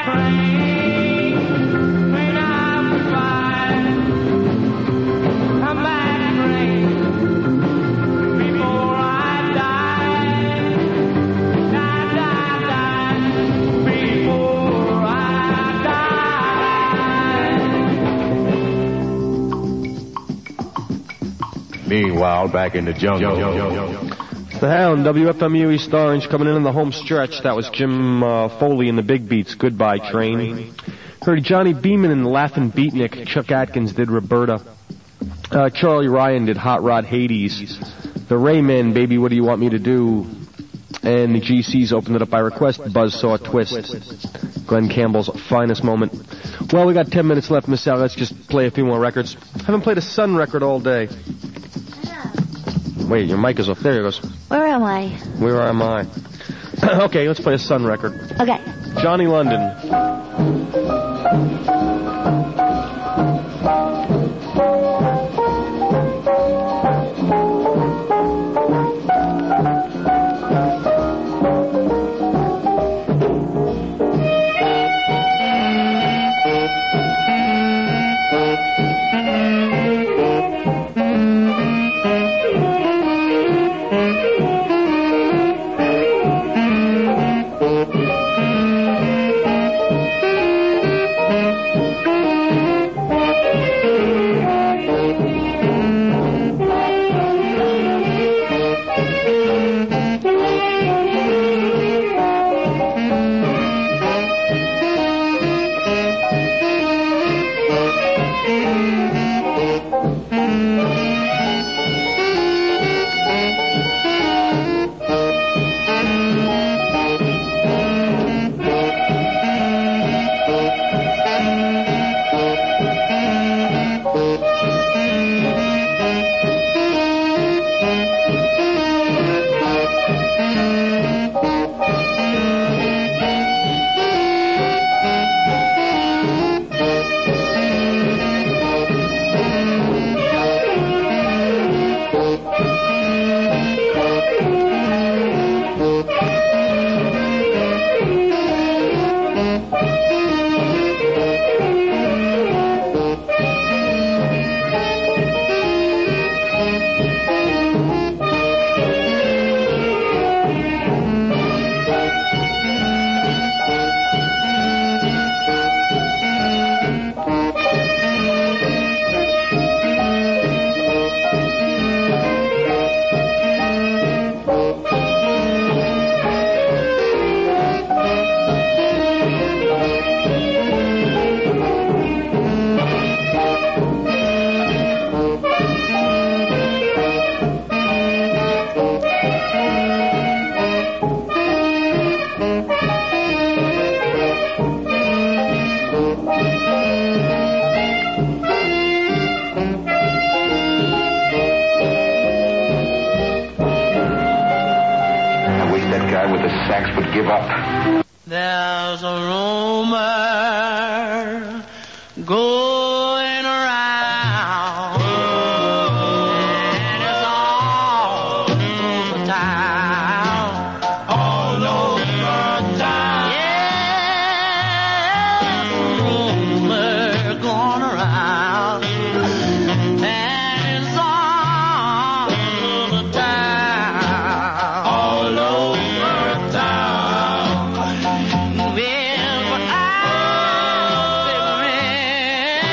train. When I was fine, come back train. Before I die, die, die, die. Before I die. Meanwhile, back in the jungle. The Hound, W F M U East Orange, coming in in the home stretch. That was Jim uh, Foley in the Big Beats, Goodbye Train. Heard Johnny Beeman and Laughin' Beatnik. Chuck Atkins did Roberta. Uh, Charlie Ryan did Hot Rod Hades. The Raymen, Baby What Do You Want Me to Do? And the G Cs opened it up by request. Buzzsaw Twist. Glenn Campbell's finest moment. Well, we got ten minutes left, Miss Al. Let's just play a few more records. Haven't played a Sun record all day. Wait, your mic is off. There it goes. Where am I? Where am I? Okay, let's play a Sun record. Okay. Johnny London. Give up. There's a rumor going around, and it's all over town, all over town. Yeah, rumor going around, and it's all over town, all over town. Well, but I'm figuring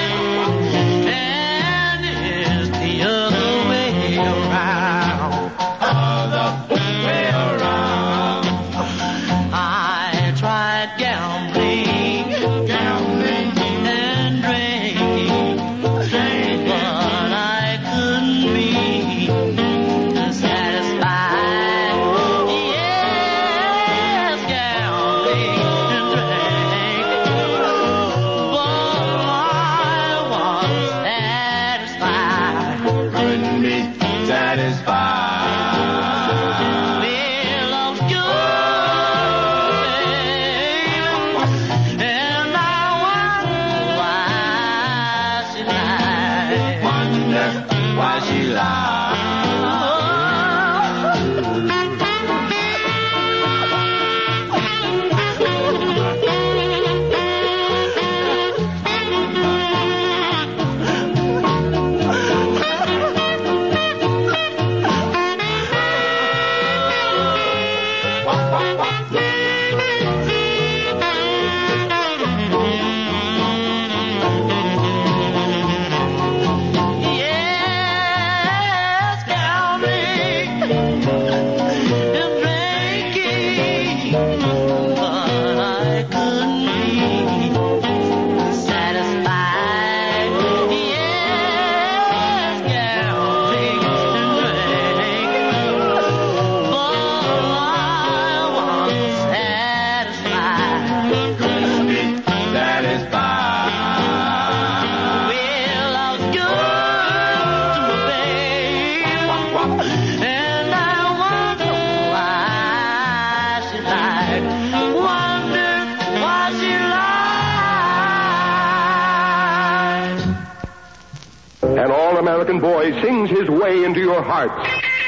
boy sings his way into your hearts.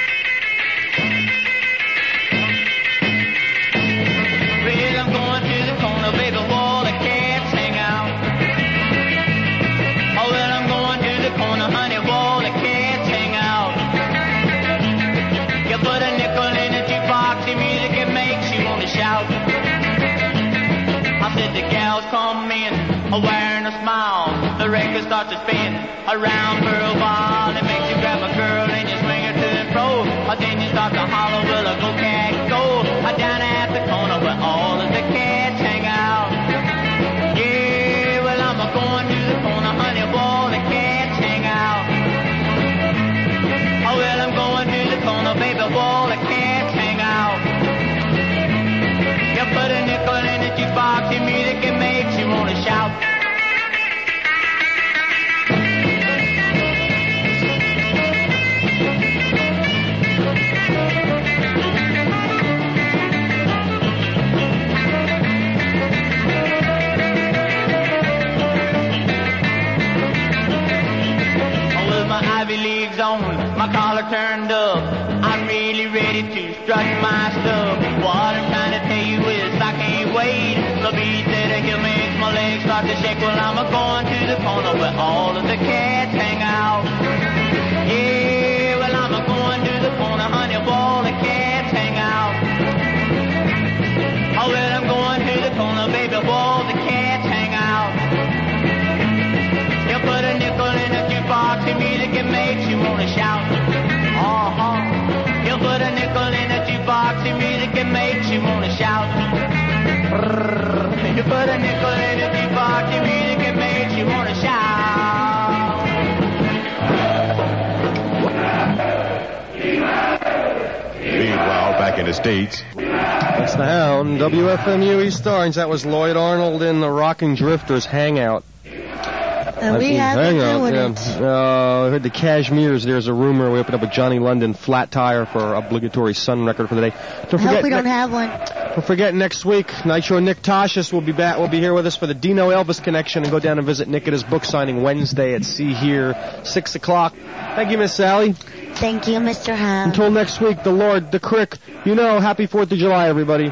Well, I'm going to the corner, baby, where all the cats hang out. Oh, well, I'm going to the corner, honey, where all the cats hang out. You put a nickel in a jukebox, the music it makes you want to shout. I said the gals come in, wearing a smile. The record starts to spin around for a while. It makes you grab a girl and you swing her to and fro. Or then you start to holler, well, a go cat go. Down at the corner where all of the cats hang out. Yeah, well, I'm a going to the corner, honey, where all the cats hang out. Oh, well, I'm going to the corner, baby, where all the cats hang out. You put a nickel in the jukebox, the music it makes you want to shout. Ivy leagues on, my collar turned up. I'm really ready to strut my stuff. What I'm trying to tell you is I can't wait. The beat that I hear makes my legs start to shake. Well, I'm a going to the corner where all of the cats hang out. Yeah, well, I'm a going to the corner, honey, where all the cats hang out. Oh, well, I'm going to the corner, baby, where all the cats hang out. You put a nickel in a jukebox, the music it makes you want to shout. Uh-huh. You put a nickel in a jukebox, the music it makes you want to shout. You put a nickel in a jukebox, the music it makes you want to shout. Meanwhile, back in the States. That's the Hound, W F M U East Orange. That was Lloyd Arnold in the Rocking Drifters Hangout. And we have been doing yeah. it. Uh, I heard the Cashmeres. There's a rumor we opened up a Johnny London flat tire for our obligatory Sun record for the day. Don't I forget hope we don't ne- have one. Don't forget next week, Nitro Nick Toshis will be back. Will be here with us for the Dino Elvis connection, and go down and visit Nick at his book signing Wednesday at See Here, six o'clock. Thank you, Miss Sally. Thank you, Mister Hound. Until next week, the Lord, the Crick. You know, happy Fourth of July, everybody.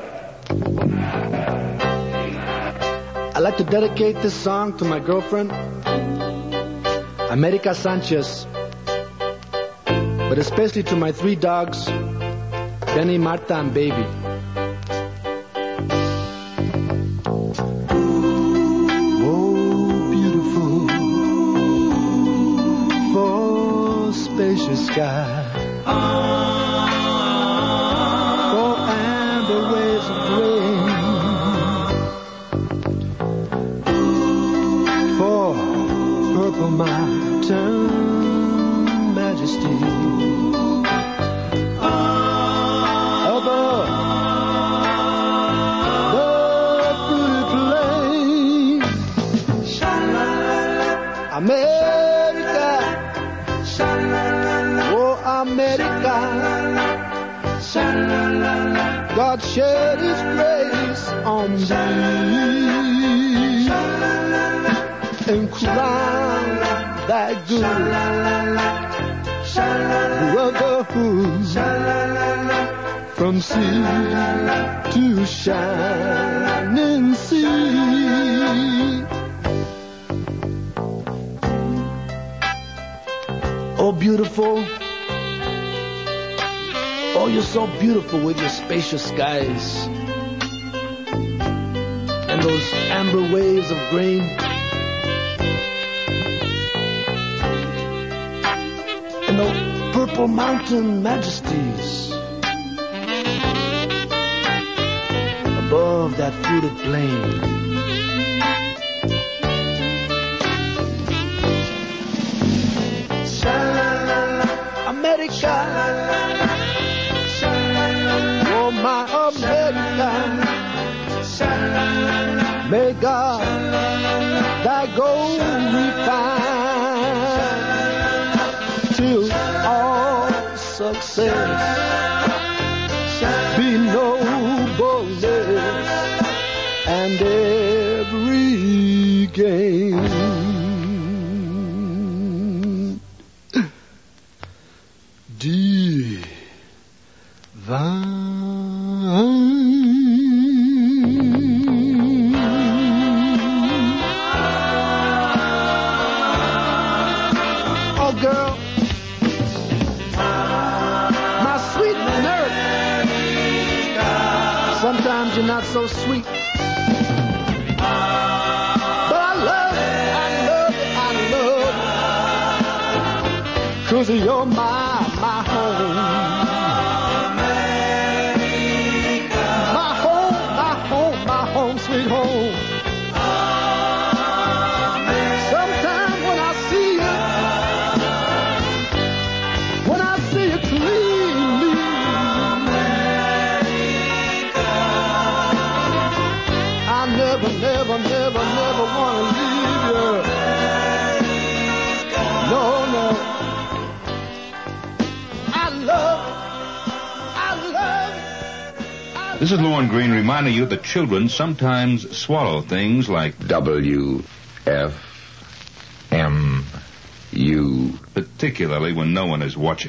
I'd like to dedicate this song to my girlfriend, America Sanchez, but especially to my three dogs, Benny, Marta, and Baby. Oh, beautiful, for spacious sky, for amber waves of rain, for purple mountain majesty, above the fruited plain, America, oh America, God shed His grace on thee and crown thy good brotherhood from sea to shining sea. Oh, beautiful. Oh, you're so beautiful with your spacious skies and those amber waves of grain. And the purple mountain majesties above that fruited plain. America, oh my America, may God thy gold refine till all success be nobleness and every gain you're not so sweet. But I love you, I love you, I love you. 'Cause you're my, my home. My home, my home, my home, sweet home. Sometimes when I see you, when I see you cleanly, I never, never, never, never want to leave you. No, no. I love, I love. This is Lorne Green reminding you that children sometimes swallow things like W F M U. particularly when no one is watching.